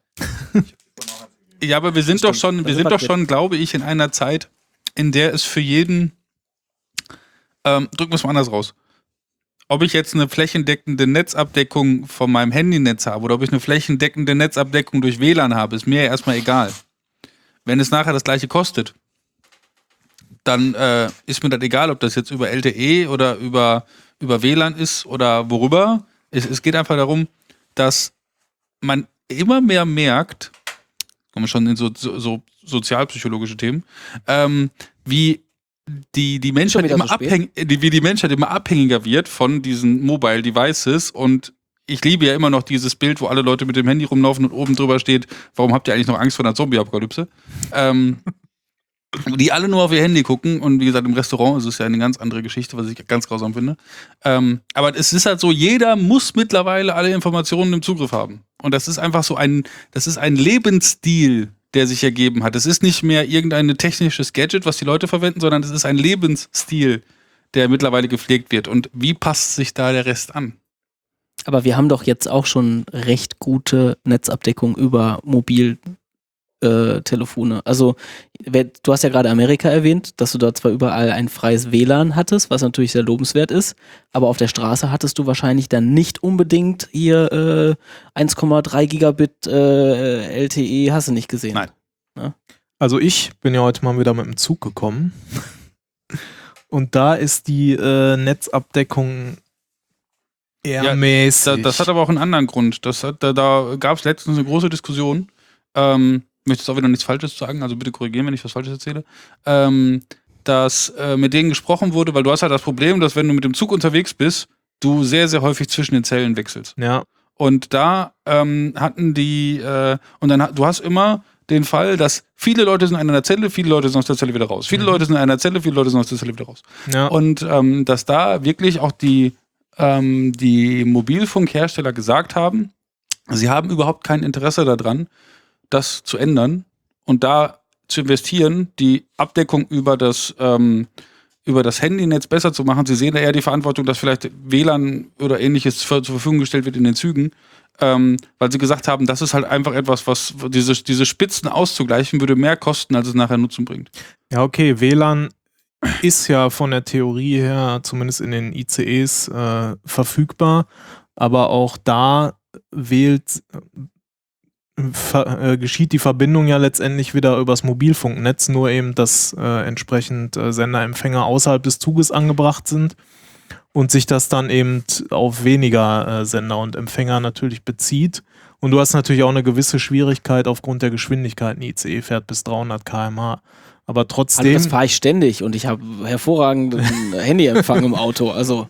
Ja, aber wir sind doch schon, wir sind doch schon, glaube ich, in einer Zeit, in der es für jeden, ähm, drücken wir es mal anders raus. Ob ich jetzt eine flächendeckende Netzabdeckung von meinem Handynetz habe oder ob ich eine flächendeckende Netzabdeckung durch W L A N habe, ist mir ja erstmal egal. Wenn es nachher das gleiche kostet, dann äh, ist mir das egal, ob das jetzt über L T E oder über, über W L A N ist oder worüber. Es, es geht einfach darum, dass man immer mehr merkt, kommen wir schon in so, so, so sozialpsychologische Themen, ähm, wie die, die Menschheit wieder immer so spät? abhängig, die, wie die Menschheit immer abhängiger wird von diesen Mobile Devices und ich liebe ja immer noch dieses Bild, wo alle Leute mit dem Handy rumlaufen und oben drüber steht, warum habt ihr eigentlich noch Angst vor einer Zombie-Apokalypse? ähm, die alle nur auf ihr Handy gucken und wie gesagt, im Restaurant ist es ja eine ganz andere Geschichte, was ich ganz grausam finde. Ähm, aber es ist halt so, jeder muss mittlerweile alle Informationen im Zugriff haben. Und das ist einfach so ein, das ist ein Lebensstil, der sich ergeben hat. Es ist nicht mehr irgendein technisches Gadget, was die Leute verwenden, sondern es ist ein Lebensstil, der mittlerweile gepflegt wird. Und wie passt sich da der Rest an? Aber wir haben doch jetzt auch schon recht gute Netzabdeckung über Mobiltelefone. Also wer, du hast ja gerade Amerika erwähnt, dass du da zwar überall ein freies W L A N hattest, was natürlich sehr lobenswert ist, aber auf der Straße hattest du wahrscheinlich dann nicht unbedingt hier äh, eins Komma drei Gigabit äh, L T E, hast du nicht gesehen. Nein. Ja? Also ich bin ja heute mal wieder mit dem Zug gekommen und da ist die äh, Netzabdeckung eher Ja, mäßig. Da, das hat aber auch einen anderen Grund. Das hat, da da gab es letztens eine große Diskussion. Ähm, ich möchte jetzt auch wieder nichts Falsches sagen, also bitte korrigieren, wenn ich was Falsches erzähle. Ähm, dass äh, mit denen gesprochen wurde, weil du hast halt das Problem, dass wenn du mit dem Zug unterwegs bist, du sehr, sehr häufig zwischen den Zellen wechselst. Ja, Und da ähm, hatten die, äh, und dann ha- du hast immer den Fall, dass viele Leute sind in einer Zelle, viele Leute sind aus der Zelle wieder raus. Viele Mhm. Leute sind in einer Zelle, viele Leute sind aus der Zelle wieder raus. ja. Und ähm, dass da wirklich auch die, ähm, die Mobilfunkhersteller gesagt haben, sie haben überhaupt kein Interesse daran, das zu ändern und da zu investieren, die Abdeckung über das, ähm, über das Handynetz besser zu machen. Sie sehen da eher die Verantwortung, dass vielleicht W L A N oder ähnliches für, zur Verfügung gestellt wird in den Zügen, ähm, weil sie gesagt haben, das ist halt einfach etwas, was diese, diese Spitzen auszugleichen, würde mehr kosten, als es nachher Nutzen bringt. Ja, okay, W L A N ist ja von der Theorie her, zumindest in den I C Es, äh, verfügbar, aber auch da wählt, äh, ver, äh, geschieht die Verbindung ja letztendlich wieder übers Mobilfunknetz, nur eben, dass äh, entsprechend äh, Senderempfänger außerhalb des Zuges angebracht sind und sich das dann eben auf weniger äh, Sender und Empfänger natürlich bezieht. Und du hast natürlich auch eine gewisse Schwierigkeit aufgrund der Geschwindigkeit. Ein I C E fährt bis dreihundert Kilometer pro Stunde. Aber Also trotzdem, das fahre ich ständig und ich habe hervorragenden Handyempfang im Auto. Also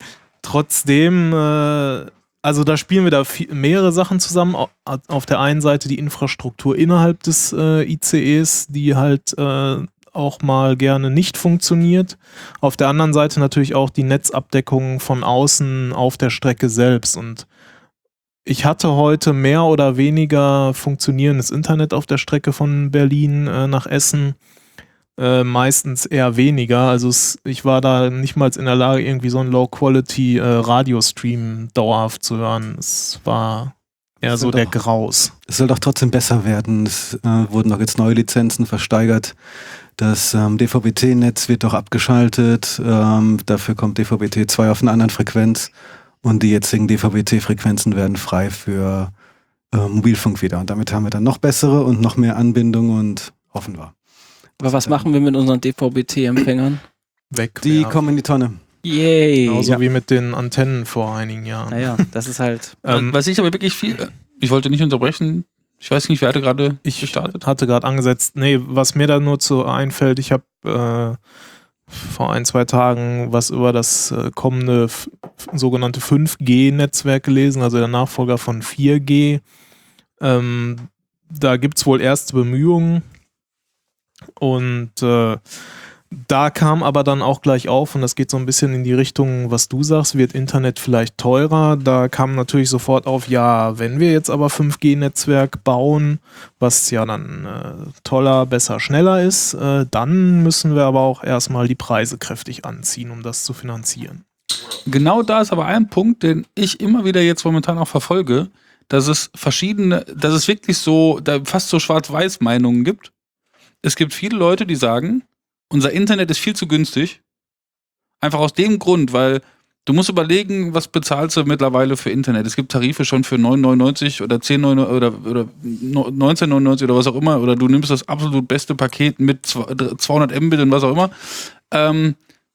trotzdem, äh, also da spielen wir da viel, mehrere Sachen zusammen. Au- Auf der einen Seite die Infrastruktur innerhalb des äh, I C Es, die halt äh, auch mal gerne nicht funktioniert. Auf der anderen Seite natürlich auch die Netzabdeckung von außen auf der Strecke selbst. Und ich hatte heute mehr oder weniger funktionierendes Internet auf der Strecke von Berlin äh, nach Essen. Äh, meistens eher weniger. Also es, ich war da nicht mal in der Lage, irgendwie so einen Low-Quality-Radiostream dauerhaft zu hören. Es war eher Das so sind der doch- Graus. Es soll doch trotzdem besser werden. Es äh, wurden doch jetzt neue Lizenzen versteigert. Das ähm, D V B T-Netz wird doch abgeschaltet. Ähm, dafür kommt D V B T zwei auf einer anderen Frequenz. Und die jetzigen D V B T-Frequenzen werden frei für äh, Mobilfunk wieder. Und damit haben wir dann noch bessere und noch mehr Anbindung und hoffen wir. aber was machen wir mit unseren D V B T-Empfängern? Weg. Die ja. kommen in die Tonne. Yay! Genauso Ja. wie mit den Antennen vor einigen Jahren. Naja, das ist halt. Ähm, Was ich aber wirklich viel, ich wollte nicht unterbrechen, ich weiß nicht, wer hatte gerade Ich gestartet? hatte gerade angesetzt, nee, was mir da nur zu einfällt, ich habe äh, vor ein, zwei Tagen was über das äh, kommende f- sogenannte fünf G Netzwerk gelesen, also der Nachfolger von vier G. Ähm, da gibt es wohl erste Bemühungen und äh, da kam aber dann auch gleich auf, und das geht so ein bisschen in die Richtung, was du sagst, wird Internet vielleicht teurer. Da kam natürlich sofort auf, ja, wenn wir jetzt aber fünf G Netzwerk bauen, was ja dann äh, toller, besser, schneller ist, äh, dann müssen wir aber auch erstmal die Preise kräftig anziehen, um das zu finanzieren. Genau da ist aber ein Punkt, den ich immer wieder jetzt momentan auch verfolge, dass es verschiedene, dass es wirklich so, da fast so Schwarz-Weiß-Meinungen gibt. Es gibt viele Leute, die sagen, unser Internet ist viel zu günstig. Einfach aus dem Grund, weil du musst überlegen, was bezahlst du mittlerweile für Internet. Es gibt Tarife schon für neun neunundneunzig oder zehn neunundneunzig oder, oder neunzehn neunundneunzig oder was auch immer. Oder du nimmst das absolut beste Paket mit zweihundert Mbit und was auch immer. Ähm,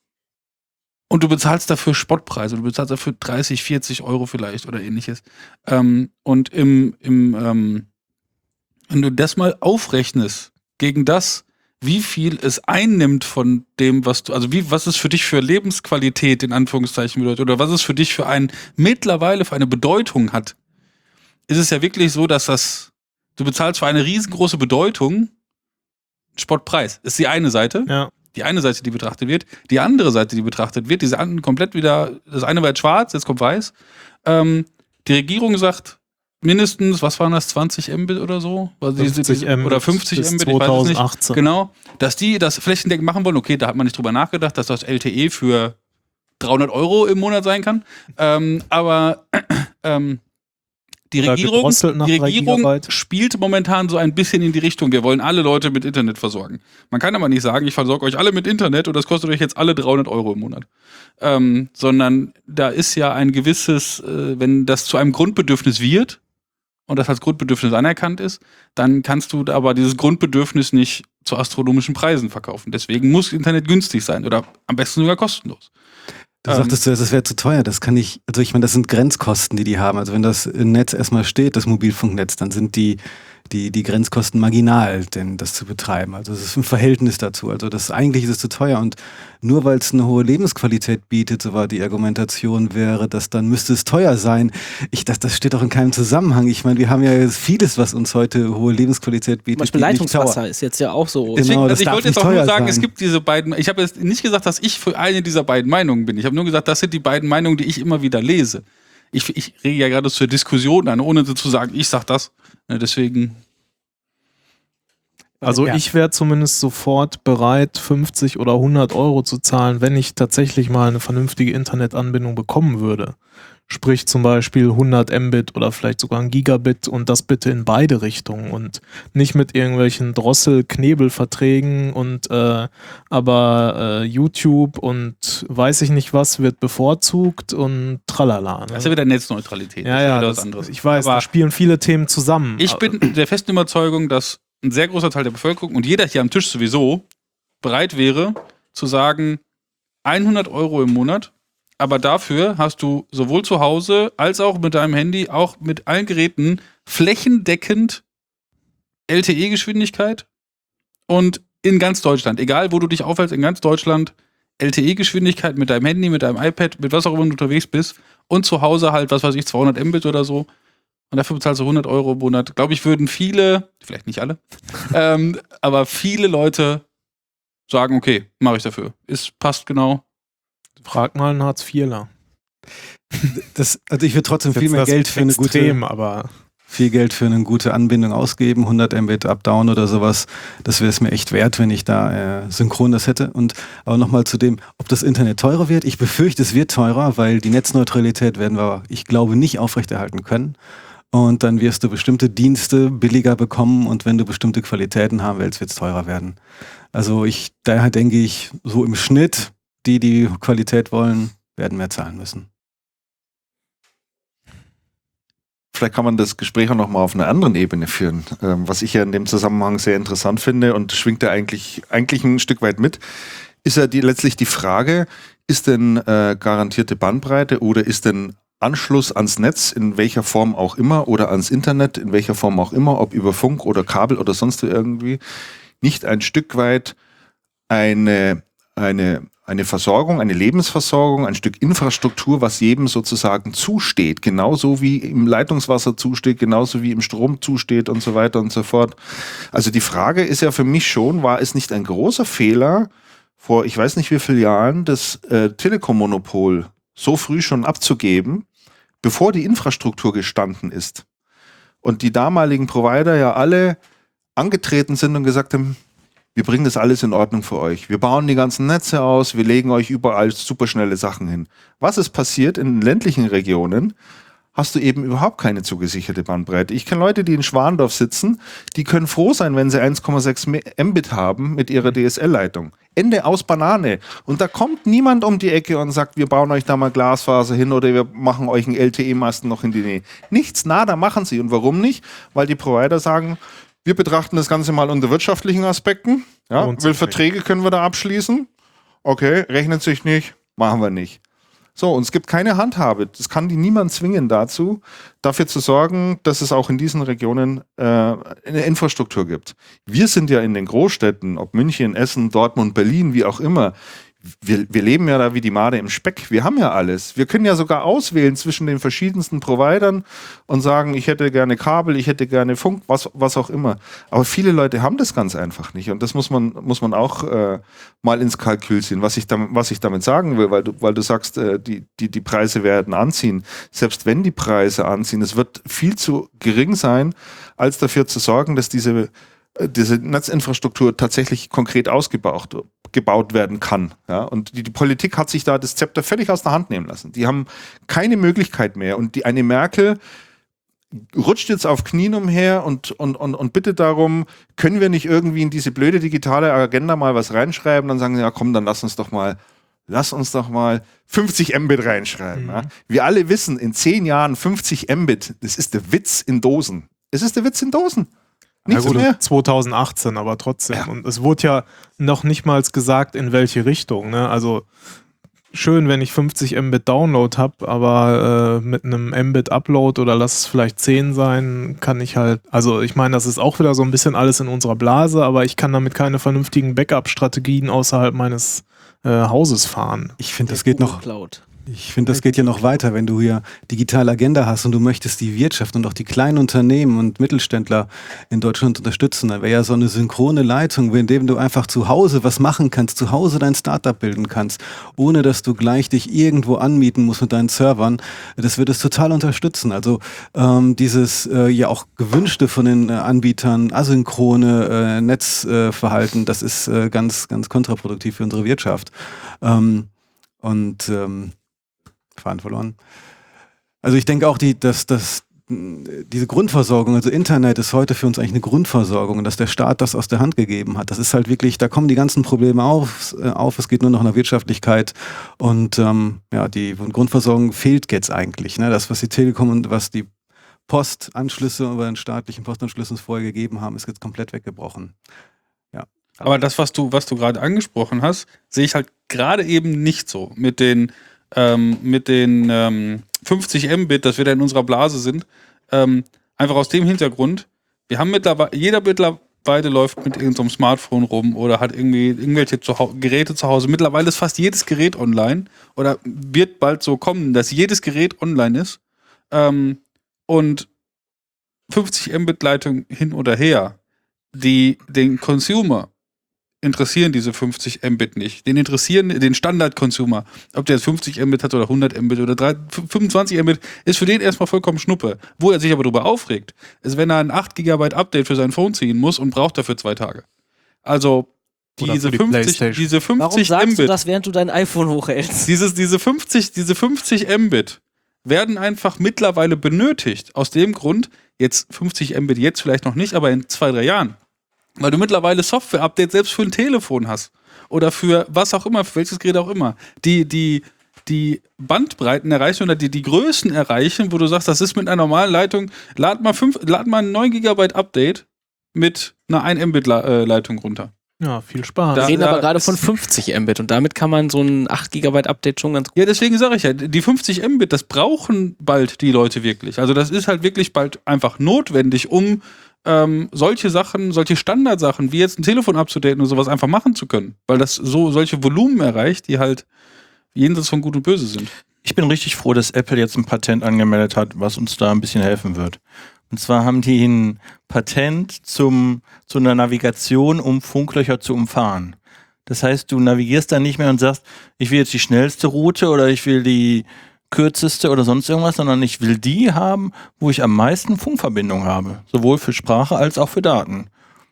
und du bezahlst dafür Spottpreise. Du bezahlst dafür dreißig, vierzig Euro vielleicht oder ähnliches. Ähm, und im, im ähm, wenn du das mal aufrechnest gegen das, wie viel es einnimmt von dem, was du, also wie, was es für dich für Lebensqualität in Anführungszeichen bedeutet oder was es für dich für ein, mittlerweile für eine Bedeutung hat, ist es ja wirklich so, dass das, du bezahlst für eine riesengroße Bedeutung Spottpreis. Ist die eine Seite. Ja. Die eine Seite, die betrachtet wird. Die andere Seite, die betrachtet wird, diese anderen komplett wieder, das eine war jetzt schwarz, jetzt kommt weiß. Ähm, die Regierung sagt, mindestens, was waren das, zwanzig Mbit oder so? Also diese, diese, Mbit oder fünfzig bis Mbit, ich weiß es nicht. zweitausendachtzehn. Genau, dass die das flächendeckend machen wollen, okay, da hat man nicht drüber nachgedacht, dass das L T E für dreihundert Euro im Monat sein kann. Ähm, aber Ähm, die Oder Regierung, gedrosselt nach die drei Regierung Gigabyte. spielt momentan so ein bisschen in die Richtung, wir wollen alle Leute mit Internet versorgen. Man kann aber nicht sagen, ich versorge euch alle mit Internet und das kostet euch jetzt alle dreihundert Euro im Monat. Ähm, sondern da ist ja ein gewisses, äh, wenn das zu einem Grundbedürfnis wird und das als Grundbedürfnis anerkannt ist, dann kannst du aber dieses Grundbedürfnis nicht zu astronomischen Preisen verkaufen. Deswegen muss Internet günstig sein oder am besten sogar kostenlos. Du Ähm, sagtest, das wäre zu teuer. Das kann ich, also ich meine, das sind Grenzkosten, die die haben. Also wenn das Netz erstmal steht, das Mobilfunknetz, dann sind die, die, die Grenzkosten marginal, denn das zu betreiben. Also es ist ein Verhältnis dazu. Also das eigentlich ist es zu teuer und nur weil es eine hohe Lebensqualität bietet, so war die Argumentation, wäre, dass dann müsste es teuer sein. Ich, das, das steht doch in keinem Zusammenhang. Ich meine, wir haben ja vieles, was uns heute hohe Lebensqualität bietet. Zum Beispiel die nicht Leitungswasser teuer- ist jetzt ja auch so. Genau, Deswegen, das also ich darf wollte jetzt nicht auch nur teuer sagen, sein. es gibt diese beiden, ich habe jetzt nicht gesagt, dass ich für eine dieser beiden Meinungen bin. Ich habe nur gesagt, das sind die beiden Meinungen, die ich immer wieder lese. Ich, ich rege ja gerade zur Diskussion an, ohne zu sagen, ich sag das. Ne, deswegen. Also Ja. ich wäre zumindest sofort bereit, fünfzig oder hundert Euro zu zahlen, wenn ich tatsächlich mal eine vernünftige Internetanbindung bekommen würde. Sprich zum Beispiel hundert Mbit oder vielleicht sogar ein Gigabit und das bitte in beide Richtungen und nicht mit irgendwelchen Drossel-Knebel-Verträgen und äh, aber äh, YouTube und weiß ich nicht was wird bevorzugt und tralala. Ne? Das ist ja wieder Netzneutralität. ja, Das ist ja, wieder was das, anderes. ich weiß, Aber da spielen viele Themen zusammen. ich bin der festen Überzeugung, dass ein sehr großer Teil der Bevölkerung und jeder hier am Tisch sowieso bereit wäre, zu sagen, hundert Euro im Monat, aber dafür hast du sowohl zu Hause als auch mit deinem Handy, auch mit allen Geräten flächendeckend L T E-Geschwindigkeit und in ganz Deutschland, egal wo du dich aufhältst, in ganz Deutschland L T E-Geschwindigkeit mit deinem Handy, mit deinem iPad, mit was auch immer du unterwegs bist und zu Hause halt, was weiß ich, zweihundert Mbit oder so. Und dafür bezahlst du hundert Euro im Monat. Glaube ich, würden viele, vielleicht nicht alle, ähm, aber viele Leute sagen, okay, mache ich dafür. Ist, passt genau. Frag mal einen Hartz-Vierler. Das, also ich würde trotzdem Das viel ist mehr das Geld für eine gute, Extrem, aber viel Geld für eine gute Anbindung ausgeben, hundert Mbit Up-Down oder sowas. Das wäre es mir echt wert, wenn ich da äh, synchron das hätte. Und aber nochmal zu dem, ob das Internet teurer wird. Ich befürchte, es wird teurer, weil die Netzneutralität werden wir, ich glaube, nicht aufrechterhalten können. Und dann wirst du bestimmte Dienste billiger bekommen und wenn du bestimmte Qualitäten haben willst, wird es teurer werden. Also ich, daher denke ich, so im Schnitt, die, die Qualität wollen, werden mehr zahlen müssen. Vielleicht kann man das Gespräch auch nochmal auf einer anderen Ebene führen, ähm, was ich ja in dem Zusammenhang sehr interessant finde und schwingt da eigentlich, eigentlich ein Stück weit mit, ist ja die, letztlich die Frage, ist denn äh, garantierte Bandbreite oder ist denn Anschluss ans Netz, in welcher Form auch immer, oder ans Internet, in welcher Form auch immer, ob über Funk oder Kabel oder sonst irgendwie, nicht ein Stück weit eine, eine, eine Versorgung, eine Lebensversorgung, ein Stück Infrastruktur, was jedem sozusagen zusteht, genauso wie im Leitungswasser zusteht, genauso wie im Strom zusteht und so weiter und so fort. Also die Frage ist ja für mich schon, war es nicht ein großer Fehler, vor ich weiß nicht wie vielen Jahren, das äh, Telekom-Monopol so früh schon abzugeben, bevor die Infrastruktur gestanden ist. Und die damaligen Provider ja alle angetreten sind und gesagt haben, wir bringen das alles in Ordnung für euch. Wir bauen die ganzen Netze aus, wir legen euch überall superschnelle Sachen hin. Was ist passiert in den ländlichen Regionen? Hast du eben überhaupt keine zugesicherte Bandbreite. Ich kenne Leute, die in Schwandorf sitzen, die können froh sein, wenn sie eins Komma sechs Mbit haben mit ihrer D S L-Leitung. Ende aus Banane. Und da kommt niemand um die Ecke und sagt, wir bauen euch da mal Glasfaser hin oder wir machen euch einen L T E-Masten noch in die Nähe. Nichts, nada machen sie. Und warum nicht? Weil die Provider sagen, wir betrachten das Ganze mal unter wirtschaftlichen Aspekten. Ja, will Verträge können wir da abschließen. Okay, rechnet sich nicht, machen wir nicht. So, und es gibt keine Handhabe. Das kann die niemand zwingen dazu, dafür zu sorgen, dass es auch in diesen Regionen äh, eine Infrastruktur gibt. Wir sind ja in den Großstädten, ob München, Essen, Dortmund, Berlin, wie auch immer, wir, wir leben ja da wie die Made im Speck. Wir haben ja alles. Wir können ja sogar auswählen zwischen den verschiedensten Providern und sagen, ich hätte gerne Kabel, ich hätte gerne Funk, was, was auch immer. Aber viele Leute haben das ganz einfach nicht. Und das muss man, muss man auch äh, mal ins Kalkül ziehen, was ich damit, was ich damit sagen will, weil du, weil du sagst, äh, die, die, die Preise werden anziehen. Selbst wenn die Preise anziehen, es wird viel zu gering sein, als dafür zu sorgen, dass diese äh, diese Netzinfrastruktur tatsächlich konkret ausgebaut gebaut werden kann. Ja? Und die, die Politik hat sich da das Zepter völlig aus der Hand nehmen lassen. Die haben keine Möglichkeit mehr. Und die eine Merkel rutscht jetzt auf Knien umher und, und, und, und bittet darum, können wir nicht irgendwie in diese blöde digitale Agenda mal was reinschreiben? Dann sagen sie, ja komm, dann lass uns doch mal Lass uns doch mal fünfzig Mbit reinschreiben. Mhm. Ja? Wir alle wissen, in zehn Jahren fünfzig Mbit, das ist der Witz in Dosen. Es ist der Witz in Dosen. Nichts ja gut, mehr. zwanzig achtzehn, aber trotzdem. Ja. Und es wurde ja noch nicht mal gesagt, in welche Richtung. Ne? Also schön, wenn ich fünfzig Mbit Download habe, aber äh, mit einem Mbit Upload oder lass es vielleicht zehn sein, kann ich halt, also ich meine, das ist auch wieder so ein bisschen alles in unserer Blase, aber ich kann damit keine vernünftigen Backup-Strategien außerhalb meines äh, Hauses fahren. Ich finde, das geht noch. Cloud. Ich finde, das geht ja noch weiter, wenn du hier digitale Agenda hast und du möchtest die Wirtschaft und auch die kleinen Unternehmen und Mittelständler in Deutschland unterstützen. Dann wäre ja so eine synchrone Leitung, in dem du einfach zu Hause was machen kannst, zu Hause dein Startup bilden kannst, ohne dass du gleich dich irgendwo anmieten musst mit deinen Servern. Das würde es total unterstützen. Also ähm, dieses äh, ja auch gewünschte von den äh, Anbietern, asynchrone äh, Netzverhalten, äh, das ist äh, ganz, ganz kontraproduktiv für unsere Wirtschaft. Ähm, und ähm, Faden verloren. Also ich denke auch, die, dass, dass diese Grundversorgung, also Internet ist heute für uns eigentlich eine Grundversorgung und dass der Staat das aus der Hand gegeben hat. Das ist halt wirklich, da kommen die ganzen Probleme auf, äh, auf. Es geht nur noch nach Wirtschaftlichkeit und ähm, ja, die Grundversorgung fehlt jetzt eigentlich. Ne? Das, was die Telekom und was die Postanschlüsse über den staatlichen Postanschlüssen vorher gegeben haben, ist jetzt komplett weggebrochen. Ja. Aber das, was du, was du gerade angesprochen hast, sehe ich halt gerade eben nicht so mit den Ähm, mit den ähm, fünfzig Mbit, dass wir da in unserer Blase sind, ähm, einfach aus dem Hintergrund, wir haben mittlerweile, jeder mittlerweile läuft mit irgendeinem Smartphone rum oder hat irgendwie irgendwelche Zuha- Geräte zu Hause. Mittlerweile ist fast jedes Gerät online oder wird bald so kommen, dass jedes Gerät online ist ähm, und fünfzig Mbit Leitung hin oder her, die den Consumer interessieren diese fünfzig Mbit nicht. Den interessieren den Standard-Consumer. Ob der jetzt fünfzig Mbit hat oder hundert Mbit oder drei, fünfundzwanzig Mbit, ist für den erstmal vollkommen Schnuppe. Wo er sich aber darüber aufregt, ist, wenn er ein acht Gigabyte Update für sein Phone ziehen muss und braucht dafür zwei Tage. Also diese, die fünfzig, diese fünfzig Warum sagst Mbit, du das, während du dein iPhone hochhältst? dieses, diese, fünfzig, diese fünfzig Mbit werden einfach mittlerweile benötigt. Aus dem Grund, jetzt fünfzig Mbit jetzt vielleicht noch nicht, aber in zwei, drei Jahren. Weil du mittlerweile Software-Updates selbst für ein Telefon hast. Oder für was auch immer, für welches Gerät auch immer. Die, die, die Bandbreiten erreichen oder die, die Größen erreichen, wo du sagst, das ist mit einer normalen Leitung, lad mal, fünf, lad mal ein neun Gigabyte Update mit einer ein Mbit Leitung runter. Ja, viel Spaß. Wir Da- reden da aber gerade ist- von fünfzig Mbit und damit kann man so ein acht Gigabyte Update schon ganz gut. Ja, deswegen sage ich ja, die fünfzig Mbit, das brauchen bald die Leute wirklich. Also das ist halt wirklich bald einfach notwendig, um ähm, solche Sachen, solche Standardsachen, wie jetzt ein Telefon abzudaten und sowas einfach machen zu können. Weil das so solche Volumen erreicht, die halt jenseits von Gut und Böse sind. Ich bin richtig froh, dass Apple jetzt ein Patent angemeldet hat, was uns da ein bisschen helfen wird. Und zwar haben die ein Patent zum, zu einer Navigation, um Funklöcher zu umfahren. Das heißt, du navigierst dann nicht mehr und sagst, ich will jetzt die schnellste Route oder ich will die kürzeste oder sonst irgendwas, sondern ich will die haben, wo ich am meisten Funkverbindung habe. Sowohl für Sprache als auch für Daten.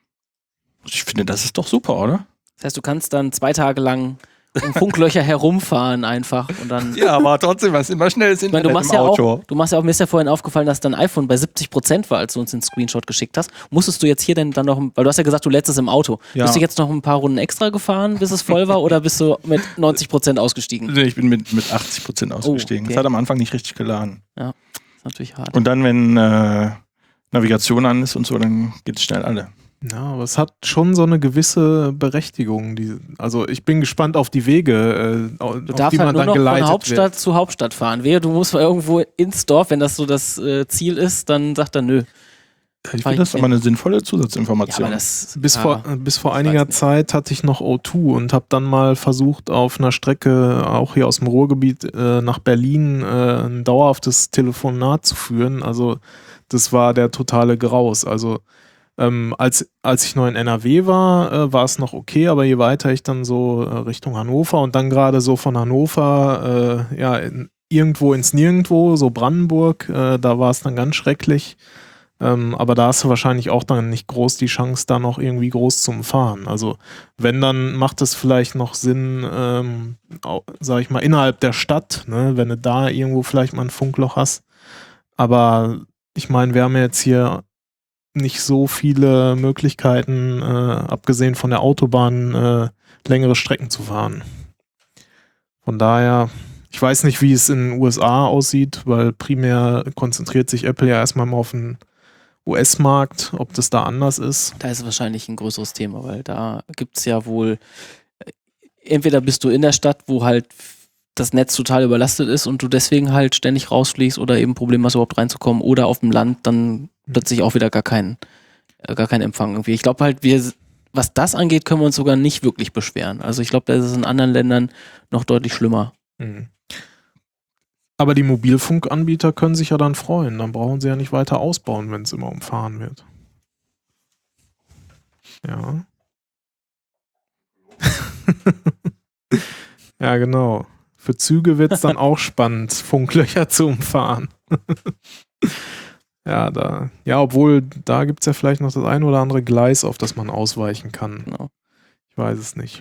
Ich finde, das ist doch super, oder? Das heißt, du kannst dann zwei Tage lang um Funklöcher herumfahren einfach und dann. Ja, aber trotzdem, was immer schnelles Ich meine, du Internet machst im ja Auto. auch, du machst ja auch, mir ist ja vorhin aufgefallen, dass dein iPhone bei siebzig Prozent war, als du uns den Screenshot geschickt hast. Musstest du jetzt hier denn dann noch, weil du hast ja gesagt, du lädst es im Auto. Ja. Bist du jetzt noch ein paar Runden extra gefahren, bis es voll war, oder bist du mit neunzig Prozent ausgestiegen? Nee, ich bin mit, mit achtzig Prozent ausgestiegen. okay. Es hat am Anfang nicht richtig geladen. Das ist natürlich hart. Und dann, wenn äh, Navigation an ist und so, dann geht es schnell alle. Ja, aber es hat schon so eine gewisse Berechtigung. Die, also ich bin gespannt auf die Wege, äh, auf Du die darfst man halt nur dann noch von geleitet Hauptstadt wird. zu Hauptstadt fahren. Wehe, du musst mal irgendwo ins Dorf, wenn das so das äh, Ziel ist, dann sagt er nö. Ich Fahr finde das hin. aber eine sinnvolle Ja, Zusatzinformation. aber das, Bis, ja, vor, bis vor ich einiger weiß nicht. Zeit hatte ich noch O zwei und habe dann mal versucht, auf einer Strecke, auch hier aus dem Ruhrgebiet, äh, nach Berlin äh, ein dauerhaftes Telefonat zu führen. Also das war der totale Graus. Also ähm, als, als ich noch in N R W war, äh, war es noch okay, aber je weiter ich dann so äh, Richtung Hannover und dann gerade so von Hannover äh, ja, in, irgendwo ins Nirgendwo, so Brandenburg, äh, da war es dann ganz schrecklich. Ähm, aber da hast du wahrscheinlich auch dann nicht groß die Chance, da noch irgendwie groß zu umfahren. Also wenn, dann macht es vielleicht noch Sinn, ähm, auch, sag ich mal, innerhalb der Stadt, ne, wenn du da irgendwo vielleicht mal ein Funkloch hast. Aber ich meine, wir haben ja jetzt hier nicht so viele Möglichkeiten, äh, abgesehen von der Autobahn, äh, längere Strecken zu fahren. Von daher, ich weiß nicht, wie es in den U S A aussieht, weil primär konzentriert sich Apple ja erstmal mal auf den U S-Markt, ob das da anders ist. Da ist es wahrscheinlich ein größeres Thema, weil da gibt es ja wohl, entweder bist du in der Stadt, wo halt das Netz total überlastet ist und du deswegen halt ständig rausfliegst oder eben Probleme hast, überhaupt reinzukommen, oder auf dem Land dann plötzlich auch wieder gar keinen, gar keinen Empfang irgendwie. Ich glaube halt, wir, was das angeht, können wir uns sogar nicht wirklich beschweren. Also ich glaube, da ist es in anderen Ländern noch deutlich schlimmer. Mhm. Aber die Mobilfunkanbieter können sich ja dann freuen. Dann brauchen sie ja nicht weiter ausbauen, wenn es immer umfahren wird. Ja. Ja, genau. Für Züge wird es dann auch spannend, Funklöcher zu umfahren. Ja, da, ja, obwohl, da gibt es ja vielleicht noch das ein oder andere Gleis, auf das man ausweichen kann. Genau. Ich weiß es nicht.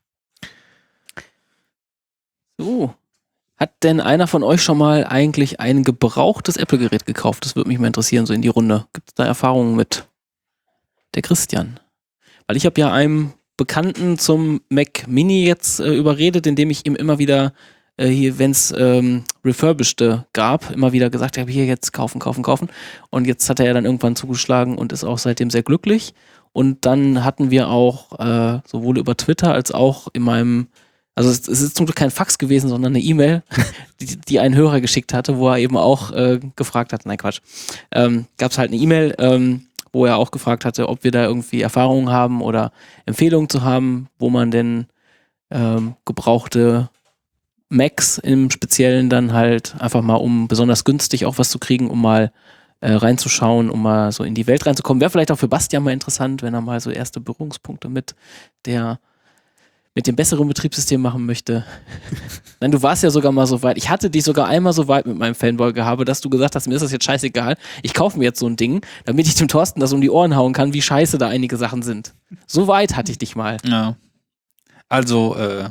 So. Hat denn einer von euch schon mal eigentlich ein gebrauchtes Apple-Gerät gekauft? Das würde mich mal interessieren, so in die Runde. Gibt es da Erfahrungen mit? Der Christian. Weil ich habe ja einem Bekannten zum Mac Mini jetzt äh, überredet, indem ich ihm immer wieder äh, hier, wenn es ähm, refurbished gab, immer wieder gesagt habe, hier jetzt kaufen, kaufen, kaufen. Und jetzt hat er ja dann irgendwann zugeschlagen und ist auch seitdem sehr glücklich. Und dann hatten wir auch äh, sowohl über Twitter als auch in meinem, also es, es ist zum Glück kein Fax gewesen, sondern eine E-Mail, die, die ein Hörer geschickt hatte, wo er eben auch äh, gefragt hat, nein Quatsch, ähm, gab es halt eine E-Mail, ähm, wo er auch gefragt hatte, ob wir da irgendwie Erfahrungen haben oder Empfehlungen zu haben, wo man denn ähm, gebrauchte Macs im Speziellen dann halt einfach mal, um besonders günstig auch was zu kriegen, um mal äh, reinzuschauen, um mal so in die Welt reinzukommen. Wäre vielleicht auch für Bastian mal interessant, wenn er mal so erste Berührungspunkte mit der mit dem besseren Betriebssystem machen möchte. Nein, du warst ja sogar mal so weit. Ich hatte dich sogar einmal so weit mit meinem Fanboy-Gehabe, dass du gesagt hast, mir ist das jetzt scheißegal. Ich kaufe mir jetzt so ein Ding, damit ich dem Thorsten das um die Ohren hauen kann, wie scheiße da einige Sachen sind. So weit hatte ich dich mal. Ja. Also, äh,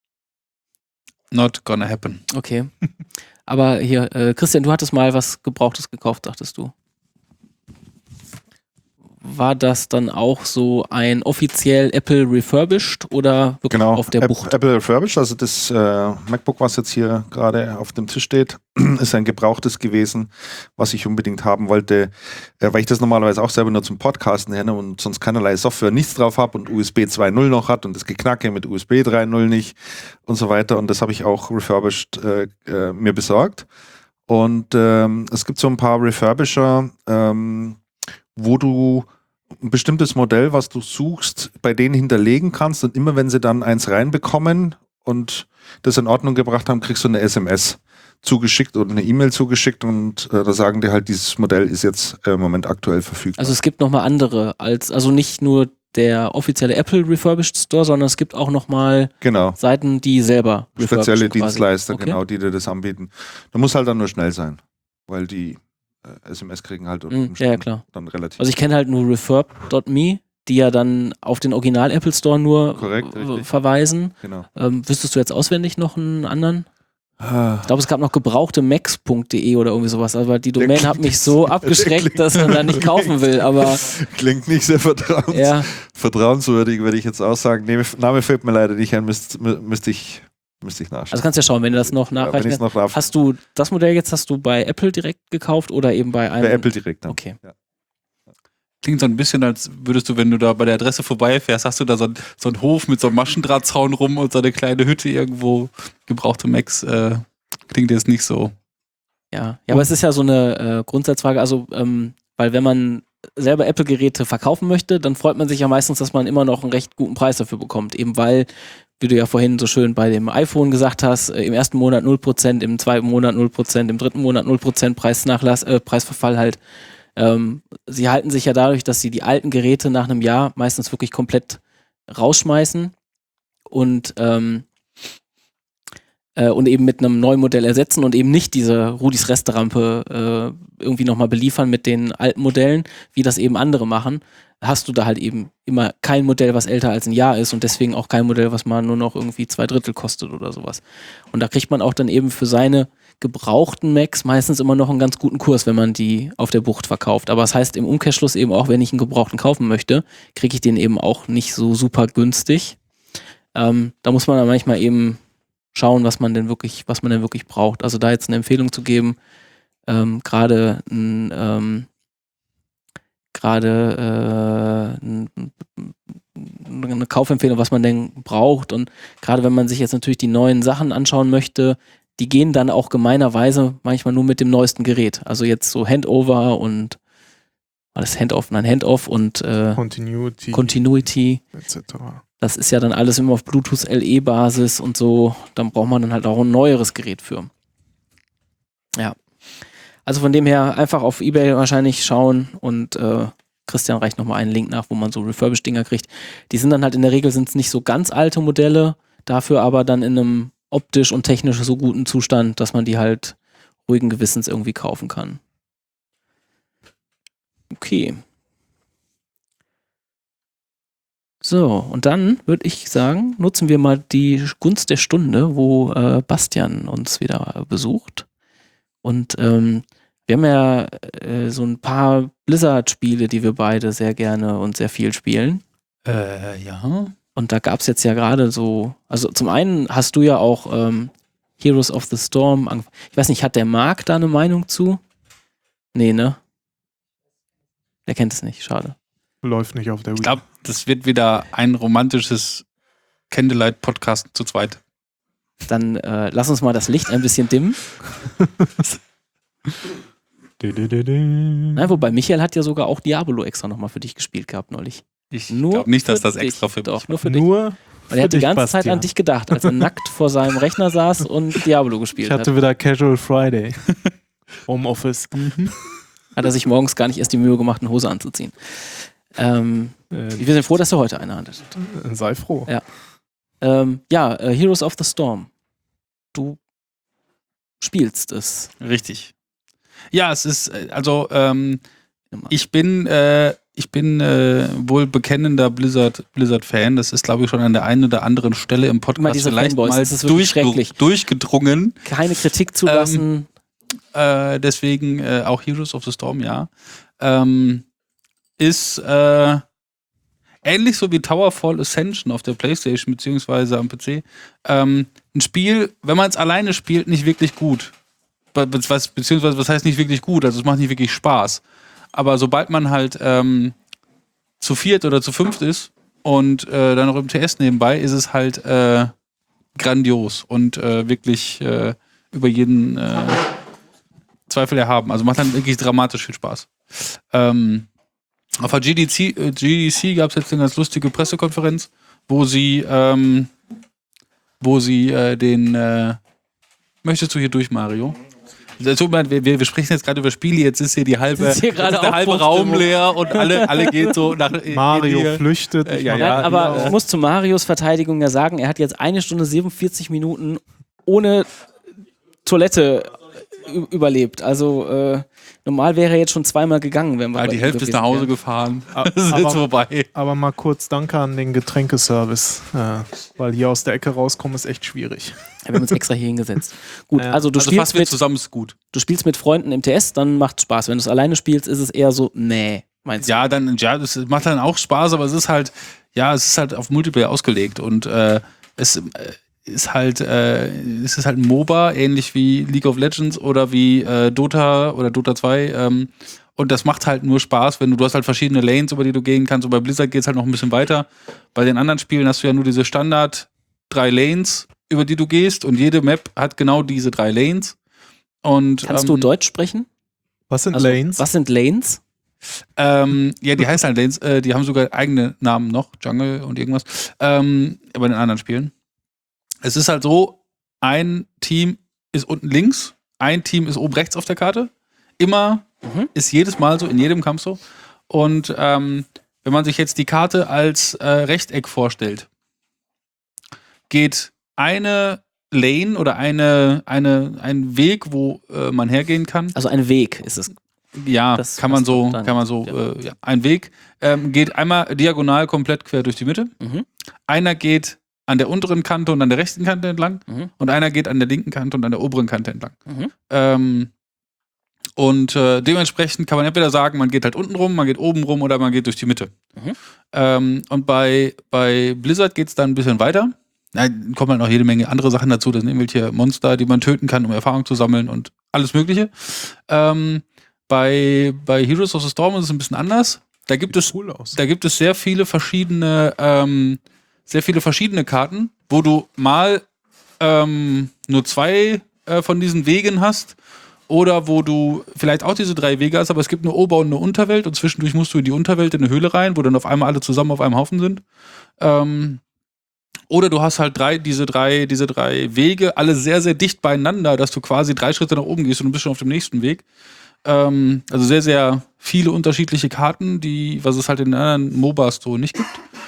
not gonna happen. Okay. Aber hier, äh, Christian, du hattest mal was Gebrauchtes gekauft, dachtest du. War das dann auch so ein offiziell Apple refurbished oder wirklich Genau, auf der App, Bucht? Apple refurbished, also das äh, MacBook, was jetzt hier gerade auf dem Tisch steht, ist ein gebrauchtes gewesen, was ich unbedingt haben wollte, äh, weil ich das normalerweise auch selber nur zum Podcasten hätte und sonst keinerlei Software, nichts drauf habe und U S B zwei Punkt null noch hat und das Geknacke mit U S B drei Punkt null nicht und so weiter, und das habe ich auch refurbished äh, äh, mir besorgt. Und ähm, es gibt so ein paar Refurbisher, ähm, wo du ein bestimmtes Modell, was du suchst, bei denen hinterlegen kannst, und immer wenn sie dann eins reinbekommen und das in Ordnung gebracht haben, kriegst du eine S M S zugeschickt oder eine E-Mail zugeschickt, und äh, da sagen dir halt, dieses Modell ist jetzt äh, im Moment aktuell verfügbar. Also es gibt nochmal andere, als also nicht nur der offizielle Apple Refurbished Store, sondern es gibt auch nochmal genau. Seiten, die selber refurbishen Spezielle quasi. Dienstleister, Okay. genau, die dir das anbieten. Du musst halt dann nur schnell sein, weil die äh, S M S kriegen halt unter Mhm, ja, ja, Umständen klar. dann relativ. Also ich kenne halt nur refurb Punkt me, die ja dann auf den Original Apple Store nur Korrekt, äh, richtig. verweisen. genau. Ähm, wüsstest du jetzt auswendig noch einen anderen? Ah, Ich glaube, es gab noch gebrauchte macs Punkt de oder irgendwie sowas, aber die Domain klingt- hat mich so der abgeschreckt, klingt- dass man da nicht kaufen will, aber Klingt nicht sehr vertrauens ja, vertrauenswürdig, würde ich jetzt auch sagen. Nee, Name fällt mir leider nicht ein, müsste müsst ich, müsst ich nachschauen. also kannst du ja schauen, wenn du das noch Ja, wenn nachreichen ich's kannst. noch darf, Hast du das Modell jetzt, hast du bei Apple direkt gekauft oder eben bei einem? bei Apple direkt dann. Okay. Klingt so ein bisschen, als würdest du, wenn du da bei der Adresse vorbeifährst, hast du da so, ein, so einen Hof mit so einem Maschendrahtzaun rum und so eine kleine Hütte irgendwo, gebrauchte Macs. Äh, klingt jetzt nicht so. Ja, ja, aber es ist ja so eine äh, Grundsatzfrage, also, ähm, weil wenn man selber Apple-Geräte verkaufen möchte, dann freut man sich ja meistens, dass man immer noch einen recht guten Preis dafür bekommt, eben weil, wie du ja vorhin so schön bei dem iPhone gesagt hast, äh, im ersten Monat null Prozent, im zweiten Monat null Prozent, im dritten Monat null Prozent Preisnachlass, äh, Preisverfall halt. Ähm, sie halten sich ja dadurch, dass sie die alten Geräte nach einem Jahr meistens wirklich komplett rausschmeißen und ähm, äh, und eben mit einem neuen Modell ersetzen und eben nicht diese Rudis Resterampe äh, irgendwie nochmal beliefern mit den alten Modellen, wie das eben andere machen, hast du da halt eben immer kein Modell, was älter als ein Jahr ist und deswegen auch kein Modell, was mal nur noch irgendwie zwei Drittel kostet oder sowas. Und da kriegt man auch dann eben für seine gebrauchten Macs meistens immer noch einen ganz guten Kurs, wenn man die auf der Bucht verkauft. Aber das heißt im Umkehrschluss eben auch, wenn ich einen gebrauchten kaufen möchte, kriege ich den eben auch nicht so super günstig. Ähm, da muss man dann manchmal eben schauen, was man denn wirklich, was man denn wirklich braucht. Also da jetzt eine Empfehlung zu geben, ähm, gerade ein ähm, gerade äh, eine Kaufempfehlung, was man denn braucht. Und gerade wenn man sich jetzt natürlich die neuen Sachen anschauen möchte, die gehen dann auch gemeinerweise manchmal nur mit dem neuesten Gerät. Also jetzt so Handover und alles Handoff, nein, Handoff und äh, Continuity, Continuity et cetera. Das ist ja dann alles immer auf Bluetooth L E-Basis und so. Dann braucht man dann halt auch ein neueres Gerät für. Ja. Also von dem her einfach auf eBay wahrscheinlich schauen und äh, Christian reicht nochmal einen Link nach, wo man so Refurbished-Dinger kriegt. Die sind dann halt in der Regel sind's nicht so ganz alte Modelle, dafür aber dann in einem optisch und technisch so guten Zustand, dass man die halt ruhigen Gewissens irgendwie kaufen kann. Okay. So, und dann würde ich sagen, nutzen wir mal die Gunst der Stunde, wo äh, Bastian uns wieder besucht. Und ähm, wir haben ja äh, so ein paar Blizzard-Spiele, die wir beide sehr gerne und sehr viel spielen. Äh, ja. Und da gab es jetzt ja gerade so, also zum einen hast du ja auch ähm, Heroes of the Storm angefangen. Ich weiß nicht, hat der Marc da eine Meinung zu? Nee, ne? Der kennt es nicht, schade. Läuft nicht auf der Wii. Ich glaube, das wird wieder ein romantisches Candlelight-Podcast zu zweit. Dann äh, lass uns mal das Licht ein bisschen dimmen. Nein, wobei Michael hat ja sogar auch Diablo extra nochmal für dich gespielt gehabt neulich. Ich Nur glaube nicht, dass für das dich. extra für mich Doch, war. nur für dich. Nur Weil er hat die dich, ganze Zeit Bastian. an dich gedacht, als er nackt vor seinem Rechner saß und Diablo gespielt Ich hatte hat. wieder Casual Friday. Homeoffice. Hat er sich morgens gar nicht erst die Mühe gemacht, eine Hose anzuziehen. Ähm, Äh, wir sind froh, dass er heute eine hattet. sei froh. Ja. Ähm, ja, äh, Heroes of the Storm. Du spielst es. Richtig. Ja, es ist, äh, also, ähm, ich bin, äh, ich bin äh, wohl bekennender Blizzard, Blizzard-Fan. Das ist, glaube ich, schon an der einen oder anderen Stelle im Immer Podcast diese vielleicht Fanboys, mal das ist wirklich durchge schrecklich. durchgedrungen. Keine Kritik zulassen. Äh, deswegen äh, auch Heroes of the Storm, ja. Ähm, ist äh, ähnlich so wie Towerfall Ascension auf der PlayStation beziehungsweise am P C. Ähm, ein Spiel, wenn man es alleine spielt, nicht wirklich gut. Be was, beziehungsweise, was heißt nicht wirklich gut? Also es macht nicht wirklich Spaß. Aber sobald man halt ähm, zu viert oder zu fünft ist und äh, dann noch im T S nebenbei, ist es halt äh, grandios und äh, wirklich äh, über jeden äh, Zweifel erhaben. Also macht dann wirklich dramatisch viel Spaß. Ähm, auf der G D C, äh, G D C gab es jetzt eine ganz lustige Pressekonferenz, wo sie, ähm, wo sie äh, den, äh, möchtest du hier durch, Mario? Also, wir, wir sprechen jetzt gerade über Spiele, jetzt ist hier die halbe, Ist hier gerade ist der halbe Aufbruchstimmung. Raum leer und alle, alle gehen so nach Mario in die- flüchtet. Äh, Ich ja, mach- ja. Nein, aber genau. ich muss zu Marios Verteidigung ja sagen, er hat jetzt eine Stunde siebenundvierzig Minuten ohne Toilette ü- überlebt. Also äh, normal wäre er jetzt schon zweimal gegangen, wenn wir Ja, bei die ihm Hälfte ist gewesen nach Hause wären. gefahren. Aber- Das ist jetzt vorbei. Aber mal kurz Danke an den Getränkeservice. Äh, weil hier aus der Ecke rauskommen ist echt schwierig. Ja, wir haben uns extra hier hingesetzt. Gut, Ja. also du Also spielst fast wir mit, zusammen ist gut. du spielst mit Freunden im T S, dann macht's Spaß. Wenn du es alleine spielst, ist es eher so, nee, meinst du? Ja, dann, ja, das macht dann auch Spaß, aber es ist halt, ja, es ist halt auf Multiplayer ausgelegt und äh, es äh, ist halt, äh, es ist halt ein MOBA, ähnlich wie League of Legends oder wie äh, Dota oder Dota zwei. Ähm, und das macht halt nur Spaß, wenn du, du hast halt verschiedene Lanes, über die du gehen kannst. Und bei Blizzard geht es halt noch ein bisschen weiter. Bei den anderen Spielen hast du ja nur diese Standard drei Lanes, über die du gehst und jede Map hat genau diese drei Lanes. Und, Kannst ähm, du Deutsch sprechen? Was sind Also, Lanes? Was sind Lanes? Ähm, ja, die heißen halt Lanes, äh, die haben sogar eigene Namen noch, Jungle und irgendwas, ähm, bei den anderen Spielen. Es ist halt so, ein Team ist unten links, ein Team ist oben rechts auf der Karte. Immer, Mhm. ist jedes Mal so, in jedem Kampf so. Und ähm, wenn man sich jetzt die Karte als äh, Rechteck vorstellt, geht eine Lane oder eine, eine, ein Weg, wo äh, man hergehen kann. Also ein Weg ist es. Ja, Das kann man passt so, doch dann. kann man so, Ja. äh, ja. Ein Weg ähm, geht einmal diagonal komplett quer durch die Mitte. Mhm. Einer geht an der unteren Kante und an der rechten Kante entlang. Mhm. Und einer geht an der linken Kante und an der oberen Kante entlang. Mhm. Ähm, und äh, dementsprechend kann man entweder sagen, man geht halt unten rum, man geht oben rum oder man geht durch die Mitte. Mhm. Ähm, und bei, bei Blizzard geht es dann ein bisschen weiter. Da kommen halt noch jede Menge andere Sachen dazu. Das sind irgendwelche Monster, die man töten kann, um Erfahrung zu sammeln und alles Mögliche. Ähm, bei, bei Heroes of the Storm ist es ein bisschen anders. Da gibt es cool aus. Da gibt es sehr viele verschiedene, ähm, sehr viele verschiedene Karten, wo du mal ähm, nur zwei äh, von diesen Wegen hast oder wo du vielleicht auch diese drei Wege hast, aber es gibt eine Ober- und eine Unterwelt und zwischendurch musst du in die Unterwelt in eine Höhle rein, wo dann auf einmal alle zusammen auf einem Haufen sind. Ähm, oder du hast halt drei, diese drei, diese drei Wege, alle sehr, sehr dicht beieinander, dass du quasi drei Schritte nach oben gehst und du bist schon auf dem nächsten Weg. Ähm, also sehr, sehr viele unterschiedliche Karten, die, was es halt in anderen MOBAs so nicht gibt.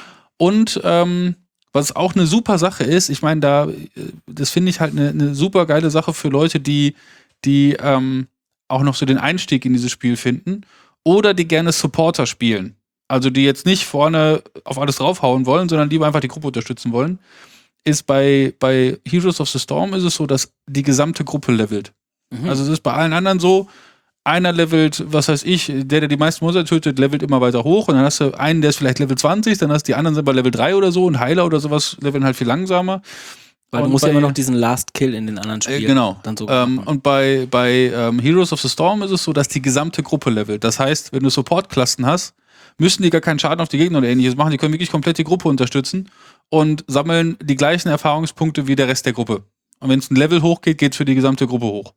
Und ähm, was auch eine super Sache ist, ich meine, da, das finde ich halt eine, eine super geile Sache für Leute, die, die ähm, auch noch so den Einstieg in dieses Spiel finden oder die gerne Supporter spielen. Also die jetzt nicht vorne auf alles draufhauen wollen, sondern lieber einfach die Gruppe unterstützen wollen, ist bei, bei Heroes of the Storm ist es so, dass die gesamte Gruppe levelt. Mhm. Also es ist bei allen anderen so, einer levelt, was weiß ich, der, der die meisten Monster tötet, levelt immer weiter hoch und dann hast du einen, der ist vielleicht Level zwanzig, dann hast du die anderen sind bei Level drei oder so und Heiler oder sowas leveln halt viel langsamer. Weil du Und musst ja bei- immer noch diesen Last Kill in den anderen Äh, Spielen genau. dann so Ähm, machen. und bei, bei ähm, Heroes of the Storm ist es so, dass die gesamte Gruppe levelt. Das heißt, wenn du Support-Klassen hast, müssen die gar keinen Schaden auf die Gegner oder ähnliches machen. Die können wirklich komplett die Gruppe unterstützen und sammeln die gleichen Erfahrungspunkte wie der Rest der Gruppe. Und wenn es ein Level hochgeht, geht es für die gesamte Gruppe hoch.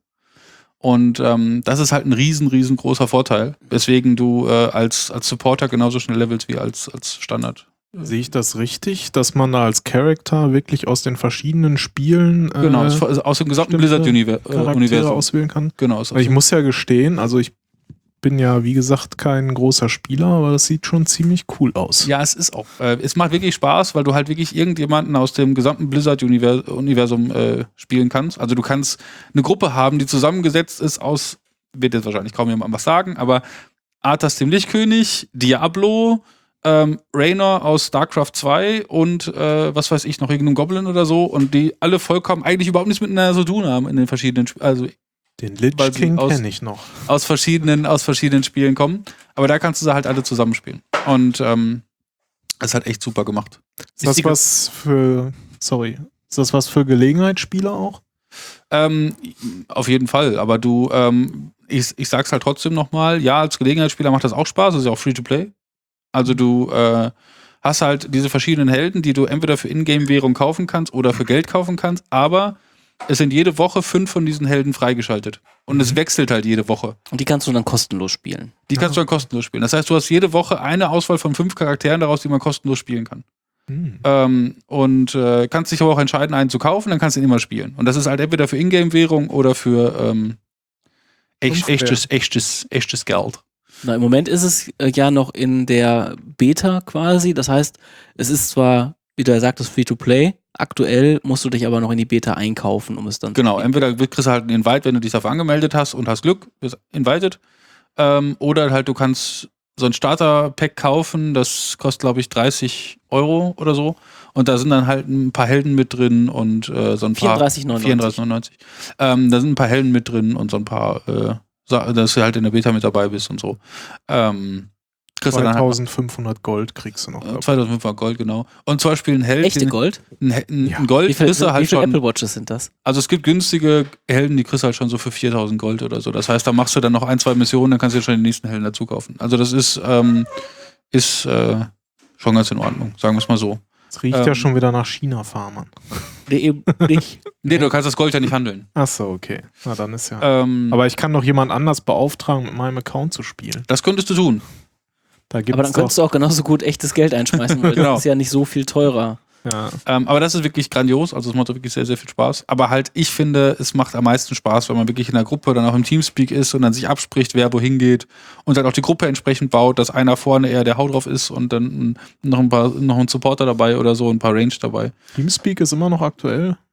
Und ähm, das ist halt ein riesen, riesengroßer Vorteil, weswegen du äh, als, als Supporter genauso schnell levelst wie als, als Standard. Sehe ich das richtig, dass man da als Charakter wirklich aus den verschiedenen Spielen äh, Genau, ist aus aus dem gesamten bestimmte Charaktere Blizzard-Universum. auswählen kann? Genau, ist Weil ich aus- muss ja gestehen, also ich bin ja, wie gesagt, kein großer Spieler, aber das sieht schon ziemlich cool aus. Ja, es ist auch. Äh, es macht wirklich Spaß, weil du halt wirklich irgendjemanden aus dem gesamten Blizzard-Universum äh, spielen kannst. Also du kannst eine Gruppe haben, die zusammengesetzt ist aus, wird jetzt wahrscheinlich kaum jemand was sagen, aber Arthas dem Lichtkönig, Diablo, ähm, Raynor aus StarCraft zwei und äh, was weiß ich, noch irgendein Goblin oder so und die alle vollkommen eigentlich überhaupt nichts miteinander zu tun haben in den verschiedenen Sp also Den Lich Weil sie King aus- kenne ich noch. aus verschiedenen, aus verschiedenen Spielen kommen. Aber da kannst du sie halt alle zusammenspielen. Und ähm, es hat echt super gemacht. Ist das die- was für, sorry, ist das was für Gelegenheitsspieler auch? Ähm, auf jeden Fall, aber du, ähm, ich, ich sag's halt trotzdem nochmal, ja, als Gelegenheitsspieler macht das auch Spaß, das ist ja auch Free-to-Play. Also du äh, hast halt diese verschiedenen Helden, die du entweder für Ingame-Währung kaufen kannst oder für Geld kaufen kannst, aber es sind jede Woche fünf von diesen Helden freigeschaltet. Und es wechselt halt jede Woche. Und die kannst du dann kostenlos spielen. Die kannst du dann kostenlos spielen. Das heißt, du hast jede Woche eine Auswahl von fünf Charakteren daraus, die man kostenlos spielen kann. Hm. Ähm, und äh, kannst dich aber auch entscheiden, einen zu kaufen, dann kannst du ihn immer spielen. Und das ist halt entweder für Ingame-Währung oder für ähm, echt, Unfair. echtes, echtes, echtes Geld. Na, im Moment ist es äh, ja noch in der Beta quasi. Das heißt, es ist zwar, wie du ja sagtest, Free-to-Play. Aktuell musst du dich aber noch in die Beta einkaufen, um es dann Genau, zu spielen. entweder kriegst du halt einen Invite, wenn du dich dafür angemeldet hast und hast Glück, bist invited. Ähm, oder halt du kannst so ein Starter-Pack kaufen, das kostet, glaube ich, dreißig Euro oder so. Und da sind dann halt ein paar Helden mit drin und äh, so ein paar. vierunddreißig neunundneunzig. vierunddreißig neunundneunzig. Ähm, da sind ein paar Helden mit drin und so ein paar, äh, Sa- dass du halt in der Beta mit dabei bist und so. Ähm, kriegst du dann halt zweitausendfünfhundert Gold kriegst du noch. äh, glaub ich. zweitausendfünfhundert Gold, genau. Und zum Beispiel ein Held. Echte den- Gold? Ein, He- ein, Ja. ein Gold Wie viel, kriegst du wie halt viel schon. Apple Watches sind das? Also es gibt günstige Helden, die kriegst du halt schon so für viertausend Gold oder so. Das heißt, da machst du dann noch ein, zwei Missionen, dann kannst du dir schon den nächsten Helden dazu kaufen. Also das ist, ähm, ist äh, schon ganz in Ordnung, sagen wir es mal so. Es riecht ja ähm, schon wieder nach China-Farmern. Nee, eben nicht. Nee, du kannst das Gold ja nicht handeln. Achso, okay. Na dann ist ja. Ähm, Aber ich kann doch jemand anders beauftragen, mit meinem Account zu spielen. das könntest du tun. Da gibt's Aber dann könntest du auch genauso gut echtes Geld einschmeißen, weil Genau. das ist ja nicht so viel teurer. Ja. Ähm, aber das ist wirklich grandios, also es macht wirklich sehr, sehr viel Spaß. Aber halt, ich finde, es macht am meisten Spaß, wenn man wirklich in der Gruppe dann auch im Teamspeak ist und dann sich abspricht, wer wohin geht und dann auch die Gruppe entsprechend baut, dass einer vorne eher der Hau drauf ist und dann noch ein paar, noch ein Supporter dabei oder so, ein paar Range dabei. Teamspeak ist immer noch aktuell.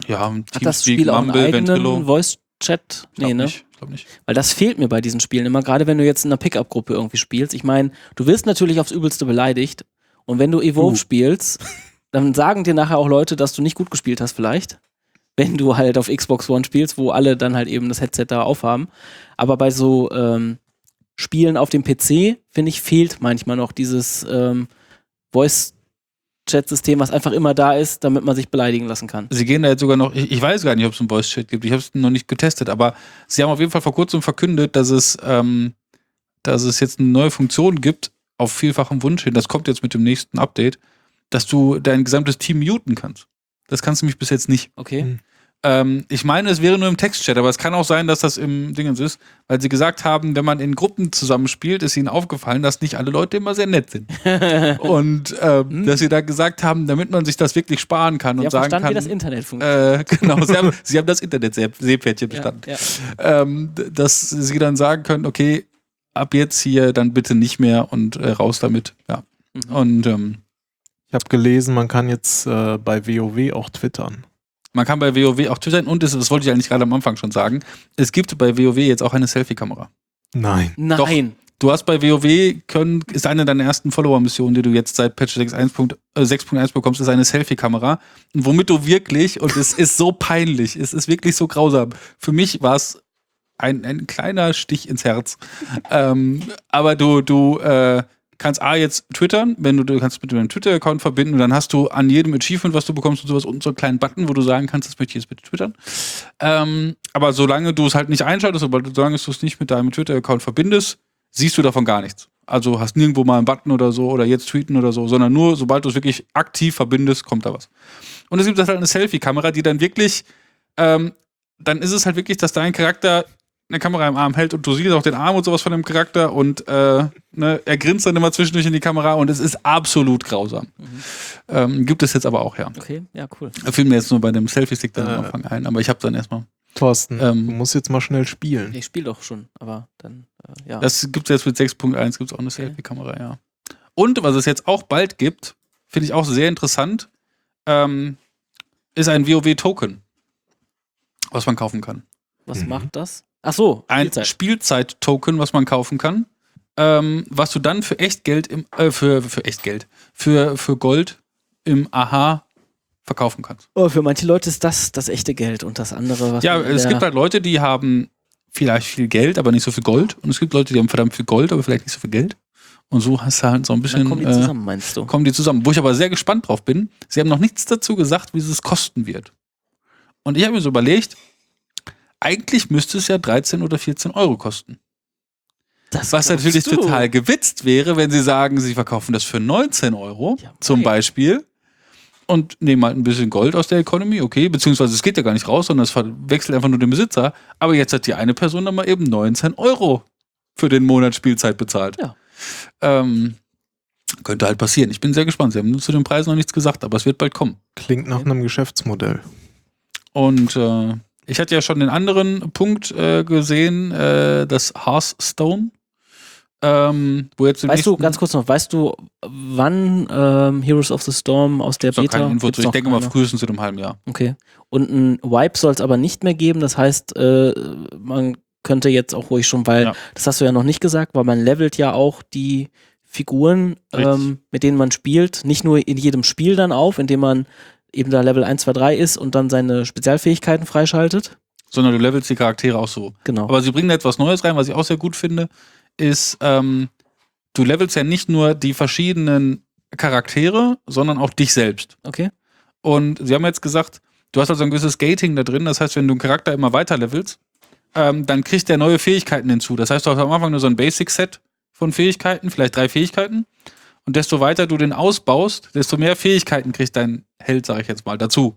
Ja, Hat Teamspeak, das Spiel auch einen Mumble, eigenen Ventrilo. Voice-Chat? Ich glaub Nee, ne? nicht. Ich glaub nicht. Weil das fehlt mir bei diesen Spielen immer, gerade wenn du jetzt in einer Pickup-Gruppe irgendwie spielst. Ich meine, du wirst natürlich aufs Übelste beleidigt und wenn du Evolve Uh. spielst, dann sagen dir nachher auch Leute, dass du nicht gut gespielt hast vielleicht, wenn du halt auf Xbox One spielst, wo alle dann halt eben das Headset da aufhaben. Aber bei so ähm, Spielen auf dem P C, finde ich, fehlt manchmal noch dieses ähm, Voice-Chat-System, was einfach immer da ist, damit man sich beleidigen lassen kann. Sie gehen da jetzt sogar noch, ich, ich weiß gar nicht, ob es einen Voice-Chat gibt, ich habe es noch nicht getestet, aber sie haben auf jeden Fall vor kurzem verkündet, dass es, ähm, dass es jetzt eine neue Funktion gibt, auf vielfachem Wunsch hin, das kommt jetzt mit dem nächsten Update, dass du dein gesamtes Team muten kannst. Das kannst du nämlich bis jetzt nicht. Okay. Hm. Ähm, ich meine, es wäre nur im Textchat, aber es kann auch sein, dass das im Dingens ist, weil sie gesagt haben, wenn man in Gruppen zusammenspielt, ist ihnen aufgefallen, dass nicht alle Leute immer sehr nett sind. Und ähm, Hm. dass sie da gesagt haben, damit man sich das wirklich sparen kann Ich und habe sagen verstanden, kann, wie das Internet funktioniert. äh, genau, sie haben, sie haben das Internet-Seepferdchen bestanden. Ja, ja. Ähm, d- dass sie dann sagen können, okay, ab jetzt hier dann bitte nicht mehr und äh, raus damit. Ja. Mhm. Und ähm, Ich habe gelesen, man kann jetzt äh, bei WoW auch twittern. man kann bei WoW auch twittern und es, das wollte ich eigentlich gerade am Anfang schon sagen, es gibt bei WoW jetzt auch eine Selfie-Kamera. Nein. Nein. Du hast bei WoW können, ist eine deiner ersten Follower-Missionen, die du jetzt seit Patch sechs Punkt eins bekommst, ist eine Selfie-Kamera. Womit du wirklich, und es ist so peinlich, es ist wirklich so grausam. Für mich war es ein, ein kleiner Stich ins Herz. ähm, aber du, du äh, kannst A jetzt twittern, wenn du, du kannst mit deinem Twitter-Account verbinden und dann hast du an jedem Achievement, was du bekommst und sowas, unten so einen kleinen Button, wo du sagen kannst, das möchte ich jetzt bitte twittern. Ähm, aber solange du es halt nicht einschaltest, sobald du, solange du es nicht mit deinem Twitter-Account verbindest, siehst du davon gar nichts. Also hast nirgendwo mal einen Button oder so oder jetzt tweeten oder so, sondern nur, sobald du es wirklich aktiv verbindest, kommt da was. Und es gibt halt eine Selfie-Kamera, die dann wirklich, ähm, dann ist es halt wirklich, dass dein Charakter eine Kamera im Arm hält und du siehst auch den Arm und sowas von dem Charakter und äh, ne, er grinst dann immer zwischendurch in die Kamera und es ist absolut grausam. Mhm. Ähm, gibt es jetzt aber auch, ja. Okay, ja, cool. Da fiel mir jetzt nur bei dem Selfie-Stick dann Äh. am Anfang ein, aber ich habe dann erstmal. Thorsten, Ähm, du musst jetzt mal schnell spielen. Ich spiele doch schon, aber dann, äh, ja. Das gibt es jetzt mit sechs Punkt eins, gibt es auch eine Selfie-Kamera, ja. Und was es jetzt auch bald gibt, finde ich auch sehr interessant, ähm, ist ein WoW-Token, was man kaufen kann. Was Mhm. macht das? Ach so, Ein Spielzeit. Spielzeit-Token, was man kaufen kann, ähm, was du dann für Echtgeld im, äh, für, für Echtgeld, für, für Gold im Aha verkaufen kannst. Oh, für manche Leute ist das das echte Geld und das andere, was Ja, man in es der- gibt halt Leute, die haben vielleicht viel Geld, aber nicht so viel Gold. Und es gibt Leute, die haben verdammt viel Gold, aber vielleicht nicht so viel Geld. Und so hast du halt so ein bisschen. Dann kommen die äh, zusammen, meinst du? kommen die zusammen. Wo ich aber sehr gespannt drauf bin, sie haben noch nichts dazu gesagt, wie es kosten wird. Und ich habe mir so überlegt, eigentlich müsste es ja dreizehn oder vierzehn Euro kosten. Das Was glaubst natürlich du? total gewitzt wäre, wenn sie sagen, sie verkaufen das für neunzehn Euro Ja, zum mei. Beispiel und nehmen halt ein bisschen Gold aus der Economy, okay, beziehungsweise es geht ja gar nicht raus, sondern es wechselt einfach nur den Besitzer. Aber jetzt hat die eine Person dann mal eben neunzehn Euro für den Monat Spielzeit bezahlt. Ja. Ähm, könnte halt passieren. Ich bin sehr gespannt. Sie haben zu den Preisen noch nichts gesagt, aber es wird bald kommen. Klingt nach einem Geschäftsmodell. Und äh, ich hatte ja schon den anderen Punkt äh, gesehen, äh, das Hearthstone. Ähm, wo jetzt im Weißt du, nächsten- ganz kurz noch, weißt du, wann ähm, Heroes of the Storm aus der Ist noch Beta? keine Info Gibt's zu. Ich noch denke mal keine? frühestens in einem halben Jahr. Okay. Und ein Wipe soll es aber nicht mehr geben. Das heißt, äh, man könnte jetzt auch ruhig schon, weil Ja. das hast du ja noch nicht gesagt, weil man levelt ja auch die Figuren, Richtig. ähm, mit denen man spielt, nicht nur in jedem Spiel dann auf, indem man eben da Level eins, zwei, drei ist und dann seine Spezialfähigkeiten freischaltet. Sondern du levelst die Charaktere auch so. Genau. Aber sie bringen da etwas Neues rein, was ich auch sehr gut finde, ist, ähm, du levelst ja nicht nur die verschiedenen Charaktere, sondern auch dich selbst. Okay. Und sie haben jetzt gesagt, du hast also ein gewisses Gating da drin. Das heißt, wenn du einen Charakter immer weiter levelst, ähm, dann kriegt der neue Fähigkeiten hinzu. Das heißt, du hast am Anfang nur so ein Basic-Set von Fähigkeiten, vielleicht drei Fähigkeiten. Und desto weiter du den ausbaust, desto mehr Fähigkeiten kriegt dein Held, sag ich jetzt mal, dazu.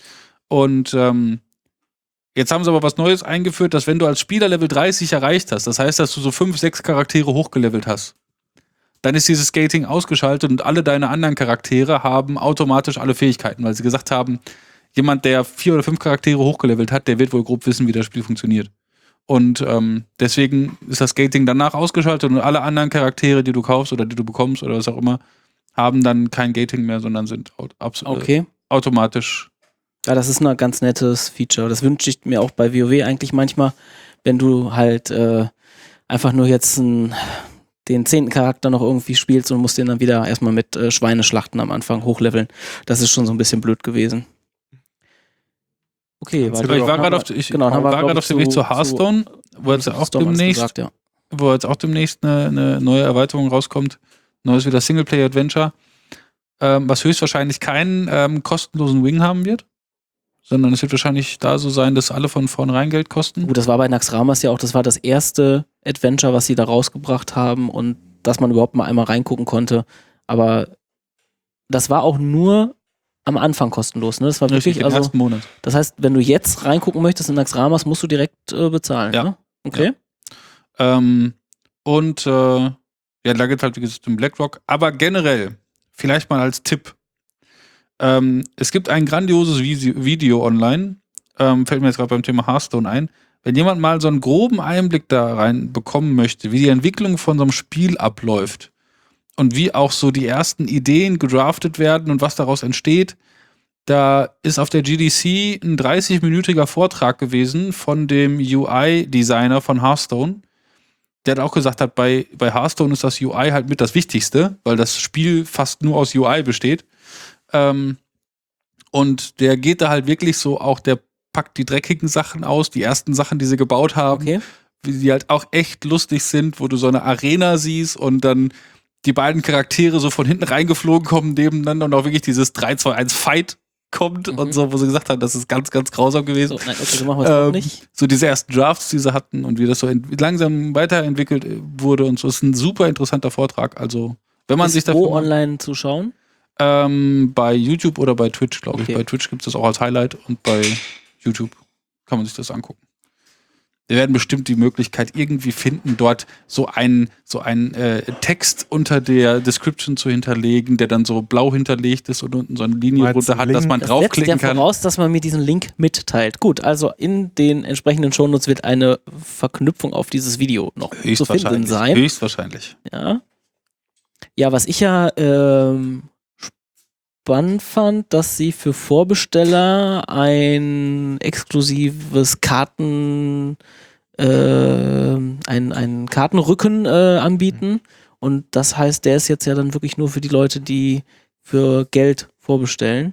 Und ähm, jetzt haben sie aber was Neues eingeführt, dass wenn du als Spieler Level dreißig erreicht hast, das heißt, dass du so fünf, sechs Charaktere hochgelevelt hast, dann ist dieses Gating ausgeschaltet und alle deine anderen Charaktere haben automatisch alle Fähigkeiten, weil sie gesagt haben, jemand, der vier oder fünf Charaktere hochgelevelt hat, der wird wohl grob wissen, wie das Spiel funktioniert. Und ähm, deswegen ist das Gating danach ausgeschaltet und alle anderen Charaktere, die du kaufst oder die du bekommst oder was auch immer, haben dann kein Gating mehr, sondern sind au- abs- Okay. äh, automatisch Ja, das ist ein ganz nettes Feature. Das wünsche ich mir auch bei WoW eigentlich manchmal, wenn du halt äh, einfach nur jetzt ein, den zehnten Charakter noch irgendwie spielst und musst den dann wieder erstmal mit äh, Schweineschlachten am Anfang hochleveln. Das ist schon so ein bisschen blöd gewesen. Okay, Kannst weil du Ich doch- war gerade auf, ich genau, haben wir, war glaub gerade ich, auf dem Weg zu- zu Hearthstone, wo jetzt auch Storm hat's demnächst, gesagt, ja. wo jetzt auch demnächst eine, eine neue Erweiterung rauskommt. Neues wieder Singleplayer-Adventure, ähm, was höchstwahrscheinlich keinen ähm, kostenlosen Wing haben wird, sondern es wird wahrscheinlich da so sein, dass alle von vornherein Geld kosten. Gut, das war bei Naxxramas ja auch, das war das erste Adventure, was sie da rausgebracht haben und dass man überhaupt mal einmal reingucken konnte. Aber das war auch nur am Anfang kostenlos, ne? Das war Richtig, wirklich, im also, ersten Monat. das heißt, wenn du jetzt reingucken möchtest in Naxxramas, musst du direkt äh, bezahlen, Ja. ne? Okay. Ähm, und äh, ja, da geht halt wie gesagt um BlackRock. Aber generell, vielleicht mal als Tipp. Ähm, es gibt ein grandioses Visi- Video online, ähm, fällt mir jetzt gerade beim Thema Hearthstone ein. Wenn jemand mal so einen groben Einblick da rein bekommen möchte, wie die Entwicklung von so einem Spiel abläuft und wie auch so die ersten Ideen gedraftet werden und was daraus entsteht, da ist auf der G D C ein dreißig-minütiger Vortrag gewesen von dem U I-Designer von Hearthstone. Der hat auch gesagt hat, bei, bei Hearthstone ist das U I halt mit das Wichtigste, weil das Spiel fast nur aus U I besteht. Ähm, und der geht da halt wirklich so auch, der packt die dreckigen Sachen aus, die ersten Sachen, die sie gebaut haben, Okay. wie die halt auch echt lustig sind, wo du so eine Arena siehst und dann die beiden Charaktere so von hinten reingeflogen kommen nebeneinander und auch wirklich dieses drei zwei eins Fight kommt Mhm. und so, wo sie gesagt haben, das ist ganz, ganz grausam gewesen. So, nein, okay, so machen wir es auch Ähm, nicht. So diese ersten Drafts, die sie hatten und wie das so ent- langsam weiterentwickelt äh, wurde und so, ist ein super interessanter Vortrag. Also, wenn man Ist sich wo dafür mal- online zu schauen? ähm, bei YouTube oder bei Twitch, glaube Okay. ich. Bei Twitch gibt es das auch als Highlight und bei YouTube kann man sich das angucken. Wir werden bestimmt die Möglichkeit irgendwie finden, dort so einen so einen äh, Text unter der Description zu hinterlegen, der dann so blau hinterlegt ist und unten so eine Linie Meinst runter du hat, Link? dass man Das setzt draufklicken ja kann. voraus, dass man mir diesen Link mitteilt. Gut, also in den entsprechenden Shownotes wird eine Verknüpfung auf dieses Video noch zu finden Höchstwahrscheinlich. sein. Höchstwahrscheinlich. Ja. Ja, was ich ja ähm, spannend fand, dass sie für Vorbesteller ein exklusives Karten, äh, ein, ein Kartenrücken äh, anbieten. Und das heißt, der ist jetzt ja dann wirklich nur für die Leute, die für Geld vorbestellen.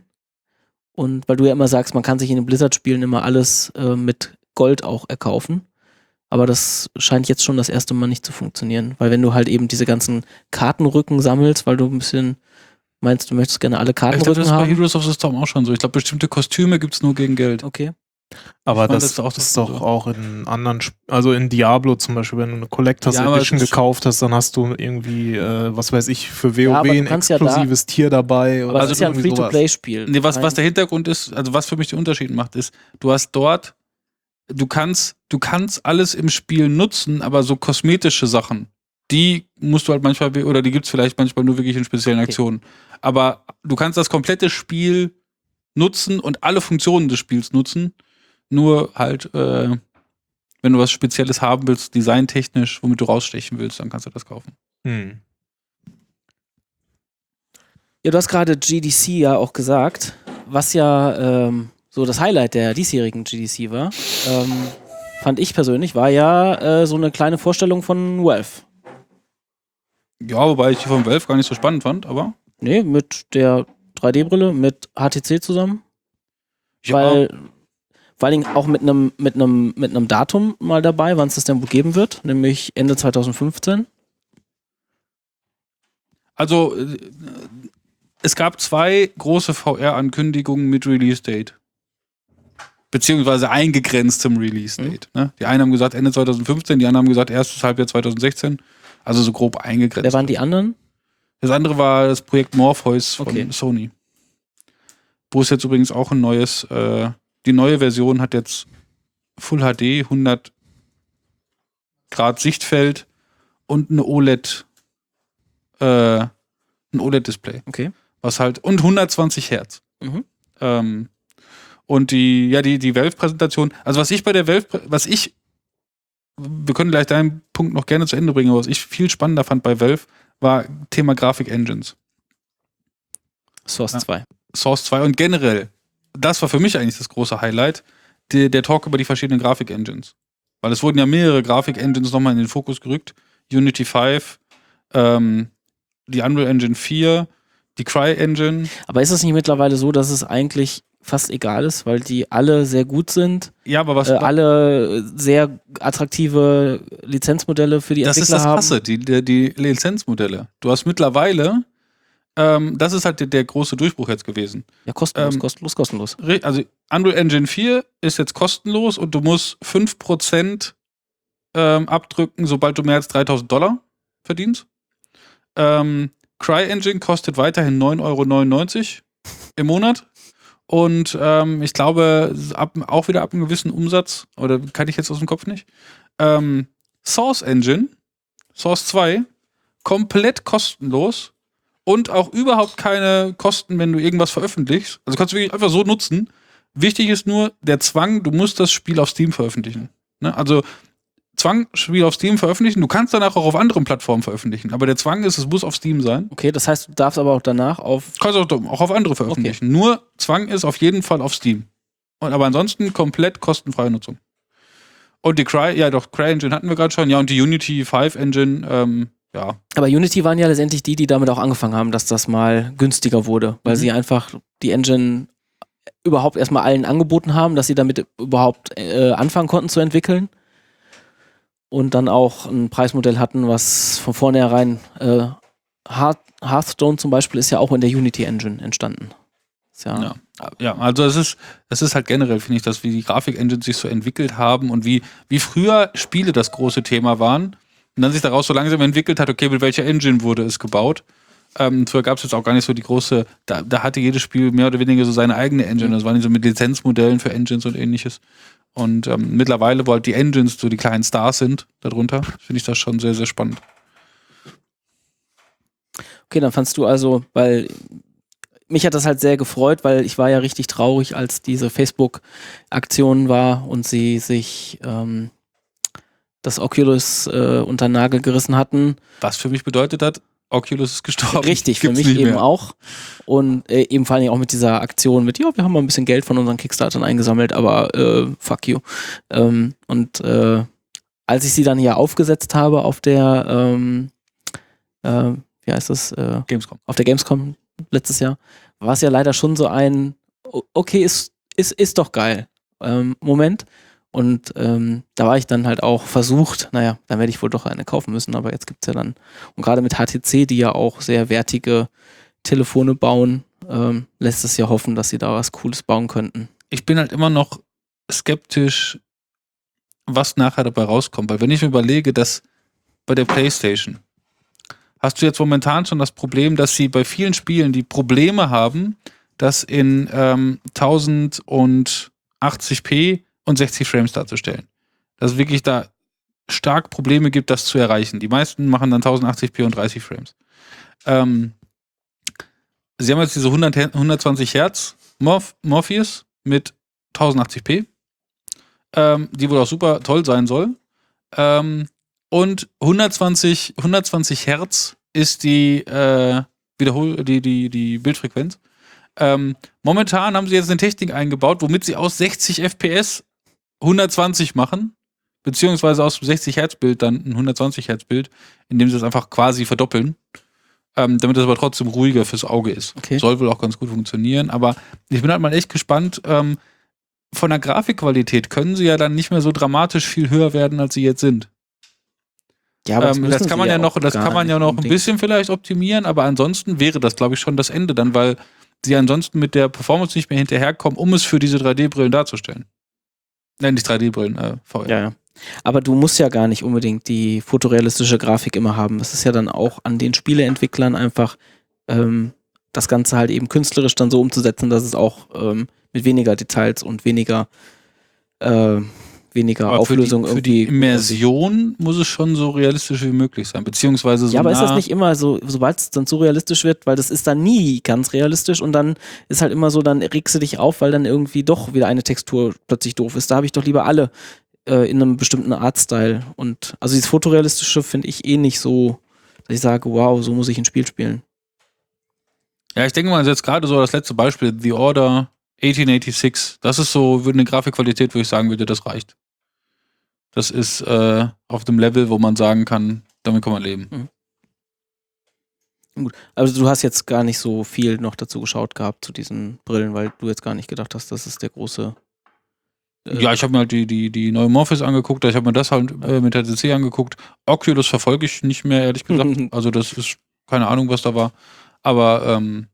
Und weil du ja immer sagst, man kann sich in den Blizzard-Spielen immer alles äh, mit Gold auch erkaufen. Aber das scheint jetzt schon das erste Mal nicht zu funktionieren. Weil wenn du halt eben diese ganzen Kartenrücken sammelst, weil du ein bisschen meinst, du möchtest gerne alle Ich glaube, das Kartenrücken ist bei haben. Heroes of the Storm auch schon so. Ich glaube, bestimmte Kostüme gibt es nur gegen Geld. Okay. Aber Ich fand das das auch ist so- doch auch in anderen, Sp also in Diablo zum Beispiel, wenn du eine Collectors Ja, aber Edition es ist- gekauft hast, dann hast du irgendwie, äh, was weiß ich, für WoW Ja, aber du ein kannst ja da- exklusives Tier dabei. Aber oder es ist ja ein irgendwie sowas. Free-to-Play-Spiel. Nee, was, was Kein- der Hintergrund ist, also was für mich den Unterschied macht, ist, du hast dort, du kannst, du kannst alles im Spiel nutzen, aber so kosmetische Sachen, die musst du halt manchmal, oder die gibt es vielleicht manchmal nur wirklich in speziellen Okay. Aktionen. Aber du kannst das komplette Spiel nutzen und alle Funktionen des Spiels nutzen, nur halt, äh, wenn du was Spezielles haben willst, designtechnisch, womit du rausstechen willst, dann kannst du das kaufen. Hm. Ja, du hast gerade G D C ja auch gesagt, was ja ähm, so das Highlight der diesjährigen G D C war. Ähm, fand ich persönlich, war ja äh, so eine kleine Vorstellung von Valve. Ja, wobei ich die von Valve gar nicht so spannend fand, aber Nee, mit der drei D-Brille, mit H T C zusammen. ja, Weil, vor allen Dingen auch mit einem mit einem mit einem Datum mal dabei, wann es das denn wohl geben wird, nämlich Ende zwanzig fünfzehn. Also, äh, es gab zwei große V R-Ankündigungen mit Release-Date. Beziehungsweise eingegrenztem Release-Date. Ne? Die einen haben gesagt Ende zwanzig fünfzehn, die anderen haben gesagt erstes Halbjahr zwanzig sechzehn. Also so grob eingegrenzt. Wer waren die anderen? Das andere war das Projekt Morpheus von Okay. Sony. Wo es jetzt übrigens auch ein neues, äh, die neue Version hat jetzt Full H D, hundert Grad Sichtfeld und eine O L E D, äh, ein O L E D-Display. Okay. Was halt, und hundertzwanzig Hertz. Mhm. Ähm, und die, ja, die, die Valve-Präsentation, also was ich bei der Valve, was ich, wir können gleich deinen Punkt noch gerne zu Ende bringen, aber was ich viel spannender fand bei Valve, war Thema Grafik-Engines. Source Ja. zwei. Source zwei und generell das war für mich eigentlich das große Highlight, die, der Talk über die verschiedenen Grafik-Engines. Weil es wurden ja mehrere Grafik-Engines nochmal in den Fokus gerückt. Unity fünf, ähm, die Unreal Engine vier, die Cry-Engine. Aber ist es nicht mittlerweile so, dass es eigentlich fast egal ist, weil die alle sehr gut sind, Ja, aber was äh, alle sehr attraktive Lizenzmodelle für die das ist Entwickler das haben? Krasse, die, die, die Lizenzmodelle. Du hast mittlerweile, ähm, das ist halt der, der große Durchbruch jetzt gewesen. Ja, kostenlos, Ähm, kostenlos, kostenlos. Re- Also Unreal Engine vier ist jetzt kostenlos und du musst fünf Prozent ähm, abdrücken, sobald du mehr als dreitausend Dollar verdienst. Ähm, CryEngine kostet weiterhin neun Euro neunundneunzig im Monat. Und ähm, ich glaube, ab, auch wieder ab einem gewissen Umsatz, oder kann ich jetzt aus dem Kopf nicht. Ähm, Source Engine, Source zwei, komplett kostenlos und auch überhaupt keine Kosten, wenn du irgendwas veröffentlichst. Also kannst du wirklich einfach so nutzen. Wichtig ist nur der Zwang, du musst das Spiel auf Steam veröffentlichen. Ne? Also Zwang, Spiel auf Steam veröffentlichen. Du kannst danach auch auf anderen Plattformen veröffentlichen. Aber der Zwang ist, es muss auf Steam sein. Okay, das heißt, du darfst aber auch danach auf. Du kannst auch, auch auf andere veröffentlichen. Nur Zwang ist auf jeden Fall auf Steam. Und aber ansonsten komplett kostenfreie Nutzung. Und die Cry, ja doch, CryEngine hatten wir gerade schon. Ja, und die Unity fünf Engine, ähm, ja. Aber Unity waren ja letztendlich die, die damit auch angefangen haben, dass das mal günstiger wurde, weil Mhm. sie einfach die Engine überhaupt erstmal allen angeboten haben, dass sie damit überhaupt äh, anfangen konnten zu entwickeln. Und dann auch ein Preismodell hatten, was von vornherein äh, Hearth, Hearthstone zum Beispiel ist ja auch in der Unity Engine entstanden. Ist ja, Ja. Ja, also es ist, es ist halt generell, finde ich, dass wie die Grafik-Engines sich so entwickelt haben und wie, wie früher Spiele das große Thema waren und dann sich daraus so langsam entwickelt hat, okay, mit welcher Engine wurde es gebaut. Ähm, früher gab es jetzt auch gar nicht so die große, da, da hatte jedes Spiel mehr oder weniger so seine eigene Engine. Das waren die so mit Lizenzmodellen für Engines und ähnliches. Und ähm, mittlerweile, wo halt die Engines so die kleinen Stars sind darunter, finde ich das schon sehr, sehr spannend. Okay, dann fandst du also, weil mich hat das halt sehr gefreut, weil ich war ja richtig traurig, als diese Facebook-Aktion war und sie sich ähm, das Oculus äh, unter den Nagel gerissen hatten. Was für mich bedeutet hat, Oculus ist gestorben. Richtig, für Gibt's mich nicht eben mehr. auch. Und äh, eben vor allem auch mit dieser Aktion mit, ja, wir haben mal ein bisschen Geld von unseren Kickstartern eingesammelt, aber äh, fuck you. Ähm, und äh, als ich sie dann hier aufgesetzt habe auf der, ähm, äh, wie heißt das? Äh, Gamescom. auf der Gamescom letztes Jahr, war es ja leider schon so ein, o- okay, ist, ist, ist doch geil ähm, Moment. Und ähm, da war ich dann halt auch versucht, naja, dann werde ich wohl doch eine kaufen müssen, aber jetzt gibt es ja dann, und gerade mit H T C, die ja auch sehr wertige Telefone bauen, ähm, lässt es ja hoffen, dass sie da was Cooles bauen könnten. Ich bin halt immer noch skeptisch, was nachher dabei rauskommt. Weil wenn ich mir überlege, dass bei der PlayStation hast du jetzt momentan schon das Problem, dass sie bei vielen Spielen die Probleme haben, das in ähm, tausendachtzig p und sechzig Frames darzustellen. Dass es wirklich da stark Probleme gibt, das zu erreichen. Die meisten machen dann tausendachtzig p und dreißig Frames. Ähm, sie haben jetzt diese hundert, hundertzwanzig Hertz Morph Morpheus mit tausendachtzig p, ähm, die wohl auch super toll sein soll. Ähm, und hundertzwanzig, hundertzwanzig Hertz ist die, äh, Wiederhol die, die, die Bildfrequenz. Ähm, momentan haben sie jetzt eine Technik eingebaut, womit sie aus sechzig F P S hundertzwanzig machen, beziehungsweise aus dem sechzig Hertz Bild dann ein hundertzwanzig Hertz Bild, indem sie es einfach quasi verdoppeln, ähm, damit es aber trotzdem ruhiger fürs Auge ist. Okay. Soll wohl auch ganz gut funktionieren, aber ich bin halt mal echt gespannt. Ähm, von der Grafikqualität können sie ja dann nicht mehr so dramatisch viel höher werden, als sie jetzt sind. Ja, aber Ähm, das müssen kann sie man ja noch, auch das gar kann man ja nicht noch ein unbedingt. bisschen vielleicht optimieren, aber ansonsten wäre das, glaube ich, schon das Ende dann, weil sie ansonsten mit der Performance nicht mehr hinterherkommen, um es für diese drei D-Brillen darzustellen. Nein, nicht drei D-Brillen, äh, V R. Ja, ja. Aber du musst ja gar nicht unbedingt die fotorealistische Grafik immer haben. Das ist ja dann auch an den Spieleentwicklern einfach ähm, das Ganze halt eben künstlerisch dann so umzusetzen, dass es auch ähm, mit weniger Details und weniger äh, weniger Aber Auflösung für die, irgendwie. für die Immersion muss es schon so realistisch wie möglich sein, beziehungsweise so Ja, aber ist das nah- nicht immer so, sobald es dann zu realistisch wird, weil das ist dann nie ganz realistisch und dann ist halt immer so, dann regst du dich auf, weil dann irgendwie doch wieder eine Textur plötzlich doof ist. Da habe ich doch lieber alle äh, in einem bestimmten Artstyle. Und also dieses Fotorealistische finde ich eh nicht so, dass ich sage, wow, so muss ich ein Spiel spielen. Ja, ich denke mal, jetzt gerade so das letzte Beispiel, The Order achtzehnhundertsechsundachtzig. Das ist so würde eine Grafikqualität, wo ich sagen würde, das reicht. Das ist äh, auf dem Level, wo man sagen kann, damit kann man leben. Mhm. Gut, also du hast jetzt gar nicht so viel noch dazu geschaut gehabt zu diesen Brillen, weil du jetzt gar nicht gedacht hast, das ist der große... Äh Ja, ich habe mir halt die, die, die neue Morpheus angeguckt, ich habe mir das halt äh, mit der D C angeguckt. Oculus verfolge ich nicht mehr, ehrlich gesagt. Also das ist keine Ahnung, was da war. Aber ähm,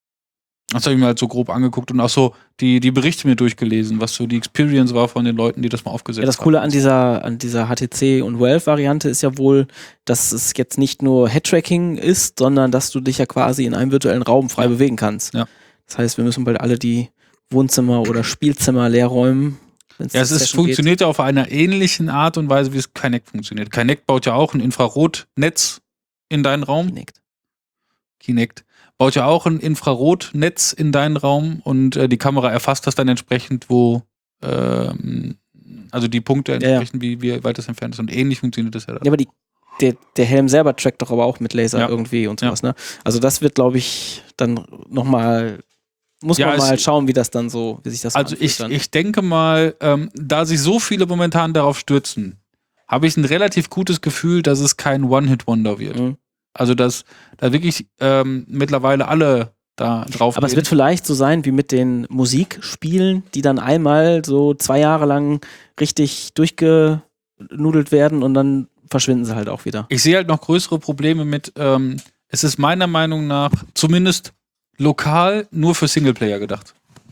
das habe ich mir halt so grob angeguckt und auch so die, die Berichte mir durchgelesen, was so die Experience war von den Leuten, die das mal aufgesetzt haben. Ja, das Coole an dieser, an dieser H T C und Valve-Variante ist ja wohl, dass es jetzt nicht nur Head-Tracking ist, sondern dass du dich ja quasi in einem virtuellen Raum frei Ja. bewegen kannst. Ja. Das heißt, wir müssen bald alle die Wohnzimmer oder Spielzimmer leer räumen. wenn's Ja, es zur ist, Session funktioniert ja auf einer ähnlichen Art und Weise, wie es Kinect funktioniert. Kinect baut ja auch ein Infrarotnetz in deinen geht. Raum. Kinect. Kinect baut ja auch ein Infrarotnetz in deinen Raum und äh, die Kamera erfasst das dann entsprechend, wo ähm, also die Punkte Ja, ja. entsprechend, wie, wie weit das entfernt ist. Und ähnlich funktioniert das ja dann. Ja, aber die, der, der Helm selber trackt doch aber auch mit Laser Ja. irgendwie und sowas, ne? Also das wird, glaube ich, dann nochmal, muss Ja, man es- mal schauen, wie das dann so, wie sich das so Also anfühlt ich, dann. ich denke mal, ähm, da sich so viele momentan darauf stürzen, habe ich ein relativ gutes Gefühl, dass es kein One-Hit-Wonder wird. Mhm. Also dass da wirklich ähm, mittlerweile alle da drauf Aber es gehen. wird vielleicht so sein wie mit den Musikspielen, die dann einmal so zwei Jahre lang richtig durchgenudelt werden und dann verschwinden sie halt auch wieder. Ich sehe halt noch größere Probleme mit, ähm, es ist meiner Meinung nach zumindest lokal nur für Singleplayer gedacht.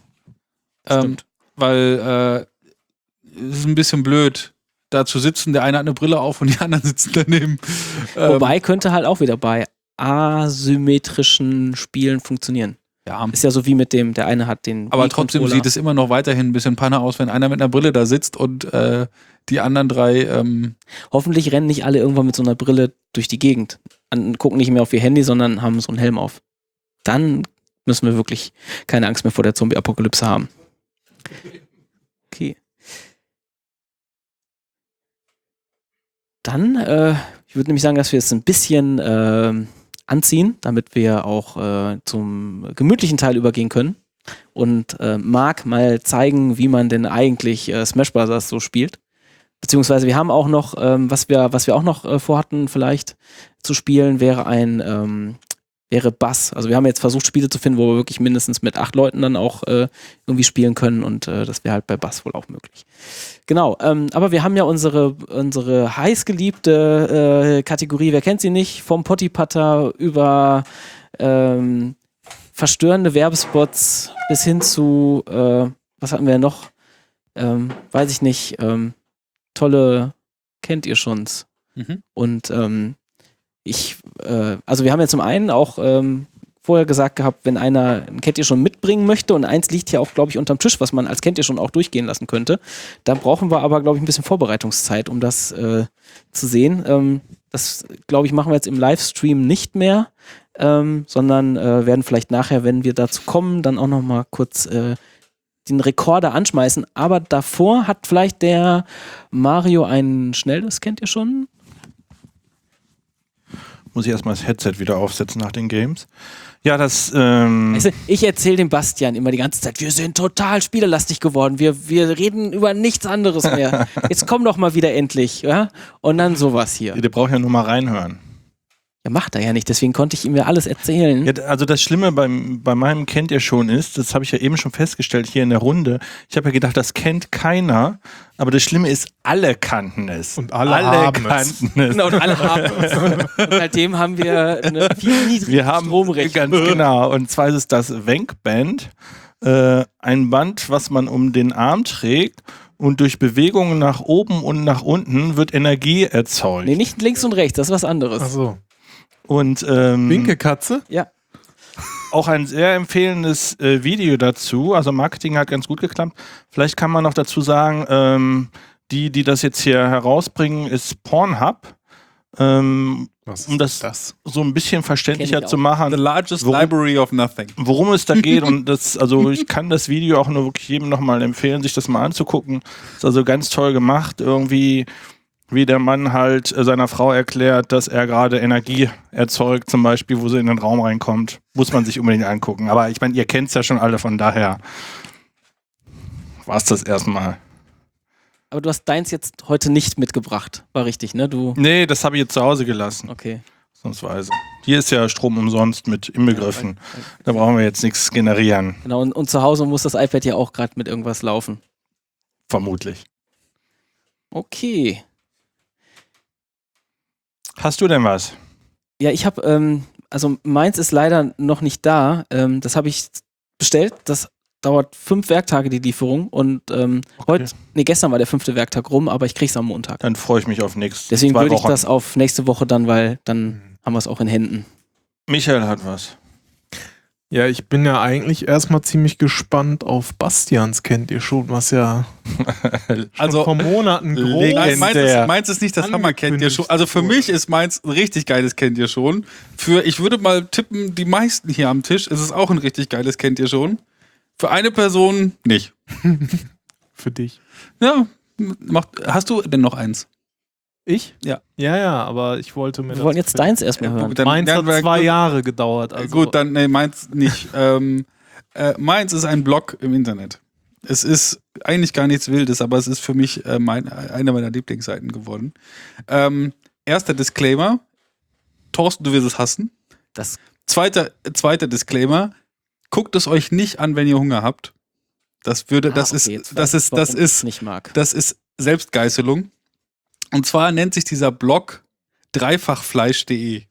Ähm, Stimmt. weil äh, es ist ein bisschen blöd, da zu sitzen, der eine hat eine Brille auf und die anderen sitzen daneben. Ähm, Wobei könnte halt auch wieder bei asymmetrischen Spielen funktionieren. ja, Ist ja so wie mit dem, der eine hat den aber trotzdem Wii-Controller. sieht es immer noch weiterhin ein bisschen Panne aus, wenn einer mit einer Brille da sitzt und äh, die anderen drei ähm, Hoffentlich rennen nicht alle irgendwann mit so einer Brille durch die Gegend. An, gucken nicht mehr auf ihr Handy, sondern haben so einen Helm auf. Dann müssen wir wirklich keine Angst mehr vor der Zombie-Apokalypse haben. Okay. Dann, äh, ich würde nämlich sagen, dass wir es ein bisschen äh, anziehen, damit wir auch äh, zum gemütlichen Teil übergehen können. Und äh, Marc mal zeigen, wie man denn eigentlich äh, Smash Bros. So spielt. Beziehungsweise wir haben auch noch, ähm, was wir, was wir auch noch äh, vorhatten, vielleicht zu spielen, wäre ein, ähm, wäre Bass. Also wir haben jetzt versucht, Spiele zu finden, wo wir wirklich mindestens mit acht Leuten dann auch äh, irgendwie spielen können und äh, das wäre halt bei Bass wohl auch möglich. Genau, ähm, aber wir haben ja unsere, unsere heißgeliebte äh, Kategorie, wer kennt sie nicht, vom Pottypatter über ähm, verstörende Werbespots bis hin zu, äh, was hatten wir noch? Ähm, weiß ich nicht, ähm, tolle, kennt ihr schon's. mhm. Und ähm, ich, äh, also wir haben ja zum einen auch ähm, vorher gesagt gehabt, wenn einer ein Kennt ihr schon mitbringen möchte und eins liegt ja auch, glaube ich, unterm Tisch, was man als Kennt ihr schon auch durchgehen lassen könnte, dann brauchen wir aber, glaube ich, ein bisschen Vorbereitungszeit, um das äh, zu sehen. Ähm, das, glaube ich, machen wir jetzt im Livestream nicht mehr, ähm, sondern äh, werden vielleicht nachher, wenn wir dazu kommen, dann auch nochmal kurz äh, den Rekorder anschmeißen. Aber davor hat vielleicht der Mario ein schnelles, kennt ihr schon? Muss ich erstmal das Headset wieder aufsetzen nach den Games. Ja, das. Ähm, Weißt du, ich erzähle dem Bastian immer die ganze Zeit, wir sind total spielelastig geworden, wir, wir reden über nichts anderes mehr. Jetzt komm doch mal wieder endlich, ja? Und dann sowas hier. der braucht ja nur mal reinhören. Ja, macht er ja nicht, deswegen konnte ich ihm ja alles erzählen. Ja, also das Schlimme beim, bei meinem Kennt ihr schon ist, das habe ich ja eben schon festgestellt hier in der Runde, ich habe ja gedacht, das kennt keiner, aber das Schlimme ist, alle kannten es. Und alle haben es. kannten es. Genau, und alle haben es. Und seitdem haben wir eine viel niedrigere Wir haben Stromrechnung. ganz genau. Und zwar ist es das Wank-Band, äh, ein Band, was man um den Arm trägt und durch Bewegungen nach oben und nach unten wird Energie erzeugt. Nee, nicht links und rechts, das ist was anderes. Achso. Und ähm, Winke Katze? Ja. auch ein sehr empfehlendes äh, Video dazu. Also Marketing hat ganz gut geklappt. Vielleicht kann man noch dazu sagen, ähm, die, die das jetzt hier herausbringen, ist Pornhub. Ähm, Was um das, ist das? so ein bisschen verständlicher Kenn ich zu auch. machen. The largest Worum- library of nothing. Worum es da geht und das, also ich kann das Video auch nur wirklich jedem nochmal empfehlen, sich das mal anzugucken. Ist also ganz toll gemacht, irgendwie, wie der Mann halt äh, seiner Frau erklärt, dass er gerade Energie erzeugt, zum Beispiel, wo sie in den Raum reinkommt. Muss man sich unbedingt angucken. Aber ich meine, ihr kennt es ja schon alle, von daher war's das erstmal. Aber du hast deins jetzt heute nicht mitgebracht. War richtig, ne? Du. Nee, das habe ich jetzt zu Hause gelassen. Okay. Ausnahmsweise. Hier ist ja Strom umsonst mit inbegriffen. Da brauchen wir jetzt nichts generieren. Genau, und, und zu Hause muss das iPad ja auch gerade mit irgendwas laufen. Vermutlich. Okay. Hast du denn was? Ja, ich habe, ähm, also meins ist leider noch nicht da. Ähm, das habe ich bestellt. Das dauert fünf Werktage, die Lieferung. Und ähm, Okay. heute, nee, gestern war der fünfte Werktag rum, aber ich krieg's am Montag. Dann freue ich mich auf nichts. Deswegen Zwei würde ich Wochen. das auf nächste Woche dann, weil dann haben wir es auch in Händen. Michael hat was. Ja, ich bin ja eigentlich erstmal ziemlich gespannt auf Bastians, kennt ihr schon, was ja schon Also, vor Monaten groß Nein, meins Legendär. ist, meins ist nicht das Hammer, kennt ihr schon. Angekündigt Also für wurde. mich ist meins ein richtig geiles, kennt ihr schon. Für, ich würde mal tippen, die meisten hier am Tisch ist es auch ein richtig geiles, kennt ihr schon. Für eine Person nicht. für dich. Ja, macht, hast du denn noch eins? Ich? Ja. Ja, ja, aber ich wollte mir Wir das wollen jetzt deins erstmal hören. Dann- Meins ja, hat wir- zwei gut, Jahre gedauert. äh, Also Gut, dann nee, meins nicht. ähm, äh, meins ist ein Blog im Internet. Es ist eigentlich gar nichts Wildes, aber es ist für mich äh, mein, eine meiner Lieblingsseiten geworden. Ähm, erster Disclaimer. Thorsten, du wirst es hassen. Das, Zweiter, zweiter Disclaimer. Guckt es euch nicht an, wenn ihr Hunger habt. Das würde, das Ah, okay, jetzt ist, das weiß ich, ist, das warum ich es ist, nicht mag. das ist Selbstgeißelung. Und zwar nennt sich dieser Blog dreifachfleisch punkt de.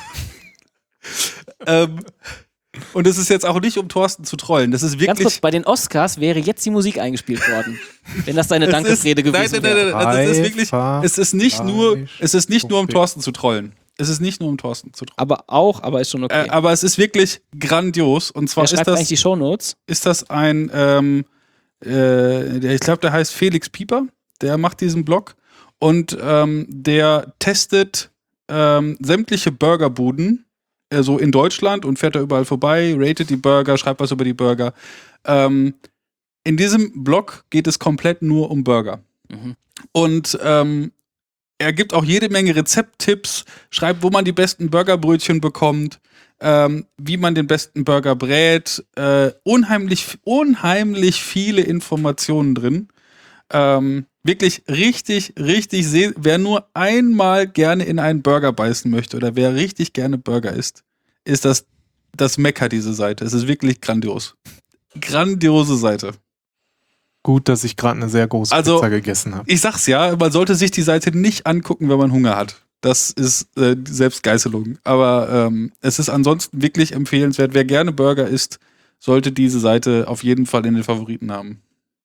ähm, und es ist jetzt auch nicht, um Thorsten zu trollen. Das ist Ganz kurz, wirklich. bei den Oscars wäre jetzt die Musik eingespielt worden. Wenn das deine Es Dankesrede ist, gewesen nein, nein, wäre. nein, nein, also es ist wirklich. Dreifach Es ist nicht nur, Fleisch es ist nicht nur um punkt de. Thorsten zu trollen. Es ist nicht nur um Thorsten zu trollen. Aber auch, aber ist schon okay. Äh, aber es ist wirklich grandios. Und zwar Wer ist schreibt das. eigentlich die Shownotes? ist das ein, ähm, äh, der, ich glaube, der heißt Felix Pieper, der macht diesen Blog und ähm, der testet ähm, sämtliche Burgerbuden, äh, so in Deutschland und fährt da überall vorbei, ratet die Burger, schreibt was über die Burger. Ähm, in diesem Blog geht es komplett nur um Burger. Mhm. Und ähm, er gibt auch jede Menge Rezepttipps, schreibt, wo man die besten Burgerbrötchen bekommt, ähm, wie man den besten Burger brät. Äh, unheimlich, unheimlich viele Informationen drin. Ähm, wirklich richtig, richtig seh- wer nur einmal gerne in einen Burger beißen möchte oder wer richtig gerne Burger isst, ist das das Mekka, diese Seite. Es ist wirklich grandios. Grandiose Seite. Gut, dass ich gerade eine sehr große Also, Pizza gegessen habe. Ich sag's ja, man sollte sich die Seite nicht angucken, wenn man Hunger hat. Das ist äh, Selbstgeißelung. Aber ähm, es ist ansonsten wirklich empfehlenswert. Wer gerne Burger isst, sollte diese Seite auf jeden Fall in den Favoriten haben.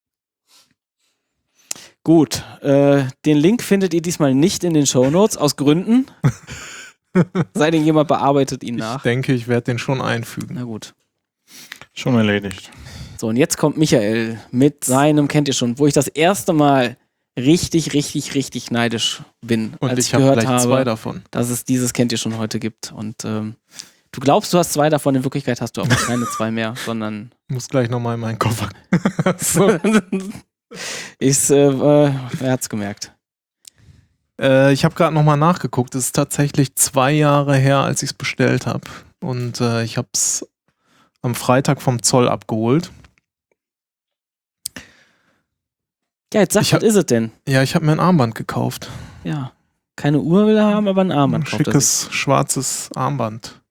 Gut, äh, den Link findet ihr diesmal nicht in den Shownotes, aus Gründen. Sei denn, jemand bearbeitet ihn Ich nach. denke, ich werde den schon einfügen. Na gut. Schon erledigt. So, und jetzt kommt Michael mit seinem, kennt ihr schon, wo ich das erste Mal richtig, richtig, richtig neidisch bin, Und als ich ich habe gehört gleich zwei habe, davon. dass es dieses kennt ihr schon heute gibt. Und ähm, du glaubst, du hast zwei davon, in Wirklichkeit hast du aber keine zwei mehr, sondern Muss gleich nochmal in meinen Koffer. ich, äh, äh, er hat's gemerkt. Äh, ich habe gerade nochmal nachgeguckt. Es ist tatsächlich zwei Jahre her, als ich es bestellt habe. Und äh, ich habe es am Freitag vom Zoll abgeholt. Ja, jetzt sag, Ich hab- was ist es denn? Ja, ich habe mir ein Armband gekauft. Ja, keine Uhr will er haben, aber ein Armband Ein kauft er sich. schickes, schwarzes Armband.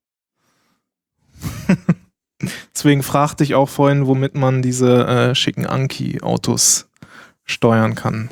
Deswegen fragte ich auch vorhin, womit man diese äh, schicken Anki-Autos steuern kann.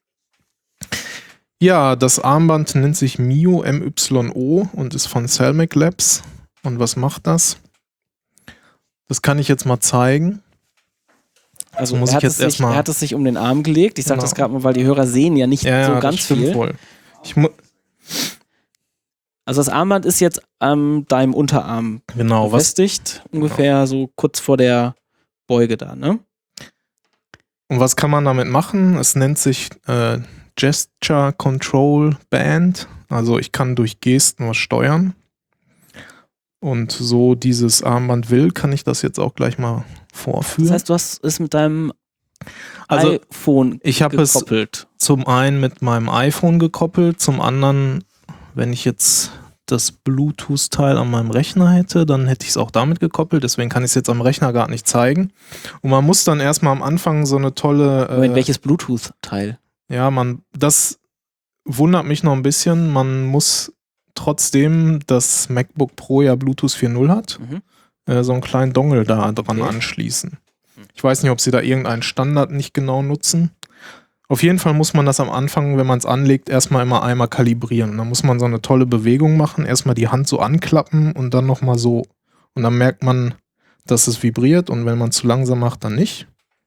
Ja, das Armband nennt sich Mio M Y O und ist von Celmic Labs. Und was macht das? Das kann ich jetzt mal zeigen. Also muss er, ich hat jetzt es sich, erstmal- er hat es sich um den Arm gelegt. Ich sage Genau. das gerade mal, weil die Hörer sehen ja nicht Ja, so ja, ganz das stimmt viel. wohl. Ich mu Also das Armband ist jetzt an deinem Unterarm genau, was, befestigt, ungefähr so kurz vor der Beuge da, ne? und was kann man damit machen? Es nennt sich äh, Gesture Control Band. Also ich kann durch Gesten was steuern. Und so dieses Armband will, kann ich das jetzt auch gleich mal vorführen. Das heißt, du hast es mit deinem Also, iPhone ich habe es gekoppelt. zum einen mit meinem iPhone gekoppelt, zum anderen, wenn ich jetzt das Bluetooth-Teil an meinem Rechner hätte, dann hätte ich es auch damit gekoppelt. Deswegen kann ich es jetzt am Rechner gar nicht zeigen. Und man muss dann erstmal am Anfang so eine tolle... Moment, Äh, welches Bluetooth-Teil? ja, man, das wundert mich noch ein bisschen. Man muss trotzdem das MacBook Pro ja Bluetooth vier Punkt null hat, Mhm. äh, so einen kleinen Dongle da dran Okay. anschließen. Ich weiß nicht, ob sie da irgendeinen Standard nicht genau nutzen. Auf jeden Fall muss man das am Anfang, wenn man es anlegt, erstmal immer einmal kalibrieren. Dann muss man so eine tolle Bewegung machen, erstmal die Hand so anklappen und dann nochmal so. Und dann merkt man, dass es vibriert und wenn man zu langsam macht, dann nicht.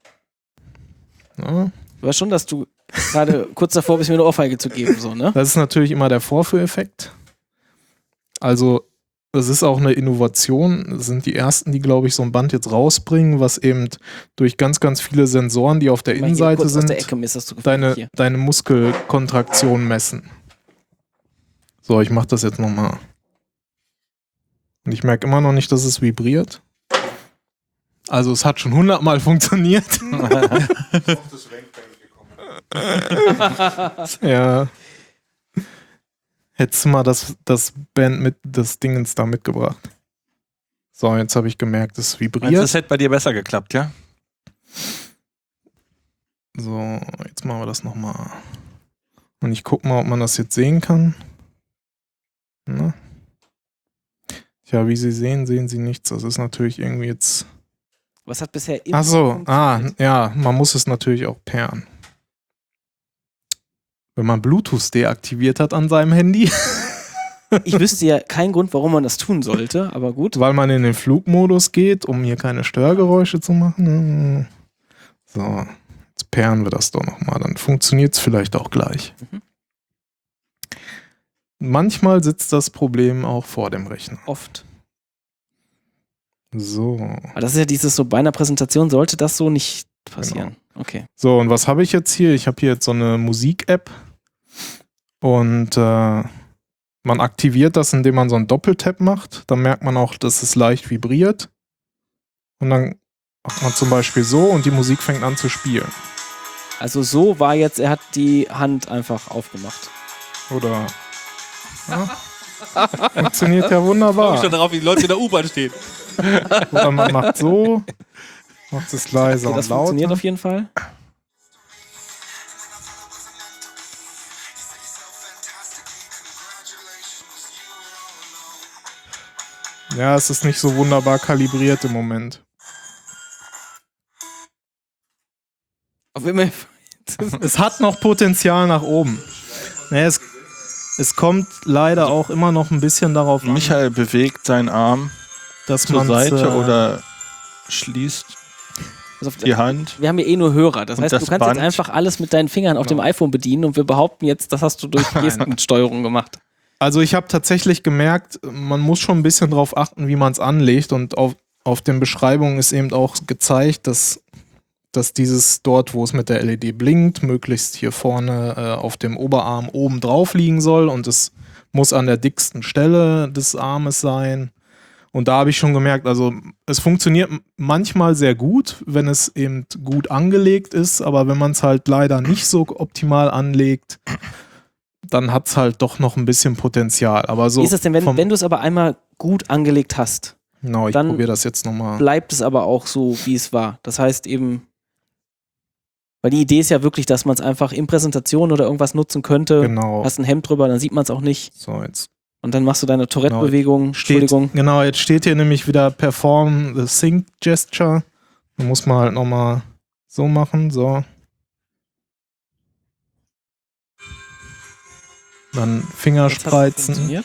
Ja. Du weißt schon, dass du gerade kurz davor bist, mir eine Ohrfeige zu geben, so, ne? Das ist natürlich immer der Vorführeffekt. Also es ist auch eine Innovation. Das sind die ersten, die, glaube ich, so ein Band jetzt rausbringen, was eben durch ganz, ganz viele Sensoren, die auf der Mal hier Innenseite kurz aus sind, der Ecke misst du deine, hier. deine Muskelkontraktion messen. So, ich mache das jetzt nochmal. Und ich merke immer noch nicht, dass es vibriert. Also es hat schon hundertmal funktioniert. Ja. Hättest du mal das, das Band mit das Dingens da mitgebracht. So, jetzt habe ich gemerkt, es Meinst du, vibriert. das hätte bei dir besser geklappt, ja? So, jetzt machen wir das nochmal. Und ich gucke mal, ob man das jetzt sehen kann. Na? Tja, wie Sie sehen, sehen Sie nichts. Das ist natürlich irgendwie jetzt... Was hat bisher immer Ach so, ah, funktioniert? ja, man muss es natürlich auch pairen. Wenn man Bluetooth deaktiviert hat an seinem Handy, Ich wüsste ja keinen Grund, warum man das tun sollte, aber gut. weil man in den Flugmodus geht, um hier keine Störgeräusche zu machen. So, jetzt pairen wir das doch nochmal, dann funktioniert es vielleicht auch gleich. Mhm. Manchmal sitzt das Problem auch vor dem Rechner. Oft. So. Aber das ist ja dieses so, bei einer Präsentation sollte das so nicht passieren. Okay. So, und was habe ich jetzt hier? Ich habe hier jetzt so eine Musik-App und äh, man aktiviert das, indem man so einen Doppeltap macht. Dann merkt man auch, dass es leicht vibriert. Und dann macht man zum Beispiel so und die Musik fängt an zu spielen. Also so war jetzt, er hat die Hand einfach aufgemacht. Oder... Ja, funktioniert ja Ich wunderbar. schon darauf, wie die Leute in der U-Bahn stehen. Oder man macht so, macht es leiser Okay, das und lauter. funktioniert auf jeden Fall. Ja, es ist nicht so wunderbar kalibriert im Moment. Auf immer. Es hat noch Potenzial nach oben. Naja, es, es kommt leider auch immer noch ein bisschen darauf an, Michael bewegt seinen Arm dass zur man Seite äh, oder schließt Pass auf, die Hand. wir haben hier eh nur Hörer. Das Und heißt, das du kannst Band. jetzt einfach alles mit deinen Fingern auf dem iPhone bedienen und wir behaupten jetzt, das hast du durch Gestensteuerung gemacht. Also ich habe tatsächlich gemerkt, man muss schon ein bisschen drauf achten, wie man es anlegt und auf, auf den Beschreibungen ist eben auch gezeigt, dass, dass dieses dort, wo es mit der L E D blinkt, möglichst hier vorne äh, auf dem Oberarm oben drauf liegen soll und es muss an der dicksten Stelle des Armes sein. Und da habe ich schon gemerkt, also es funktioniert manchmal sehr gut, wenn es eben gut angelegt ist, aber wenn man es halt leider nicht so optimal anlegt, dann hat es halt doch noch ein bisschen Potenzial. Aber so Wie ist das denn, wenn, vom- wenn du es aber einmal gut angelegt hast, Genau, ich dann probiere das jetzt nochmal. bleibt es aber auch so, wie es war. Das heißt eben, weil die Idee ist ja wirklich, dass man es einfach in Präsentation oder irgendwas nutzen könnte. Genau. Hast ein Hemd drüber, dann sieht man es auch nicht. So, jetzt Und dann machst du deine Tourette-Bewegung. steht, Entschuldigung. genau, jetzt steht hier nämlich wieder Perform the Sync Gesture. Da muss man halt nochmal so machen, so. Dann Finger Jetzt hat's spreizen. funktioniert.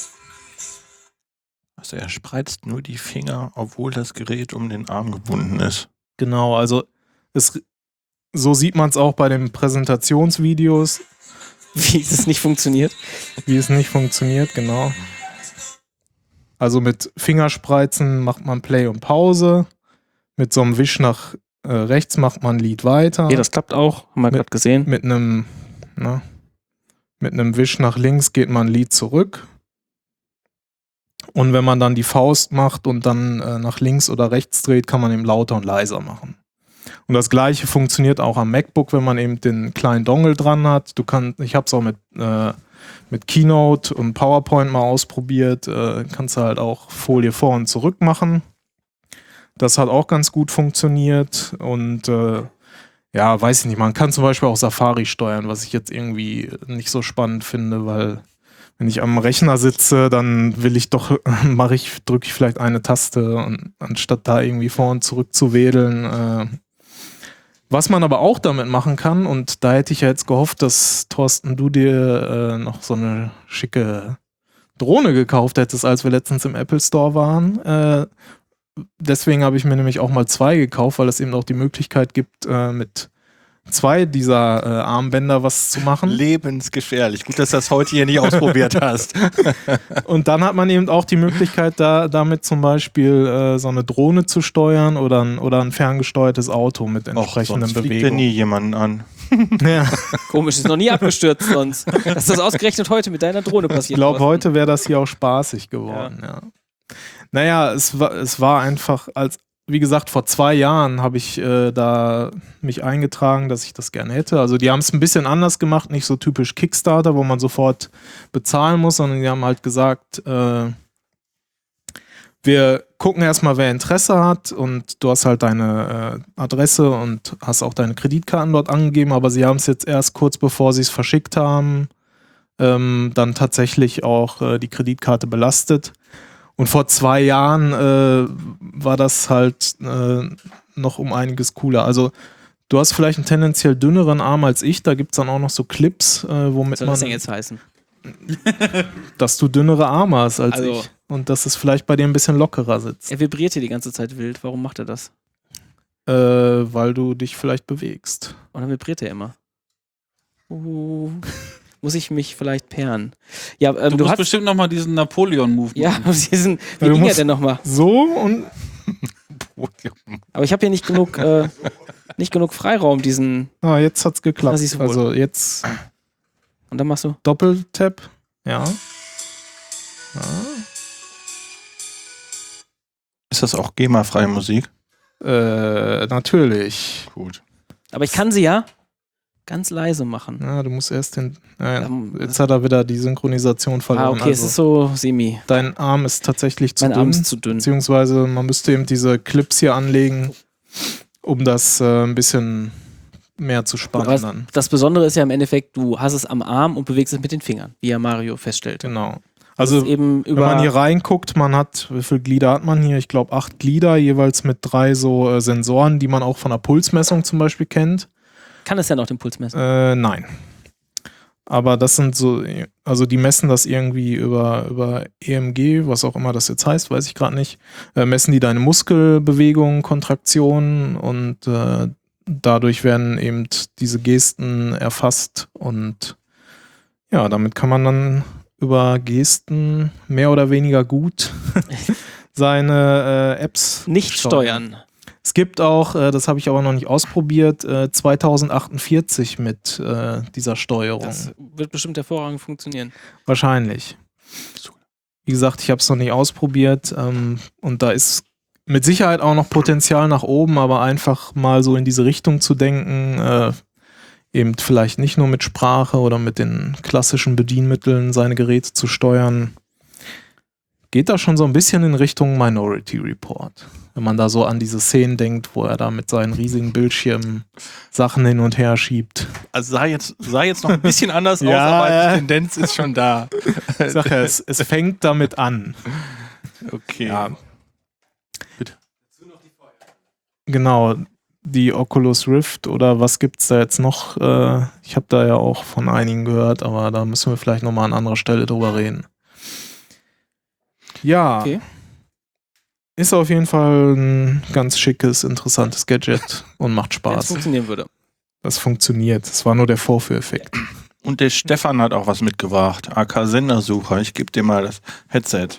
Also er spreizt nur die Finger, obwohl das Gerät um den Arm gebunden ist. Genau, also es, so sieht man es auch bei den Präsentationsvideos, Wie es nicht funktioniert. wie es nicht funktioniert, genau. Also mit Fingerspreizen macht man Play und Pause. Mit so einem Wisch nach äh, rechts macht man Lied weiter. Okay, das klappt auch. Haben wir Mit- gerade gesehen. mit einem ne, mit einem Wisch nach links geht man ein Lied zurück. Und wenn man dann die Faust macht und dann äh, nach links oder rechts dreht, kann man eben lauter und leiser machen. Und das gleiche funktioniert auch am MacBook, wenn man eben den kleinen Dongle dran hat. Du kannst, ich habe es auch mit, äh, mit Keynote und PowerPoint mal ausprobiert. Äh, kannst du halt auch Folie vor und zurück machen. Das hat auch ganz gut funktioniert und äh, ja, weiß ich nicht, man kann zum Beispiel auch Safari steuern, was ich jetzt irgendwie nicht so spannend finde, weil wenn ich am Rechner sitze, dann will ich doch, mache ich, drücke ich vielleicht eine Taste und anstatt da irgendwie vor und zurück zu wedeln. Äh, was man aber auch damit machen kann, und da hätte ich ja jetzt gehofft, dass Thorsten, du dir äh, noch so eine schicke Drohne gekauft hättest, als wir letztens im Apple Store waren. Äh, deswegen habe ich mir nämlich auch mal zwei gekauft, weil es eben auch die Möglichkeit gibt, äh, mit zwei dieser äh, Armbänder was zu machen. Lebensgefährlich. Gut, dass du das heute hier nicht ausprobiert hast. Und dann hat man eben auch die Möglichkeit, da damit zum Beispiel äh, so eine Drohne zu steuern oder ein, oder ein ferngesteuertes Auto mit entsprechenden sonst fliegt ja Bewegungen. nie jemanden an. Ja. Komisch, ist noch nie abgestürzt sonst. Dass das ausgerechnet heute mit deiner Drohne Ich passiert. glaube, Thorsten. heute wäre das hier auch spaßig geworden. Ja. Naja, es war, es war einfach, als, wie gesagt, vor zwei Jahren habe ich äh, da mich eingetragen, dass ich das gerne hätte. Also die haben es ein bisschen anders gemacht, nicht so typisch Kickstarter, wo man sofort bezahlen muss, sondern die haben halt gesagt, äh, wir gucken erstmal, wer Interesse hat und du hast halt deine äh, Adresse und hast auch deine Kreditkarten dort angegeben, aber sie haben es jetzt erst kurz bevor sie es verschickt haben, ähm, dann tatsächlich auch äh, die Kreditkarte belastet. Und vor zwei Jahren äh, war das halt äh, noch um einiges cooler. Also du hast vielleicht einen tendenziell dünneren Arm als ich, da gibt es dann auch noch so Clips, äh, womit Was soll man, das denn jetzt heißen? dass du dünnere Arme hast als Also- ich. Und dass es vielleicht bei dir ein bisschen lockerer sitzt. Er vibriert hier die ganze Zeit wild. Warum macht er das? Äh, weil du dich vielleicht bewegst. Und dann vibriert er immer. Uh, muss ich mich vielleicht perren? Ja, ähm, Du, du, musst hast. bestimmt nochmal diesen Napoleon-Move Ja, machen. diesen, wie Ja, du ging er musst- denn nochmal? So und Aber ich habe hier nicht genug, äh, nicht genug Freiraum, diesen. ah, jetzt hat's geklappt. Das ist wohl. Also jetzt Und dann machst du. Doppeltap. Ja. ja. Ist das auch GEMA-freie Musik? Äh, natürlich. Gut. Aber ich kann sie ja ganz leise machen. Ja, du musst erst den. Äh, Ähm, jetzt hat er wieder die Synchronisation verloren. Ah, okay, also, es ist so semi. dein Arm ist tatsächlich zu Mein dünn. Arm ist zu dünn. Beziehungsweise man müsste eben diese Clips hier anlegen, um das äh, ein bisschen mehr zu spannen Aber dann. das Besondere ist ja im Endeffekt, du hast es am Arm und bewegst es mit den Fingern, wie ja Mario feststellt. Genau. Das Also ist eben wenn über. man hier reinguckt, man hat, wie viele Glieder hat man hier? Ich glaube acht Glieder, jeweils mit drei so äh, Sensoren, die man auch von der Pulsmessung zum Beispiel kennt. kann es ja noch den Puls messen. Äh, nein. Aber das sind so, also die messen das irgendwie über, über E M G, was auch immer das jetzt heißt, weiß ich gerade nicht. Äh, messen die deine Muskelbewegungen, Kontraktionen und äh, dadurch werden eben diese Gesten erfasst und ja, damit kann man dann über Gesten mehr oder weniger gut seine äh, Apps Nicht steuern. Es gibt auch, äh, das habe ich aber noch nicht ausprobiert, äh, zweitausendachundvierzig mit äh, dieser Steuerung. Das wird bestimmt hervorragend funktionieren. Wahrscheinlich. Wie gesagt, ich habe es noch nicht ausprobiert ähm, und da ist mit Sicherheit auch noch Potenzial nach oben, aber einfach mal so in diese Richtung zu denken, äh, eben vielleicht nicht nur mit Sprache oder mit den klassischen Bedienmitteln seine Geräte zu steuern, geht da schon so ein bisschen in Richtung Minority Report. Wenn man da so an diese Szenen denkt, wo er da mit seinen riesigen Bildschirmen Sachen hin und her schiebt. Also sah jetzt, sah jetzt noch ein bisschen anders aus, Ja, aber ja. die Tendenz ist schon da. Ich sag ja, es, es fängt damit an. Okay. Ja. Bitte. Genau, die Oculus Rift oder was gibt's da jetzt noch? Äh, ich habe da ja auch von einigen gehört, aber da müssen wir vielleicht nochmal an anderer Stelle drüber reden. Ja. Okay. Ist auf jeden Fall ein ganz schickes, interessantes Gadget und macht Wenn es Spaß. funktionieren würde. Das funktioniert. Das war nur der Vorführeffekt. Und der Stefan hat auch was mitgebracht. A K Sendersucher. Ich gebe dir mal das Headset.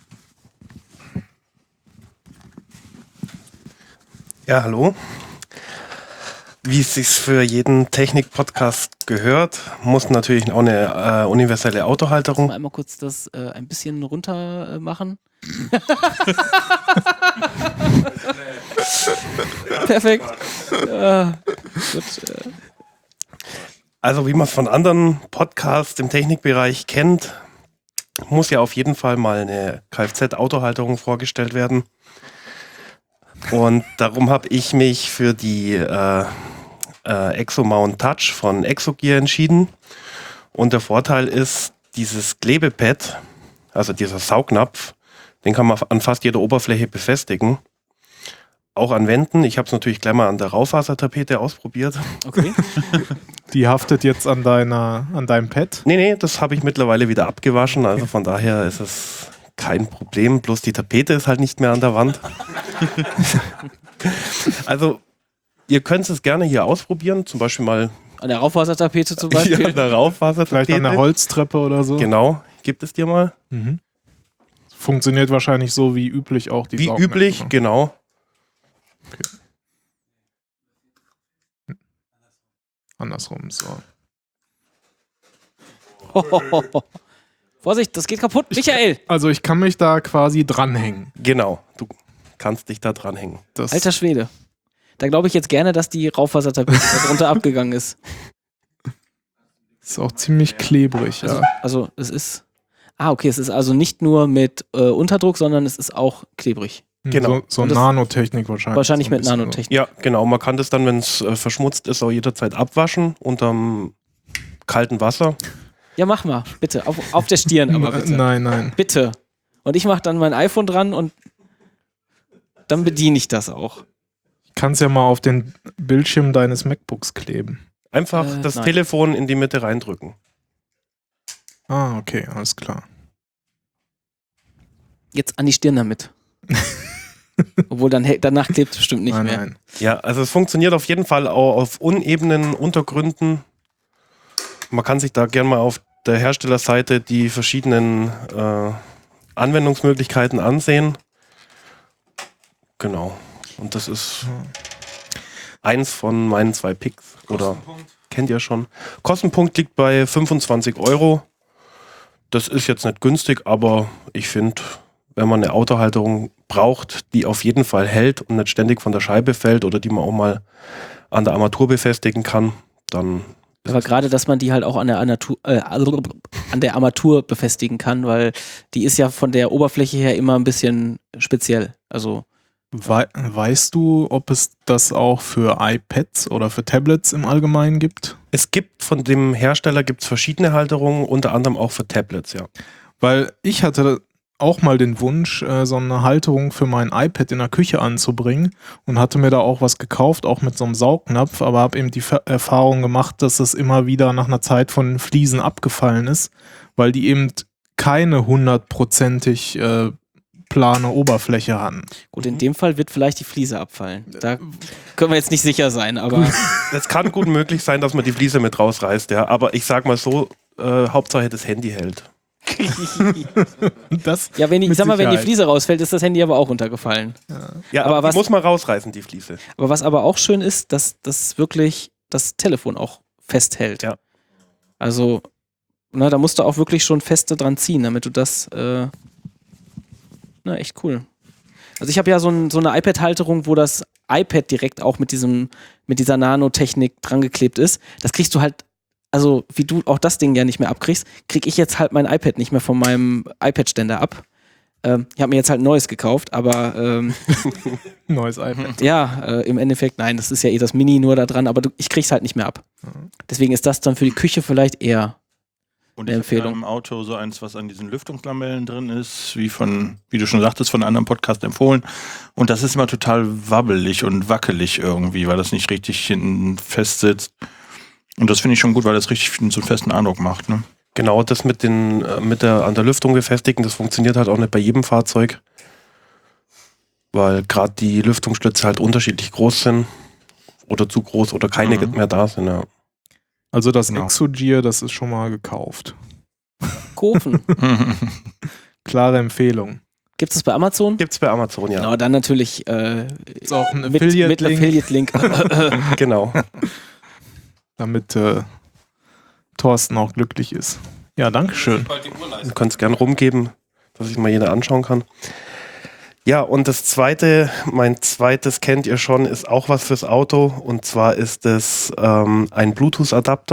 Ja, hallo. Wie es sich für jeden Technik-Podcast gehört, muss natürlich auch eine äh, universelle Autohalterung. Mal einmal kurz das äh, ein bisschen runter äh, machen. Perfekt. Äh, gut, äh. Also wie man es von anderen Podcasts im Technikbereich kennt, muss ja auf jeden Fall mal eine Kfz-Autohalterung vorgestellt werden. Und darum habe ich mich für die äh, äh, Exomount Touch von Exogear entschieden. Und der Vorteil ist, dieses Klebepad, also dieser Saugnapf, den kann man an fast jeder Oberfläche befestigen. Auch an Wänden. Ich habe es natürlich gleich mal an der Raufasertapete ausprobiert. Okay. Die haftet jetzt an deiner, an deinem Pad. Nee, nee, das habe ich mittlerweile wieder abgewaschen. Also von daher ist es kein Problem. Bloß die Tapete ist halt nicht mehr an der Wand. Also ihr könnt es gerne hier ausprobieren. Zum Beispiel mal An der Raufasertapete zum Beispiel. hier an der Raufasertapete. Vielleicht an der Holztreppe oder so. Genau, gibt es dir mal. Mhm. Funktioniert wahrscheinlich so wie üblich auch die Wie Saugnäpfe. üblich, genau. Andersrum, so. Vorsicht, das geht kaputt. Michael! Also ich kann mich da quasi dranhängen. Genau, du kannst dich da dranhängen. Das Alter Schwede. Da glaube ich jetzt gerne, dass die Raufasertapete darunter abgegangen ist. ist auch ziemlich klebrig, Also, ja. also es ist... Ah, okay, es ist also nicht nur mit äh, Unterdruck, sondern es ist auch klebrig. genau. So, so Und das- Nanotechnik wahrscheinlich. Wahrscheinlich so ein mit bisschen Nanotechnik. Ja, genau. Man kann das dann, wenn es äh, verschmutzt ist, auch jederzeit abwaschen unterm kalten Wasser. Ja, mach mal, bitte. Auf, auf der Stirn So. aber bitte. Nein, nein. Bitte. Und ich mache dann mein iPhone dran und dann bediene ich das auch. Ich kann es ja mal auf den Bildschirm deines MacBooks kleben. Einfach Äh, das nein. Telefon in die Mitte reindrücken. Ah, okay, alles klar. Jetzt an die Stirn damit. Obwohl dann hä- danach klebt es bestimmt nicht nein, mehr. nein. Ja, also es funktioniert auf jeden Fall auch auf unebenen Untergründen. Man kann sich da gerne mal auf der Herstellerseite die verschiedenen äh, Anwendungsmöglichkeiten ansehen. Genau. Und das ist eins von meinen zwei Picks. Oder kennt ihr schon. Kostenpunkt liegt bei fünfundzwanzig Euro. Das ist jetzt nicht günstig, aber ich finde, wenn man eine Autohalterung braucht, die auf jeden Fall hält und nicht ständig von der Scheibe fällt oder die man auch mal an der Armatur befestigen kann, dann Aber gerade, dass man die halt auch an der, Armatur, äh, an der Armatur befestigen kann, weil die ist ja von der Oberfläche her immer ein bisschen speziell. Also Wei weißt du, ob es das auch für iPads oder für Tablets im Allgemeinen gibt? es gibt von dem Hersteller gibt's verschiedene Halterungen, unter anderem auch für Tablets, ja. Weil ich hatte auch mal den Wunsch, äh, so eine Halterung für mein iPad in der Küche anzubringen und hatte mir da auch was gekauft, auch mit so einem Saugnapf, aber habe eben die Ver Erfahrung gemacht, dass es immer wieder nach einer Zeit von den Fliesen abgefallen ist, weil die eben keine hundertprozentig äh, plane Oberfläche hatten. gut, in dem Fall wird vielleicht die Fliese abfallen. Da können wir jetzt nicht sicher sein, aber Es kann gut möglich sein, dass man die Fliese mit rausreißt, ja. Aber ich sag mal so, äh, Hauptsache das Handy hält. Das ja, wenn die, ich mit sag mal, wenn die Sicherheit. Fliese rausfällt, ist das Handy aber auch runtergefallen. Ja, Aber aber was- die muss man rausreißen, die Fliese. Aber was aber auch schön ist, dass das wirklich das Telefon auch festhält. Ja. Also, na, da musst du auch wirklich schon feste dran ziehen, damit du das, äh, na, echt cool. Also ich habe ja so, ein, so eine iPad-Halterung, wo das iPad direkt auch mit diesem, mit dieser Nanotechnik dran geklebt ist. Das kriegst du halt, also wie du auch das Ding ja nicht mehr abkriegst, krieg ich jetzt halt mein iPad nicht mehr von meinem iPad-Ständer ab. Ähm, ich habe mir jetzt halt ein neues gekauft, aber ähm, neues iPad. ja, äh, im Endeffekt, nein, das ist ja eh das Mini nur da dran, aber du, ich krieg's halt nicht mehr ab. Deswegen ist das dann für die Küche vielleicht eher. Und Eine ich habe ja Empfehlung. im Auto so eins, was an diesen Lüftungslamellen drin ist, wie von, wie du schon sagtest, von einem anderen Podcast empfohlen. Und das ist immer total wabbelig und wackelig irgendwie, weil das nicht richtig hinten fest sitzt. Und das finde ich schon gut, weil das richtig so einen festen Eindruck macht. Ne? Genau, das mit den äh, mit der an der Lüftung befestigen, das funktioniert halt auch nicht bei jedem Fahrzeug. Weil gerade die Lüftungsschlitze halt unterschiedlich groß sind. Oder zu groß oder keine Mhm. mehr da sind, ja. Also das Genau. Exogear, das ist schon mal gekauft. Kofen. Klare Empfehlung. Gibt es bei Amazon? Gibt's bei Amazon, ja. Genau, dann natürlich äh, Ist auch ein mit, mit Affiliate-Link, Affiliate-Link. Genau. damit äh, Thorsten auch glücklich ist. Ja, dankeschön. Du kannst gern rumgeben, dass sich mal jeder anschauen kann. Ja, und das zweite, mein zweites kennt ihr schon, ist auch was fürs Auto. Und zwar ist es ähm, ein Bluetooth-Adapter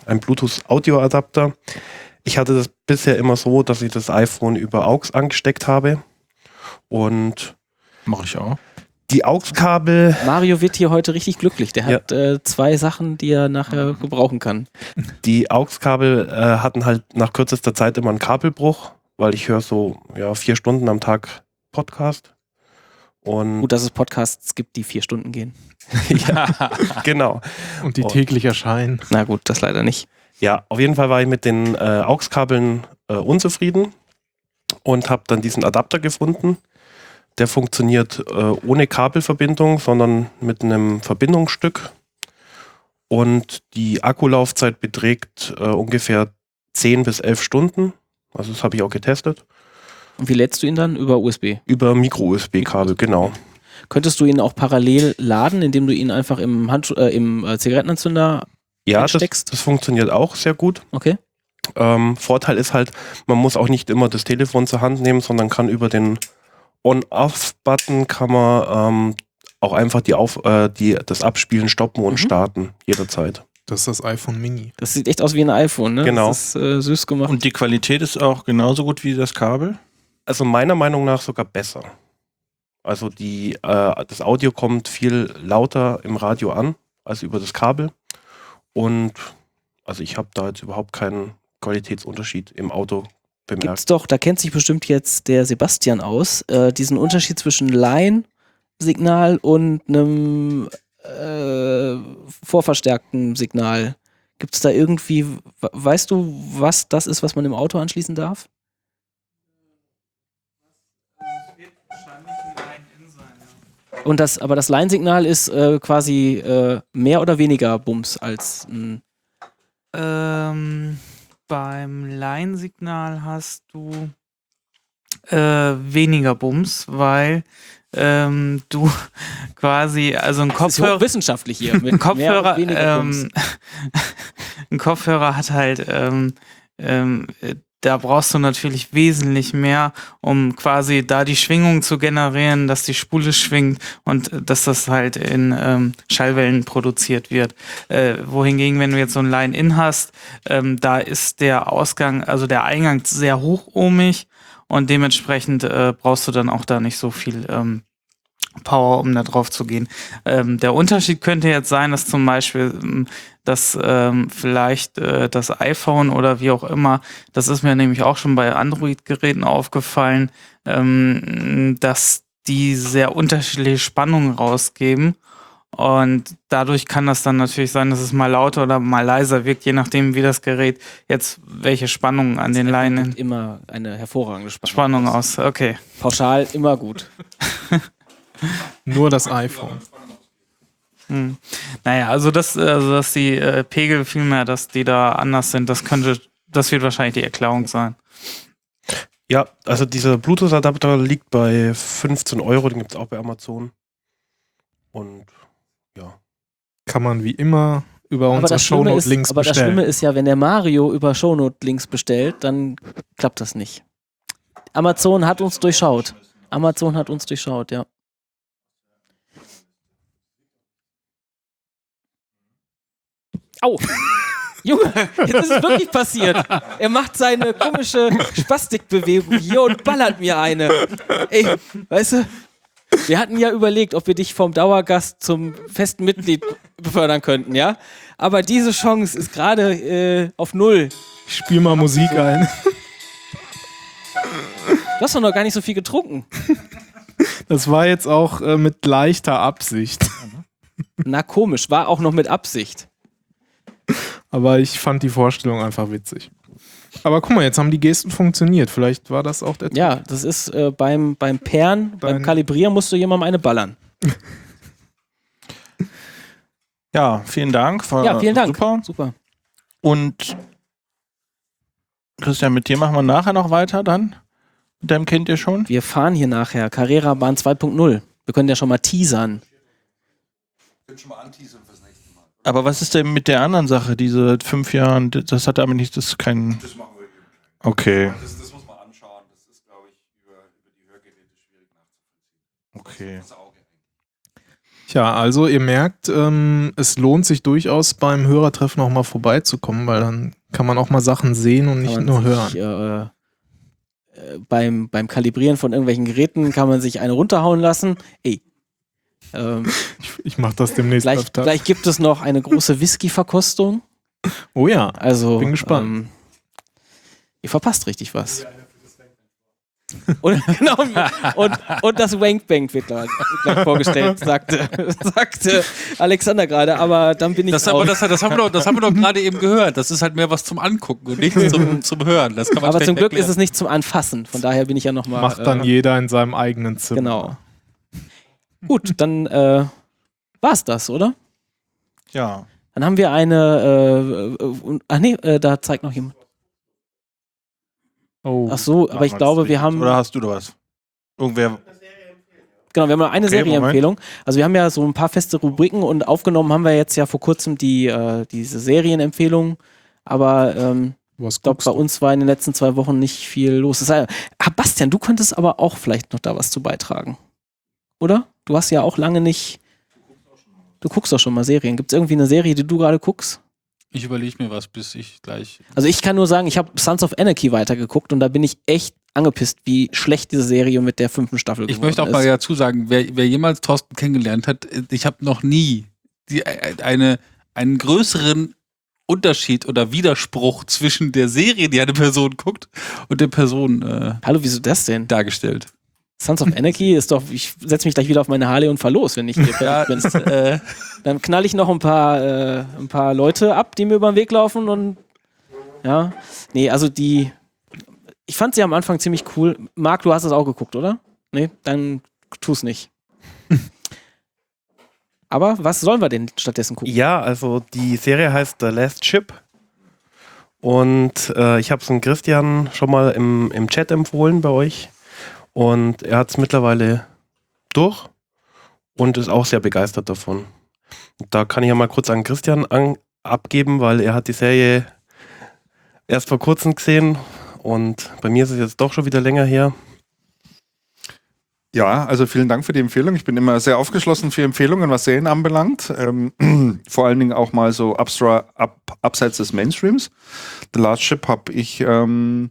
ein Bluetooth-Audio-Adapter. Ich hatte das bisher immer so, dass ich das iPhone über A U X angesteckt habe. Und Mache ich auch. die A U X-Kabel, Mario wird hier heute richtig glücklich. Der Ja. hat äh, zwei Sachen, die er nachher gebrauchen kann. die A U X-Kabel äh, hatten halt nach kürzester Zeit immer einen Kabelbruch, weil ich höre so ja, vier Stunden am Tag Podcast. Und Gut, dass es Podcasts gibt, die vier Stunden gehen. ja, genau. Und die Oh. täglich erscheinen. Na gut, das leider nicht. Ja, auf jeden Fall war ich mit den äh, A U X-Kabeln äh, unzufrieden und habe dann diesen Adapter gefunden. Der funktioniert äh, ohne Kabelverbindung, sondern mit einem Verbindungsstück. Und die Akkulaufzeit beträgt äh, ungefähr zehn bis elf Stunden. Also das habe ich auch getestet. Und wie lädst du ihn dann? Über U S B? Über Micro-U S B-Kabel, genau. Könntest du ihn auch parallel laden, indem du ihn einfach im, Handschuh, äh, im äh, Zigarettenanzünder Ja, das, einsteckst? das funktioniert auch sehr gut. Okay. Ähm, Vorteil ist halt, man muss auch nicht immer das Telefon zur Hand nehmen, sondern kann über den On-Off-Button kann man ähm, auch einfach die Auf, äh, die, das Abspielen stoppen und Mhm. starten, jederzeit. Das ist das iPhone Mini. Das sieht echt aus wie ein iPhone, ne? Genau. Das ist äh, süß gemacht. Und die Qualität ist auch genauso gut wie das Kabel? Also meiner Meinung nach sogar besser. Also die, äh, das Audio kommt viel lauter im Radio an, als über das Kabel. Und also ich habe da jetzt überhaupt keinen Qualitätsunterschied im Auto bemerkt. Gibt's doch, da kennt sich bestimmt jetzt der Sebastian aus, äh, diesen Unterschied zwischen Line-Signal und einem äh, vorverstärkten Signal. Gibt's da irgendwie, we- weißt du, was das ist, was man im Auto anschließen darf? Und das, aber das Line-Signal ist äh, quasi äh, mehr oder weniger Bums als ein. Ähm, beim Line-Signal hast du äh, weniger Bums, weil ähm, du quasi, also ein Das ist Kopfhörer, hochwissenschaftlich hier. Mit ein Kopfhörer, mehr und weniger Bums. ähm, ein Kopfhörer hat halt, ähm, ähm, äh, da brauchst du natürlich wesentlich mehr, um quasi da die Schwingung zu generieren, dass die Spule schwingt und äh, dass das halt in ähm, Schallwellen produziert wird. Äh, wohingegen, wenn du jetzt so ein Line-In hast, ähm, da ist der Ausgang, also der Eingang sehr hochohmig und dementsprechend äh, brauchst du dann auch da nicht so viel ähm, Power, um da drauf zu gehen. Ähm, der Unterschied könnte jetzt sein, dass zum Beispiel, ähm, dass ähm, vielleicht äh, das iPhone oder wie auch immer, das ist mir nämlich auch schon bei Android-Geräten aufgefallen, ähm, dass die sehr unterschiedliche Spannungen rausgeben. Und dadurch kann das dann natürlich sein, dass es mal lauter oder mal leiser wirkt, je nachdem, wie das Gerät jetzt welche Spannungen an den Leinen Immer eine hervorragende Spannung. Spannung aus. Okay. Pauschal immer gut. Nur das iPhone. Hm. Naja, also das, also dass die äh, Pegel vielmehr, dass die da anders sind, das könnte, das wird wahrscheinlich die Erklärung sein. Ja, also dieser Bluetooth-Adapter liegt bei fünfzehn Euro, den gibt es auch bei Amazon. Und ja. Kann man wie immer über Aber unsere das, Schlimme ist, Shownote-Links aber das bestellen. Schlimme ist ja, wenn der Mario über Shownote-Links bestellt, dann klappt das nicht. Amazon hat uns durchschaut. Amazon hat uns durchschaut, ja. Au! Junge, jetzt ist es wirklich passiert. Er macht seine komische Spastikbewegung hier und ballert mir eine. Ey, weißt du, wir hatten ja überlegt, ob wir dich vom Dauergast zum festen Mitglied befördern könnten, ja? Aber diese Chance ist gerade äh, auf Null. Ich spiel mal Musik ein. Du hast doch noch gar nicht so viel getrunken. Das war jetzt auch äh, mit leichter Absicht. Na komisch, war auch noch mit Absicht. Aber ich fand die Vorstellung einfach witzig. Aber guck mal, jetzt haben die Gesten funktioniert. Vielleicht war das auch der Ja, das ist äh, beim, beim Pairen, beim Dein- Kalibrieren musst du jemandem eine ballern. Ja, vielen Dank. War Ja, vielen Dank. Super. Super. Und Christian, mit dir machen wir nachher noch weiter dann. Mit deinem kennt ihr schon? Wir fahren hier nachher Carrera Bahn zwei Punkt null. Wir können ja schon mal teasern. Aber was ist denn mit der anderen Sache, diese fünf Jahren? Das hat aber nicht, das ist kein. Das machen wir eben. Okay, Das, das muss man anschauen. Das ist, glaube ich, über, über die Hörgeräte schwierig nachzuvollziehen. okay. Das Auge. Tja, also ihr merkt, ähm, es lohnt sich durchaus beim Hörertreffen auch mal vorbeizukommen, weil dann kann man auch mal Sachen sehen und nicht Kann nur man hören. sich, äh, äh, beim, beim Kalibrieren von irgendwelchen Geräten kann man sich eine runterhauen lassen. Ey. Ähm, Ich, ich mache das demnächst gleich, öfter. gleich gibt es noch eine große Whisky-Verkostung. Oh ja, Also, bin gespannt. Ähm, ihr verpasst richtig was. Und, genau, und, und das Wankbank wird gleich, gleich vorgestellt, sagte, sagte Alexander gerade, aber dann bin ich Das, auch. aber das, das haben wir doch, das haben wir doch gerade eben gehört. Das ist halt mehr was zum Angucken und nicht zum, zum Hören. Das kann man aber schlecht zum Glück erklären. ist es nicht zum Anfassen, von daher bin ich ja nochmal. Macht dann äh, jeder in seinem eigenen Zimmer. Genau. Gut, dann äh, war's das, oder? Ja. Dann haben wir eine, äh, äh, ach nee, äh, da zeigt noch jemand. Oh. Ach so, aber ich glaube, wir haben, Oder hast du da was? Irgendwer. genau, wir haben noch eine Okay, Serienempfehlung. Also wir haben ja so ein paar feste Rubriken und aufgenommen haben wir jetzt ja vor kurzem die, äh, diese Serienempfehlung, aber ähm, Was ich glaube, guckst bei du? uns war in den letzten zwei Wochen nicht viel los. Das heißt, ah, Bastian, du könntest aber auch vielleicht noch da was zu beitragen. Oder? Du hast ja auch lange nicht. Du guckst doch schon mal Serien. Gibt es irgendwie eine Serie, die du gerade guckst? Ich überlege mir was, bis ich gleich. Also ich kann nur sagen, ich habe Sons of Anarchy weitergeguckt und da bin ich echt angepisst, wie schlecht diese Serie mit der fünften Staffel Ich geworden möchte auch ist. mal dazu sagen, wer, wer jemals Thorsten kennengelernt hat, ich habe noch nie die, eine, einen größeren Unterschied oder Widerspruch zwischen der Serie, die eine Person guckt, und der Person äh, Hallo, wieso das denn? dargestellt. Sons of Anarchy ist doch, ich setze mich gleich wieder auf meine Harley und fahr los, wenn ich hier Ja, fertig bin. ist, äh, Dann knall ich noch ein paar, äh, ein paar Leute ab, die mir über den Weg laufen und ja. Nee, also die, ich fand sie am Anfang ziemlich cool. Marc, du hast es auch geguckt, oder? Nee, dann tu's nicht. Aber was sollen wir denn stattdessen gucken? Ja, also die Serie heißt The Last Ship. Und äh, ich habe es dem Christian schon mal im, im Chat empfohlen bei euch. Und er hat es mittlerweile durch und ist auch sehr begeistert davon. Da kann ich ja mal kurz an Christian an, abgeben, weil er hat die Serie erst vor kurzem gesehen und bei mir ist es jetzt doch schon wieder länger her. Ja, also vielen Dank für die Empfehlung. Ich bin immer sehr aufgeschlossen für Empfehlungen, was Serien anbelangt. Ähm, vor allen Dingen auch mal so abstra ab, abseits des Mainstreams. The Last Ship habe ich ähm,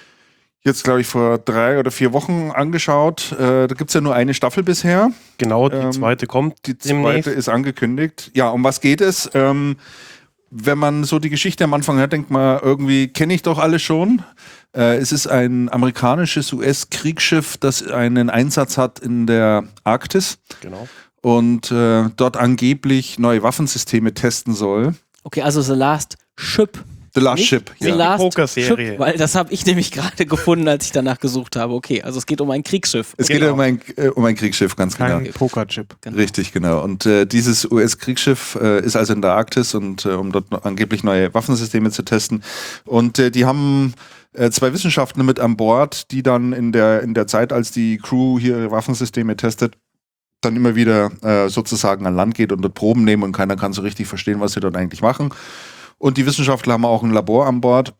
jetzt, glaube ich, vor drei oder vier Wochen angeschaut. Äh, da gibt es ja nur eine Staffel bisher. Genau, die Ähm, zweite kommt. Die demnächst. zweite ist angekündigt. Ja, um was geht es? Ähm, wenn man so die Geschichte am Anfang hört, denkt man, irgendwie kenne ich doch alles schon. Äh, es ist ein amerikanisches U S-Kriegsschiff, das einen Einsatz hat in der Arktis Genau. und äh, dort angeblich neue Waffensysteme testen soll. Okay, also The Last Ship. The Last Nicht Ship. The Ja. Last Pokerserie. Ship, weil das habe ich nämlich gerade gefunden, als ich danach gesucht habe. Okay, also es geht um ein Kriegsschiff. Es geht Genau. um ein, äh, um ein Kriegsschiff, ganz Kein genau. Pokerchip. Genau. Richtig, genau. Und äh, dieses U S-Kriegsschiff äh, ist also in der Arktis und äh, um dort noch angeblich neue Waffensysteme zu testen. Und äh, die haben äh, zwei Wissenschaftler mit an Bord, die dann in der, in der Zeit, als die Crew hier ihre Waffensysteme testet, dann immer wieder äh, sozusagen an Land geht und dort Proben nehmen und keiner kann so richtig verstehen, was sie dort eigentlich machen. Und die Wissenschaftler haben auch ein Labor an Bord.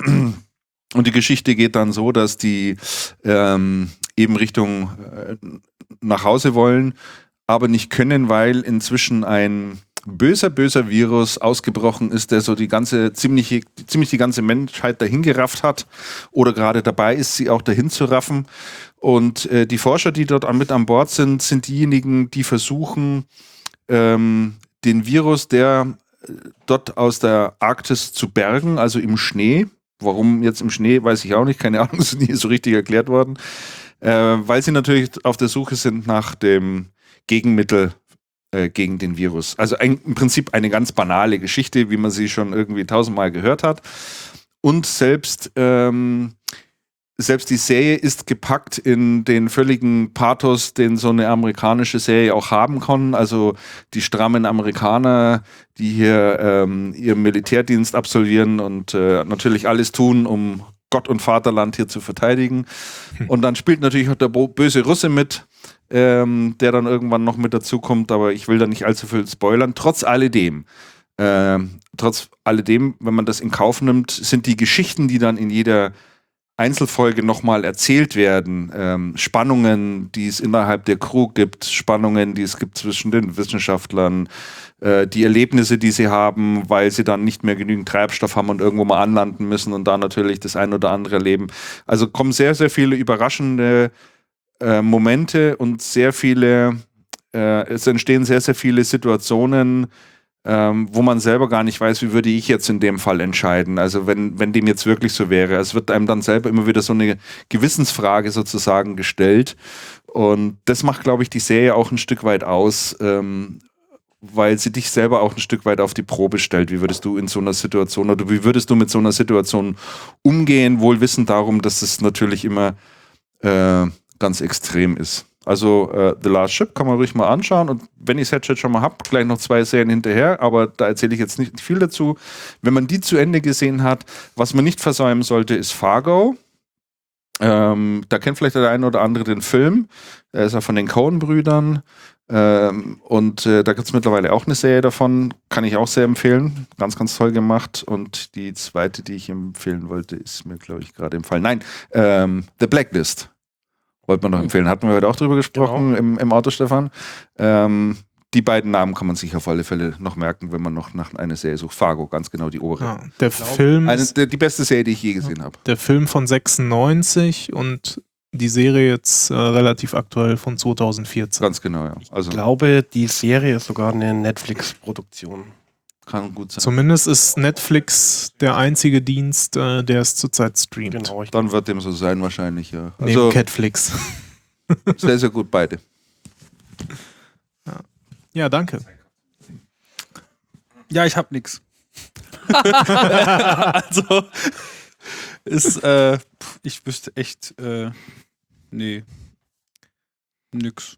Und die Geschichte geht dann so, dass die ähm, eben Richtung äh, nach Hause wollen, aber nicht können, weil inzwischen ein böser, böser Virus ausgebrochen ist, der so die ganze, ziemlich, ziemlich die ganze Menschheit dahingerafft hat oder gerade dabei ist, sie auch dahin zu raffen. Und äh, die Forscher, die dort mit an Bord sind, sind diejenigen, die versuchen, ähm, den Virus, der dort aus der Arktis zu bergen, also im Schnee. Warum jetzt im Schnee, weiß ich auch nicht, keine Ahnung, ist nie so richtig erklärt worden. Äh, weil sie natürlich auf der Suche sind nach dem Gegenmittel äh, gegen den Virus. Also ein, im Prinzip eine ganz banale Geschichte, wie man sie schon irgendwie tausendmal gehört hat. Und selbst ähm, Selbst die Serie ist gepackt in den völligen Pathos, den so eine amerikanische Serie auch haben kann. Also die strammen Amerikaner, die hier ähm, ihren Militärdienst absolvieren und äh, natürlich alles tun, um Gott und Vaterland hier zu verteidigen. Und dann spielt natürlich auch der böse Russe mit, ähm, der dann irgendwann noch mit dazukommt. Aber ich will da nicht allzu viel spoilern. Trotz alledem, äh, trotz alledem, wenn man das in Kauf nimmt, sind die Geschichten, die dann in jeder Einzelfolge nochmal erzählt werden. Ähm, Spannungen, die es innerhalb der Crew gibt, Spannungen, die es gibt zwischen den Wissenschaftlern, äh, die Erlebnisse, die sie haben, weil sie dann nicht mehr genügend Treibstoff haben und irgendwo mal anlanden müssen und da natürlich das ein oder andere erleben. Also kommen sehr, sehr viele überraschende äh, Momente und sehr viele, äh, es entstehen sehr, sehr viele Situationen, Ähm, wo man selber gar nicht weiß, wie würde ich jetzt in dem Fall entscheiden. Also wenn, wenn dem jetzt wirklich so wäre. Es wird einem dann selber immer wieder so eine Gewissensfrage sozusagen gestellt. Und das macht, glaube ich, die Serie auch ein Stück weit aus, ähm, weil sie dich selber auch ein Stück weit auf die Probe stellt. Wie würdest du in so einer Situation oder wie würdest du mit so einer Situation umgehen, wohl wissend darum, dass es natürlich immer äh, ganz extrem ist. Also äh, The Last Ship kann man ruhig mal anschauen und wenn ich das Headset schon mal habe, gleich noch zwei Serien hinterher, aber da erzähle ich jetzt nicht viel dazu. Wenn man die zu Ende gesehen hat, was man nicht versäumen sollte, ist Fargo. Ähm, da kennt vielleicht der eine oder andere den Film. Er ist ja von den Coen-Brüdern ähm, und äh, da gibt es mittlerweile auch eine Serie davon, kann ich auch sehr empfehlen. Ganz, ganz toll gemacht und die zweite, die ich empfehlen wollte, ist mir, glaube ich, gerade empfallen. Nein, ähm, The Blacklist. Wollte man noch empfehlen. Hatten wir heute auch drüber gesprochen genau. im, im Auto, Stefan. Ähm, die beiden Namen kann man sich auf alle Fälle noch merken, wenn man noch nach einer Serie sucht. Fargo, ganz genau die obere. Ja, der Film Eine, der, die beste Serie, die ich je gesehen habe. Der Film von sechsundneunzig und die Serie jetzt äh, relativ aktuell von zweitausendvierzehn. Ganz genau, ja. Also ich glaube, die Serie ist sogar eine Netflix-Produktion. Kann gut sein. Zumindest ist Netflix der einzige Dienst, äh, der es zurzeit streamt. Genau, Dann wird dem so sein wahrscheinlich, ja. Neben Also Catflix. sehr, sehr gut beide. Ja, ja danke. Ja, ich hab nix. Also ist, äh, ich wüsste echt, äh, nee, nix.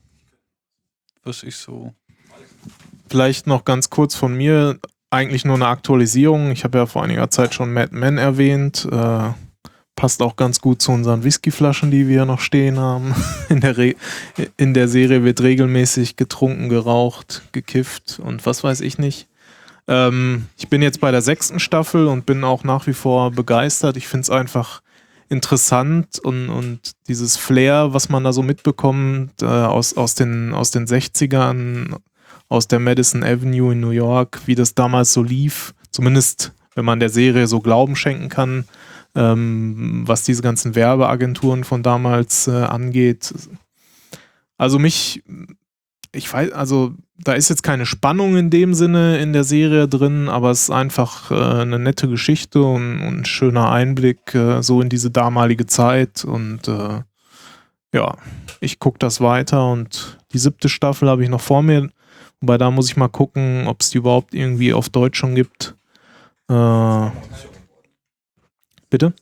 Was ich so. Vielleicht noch ganz kurz von mir, eigentlich nur eine Aktualisierung. Ich habe ja vor einiger Zeit schon Mad Men erwähnt. Äh, passt auch ganz gut zu unseren Whiskyflaschen, die wir noch stehen haben. In der, Re- in der Serie wird regelmäßig getrunken, geraucht, gekifft und was weiß ich nicht. Ähm, ich bin jetzt bei der sechsten Staffel und bin auch nach wie vor begeistert. Ich finde es einfach interessant und, und dieses Flair, was man da so mitbekommt äh, aus, aus, den, aus den sechzigern, aus der Madison Avenue in New York, wie das damals so lief, zumindest wenn man der Serie so Glauben schenken kann, ähm, was diese ganzen Werbeagenturen von damals äh, angeht. Also mich, ich weiß, also da ist jetzt keine Spannung in dem Sinne in der Serie drin, aber es ist einfach äh, eine nette Geschichte und, und ein schöner Einblick äh, so in diese damalige Zeit und äh, ja, ich gucke das weiter und die siebte Staffel habe ich noch vor mir. Wobei da muss ich mal gucken, ob es die überhaupt irgendwie auf Deutsch schon gibt. Äh, bitte?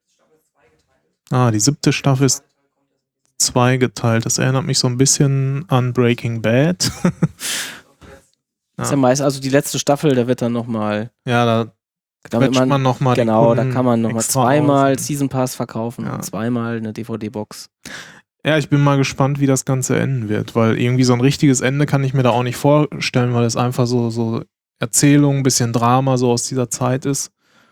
Ah, die siebte Staffel ist zweigeteilt. Das erinnert mich so ein bisschen an Breaking Bad. Das ist ja meist, also die letzte Staffel, da wird dann nochmal. Ja, da damit quetscht man nochmal. Genau, da kann man nochmal zweimal aus. Season Pass verkaufen Ja. und zweimal eine D V D-Box. Ja, ich bin mal gespannt, wie das Ganze enden wird, weil irgendwie so ein richtiges Ende kann ich mir da auch nicht vorstellen, weil es einfach so, so Erzählung, ein bisschen Drama so aus dieser Zeit ist.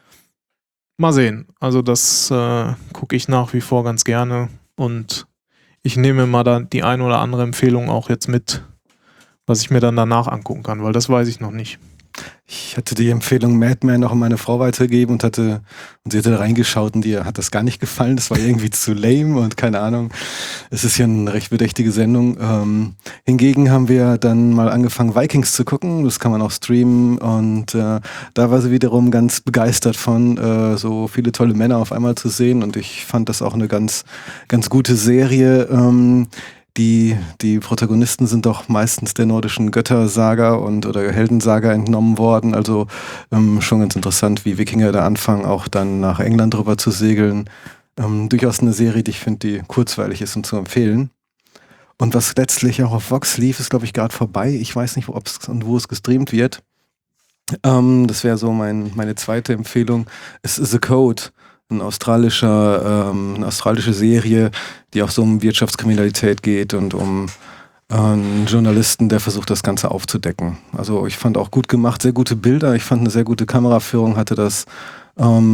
Mal sehen. Also das äh, gucke ich nach wie vor ganz gerne und ich nehme mal da die ein oder andere Empfehlung auch jetzt mit, was ich mir dann danach angucken kann, weil das weiß ich noch nicht. Ich hatte die Empfehlung Mad Men auch an meine Frau weitergegeben und hatte und sie hatte da reingeschaut und ihr hat das gar nicht gefallen. Das war irgendwie zu lame und keine Ahnung. Es ist ja eine recht bedächtige Sendung. Ähm, hingegen haben wir dann mal angefangen, Vikings zu gucken. Das kann man auch streamen und äh, da war sie wiederum ganz begeistert von, äh, so viele tolle Männer auf einmal zu sehen und ich fand das auch eine ganz, ganz gute Serie. Ähm, Die, die Protagonisten sind doch meistens der nordischen Göttersaga und oder Heldensaga entnommen worden. Also ähm, schon ganz interessant, wie Wikinger da anfangen, auch dann nach England rüber zu segeln. Ähm, durchaus eine Serie, die ich finde, die kurzweilig ist und zu empfehlen. Und was letztlich auch auf Vox lief, ist, glaube ich, gerade vorbei. Ich weiß nicht, ob es und wo es gestreamt wird. Ähm, das wäre so mein, meine zweite Empfehlung. Es ist The Code. Ein australischer, ähm, eine australische Serie, die auch so um Wirtschaftskriminalität geht und um äh, einen Journalisten, der versucht, das Ganze aufzudecken. Also ich fand auch gut gemacht, sehr gute Bilder, ich fand eine sehr gute Kameraführung, hatte das, ähm,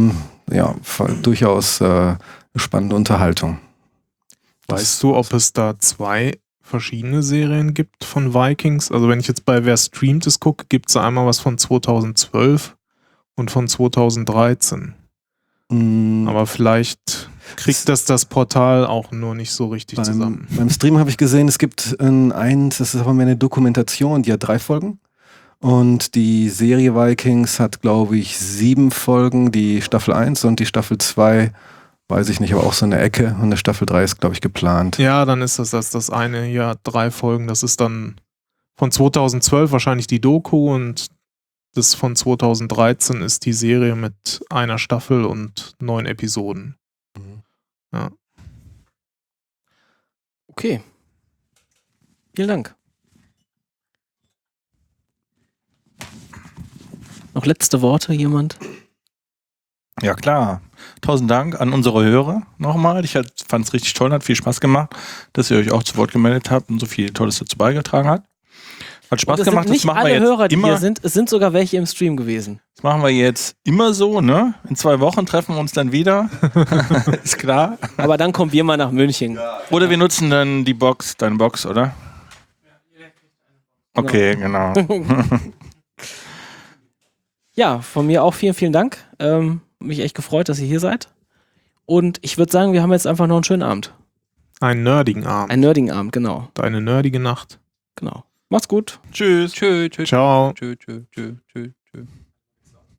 ja, voll, durchaus äh, spannende Unterhaltung. Weißt du, ob es da zwei verschiedene Serien gibt von Vikings? Also wenn ich jetzt bei Wer streamt es gucke, gibt es einmal was von zweitausendzwölf und von zweitausenddreizehn. Mm, Aber vielleicht kriegt das das Portal auch nur nicht so richtig beim, zusammen. beim Stream habe ich gesehen, es gibt ein, ein, das ist aber mehr eine Dokumentation, die hat drei Folgen. Und die Serie Vikings hat, glaube ich, sieben Folgen, die Staffel eins und die Staffel zwei, weiß ich nicht, aber auch so eine Ecke. Und eine Staffel drei ist, glaube ich, geplant. Ja, dann ist das das, das eine, ja, drei Folgen. Das ist dann von zweitausendzwölf wahrscheinlich die Doku und das von zweitausenddreizehn ist die Serie mit einer Staffel und neun Episoden. Mhm. Ja. Okay. Vielen Dank. Noch letzte Worte, jemand? Ja, klar. Tausend Dank an unsere Hörer nochmal. Ich fand es richtig toll, hat viel Spaß gemacht, dass ihr euch auch zu Wort gemeldet habt und so viel Tolles dazu beigetragen habt. Hat Spaß Und es gemacht, sind nicht das machen alle wir jetzt Hörer, die immer. hier sind. Es sind sogar welche im Stream gewesen. Das machen wir jetzt immer so, ne? In zwei Wochen treffen wir uns dann wieder. Ist klar. Aber dann kommen wir mal nach München. Oder wir nutzen dann die Box, deine Box, oder? Okay, genau. Ja, von mir auch vielen, vielen Dank. Ähm, mich echt gefreut, dass ihr hier seid. Und ich würde sagen, wir haben jetzt einfach noch einen schönen Abend. Einen nerdigen Abend. Einen nerdigen Abend, genau. Eine nerdige Nacht. Genau. Macht's gut. Tschüss. Tschö, tschö, Ciao. tschö, tschö, tschö, tschö, tschö.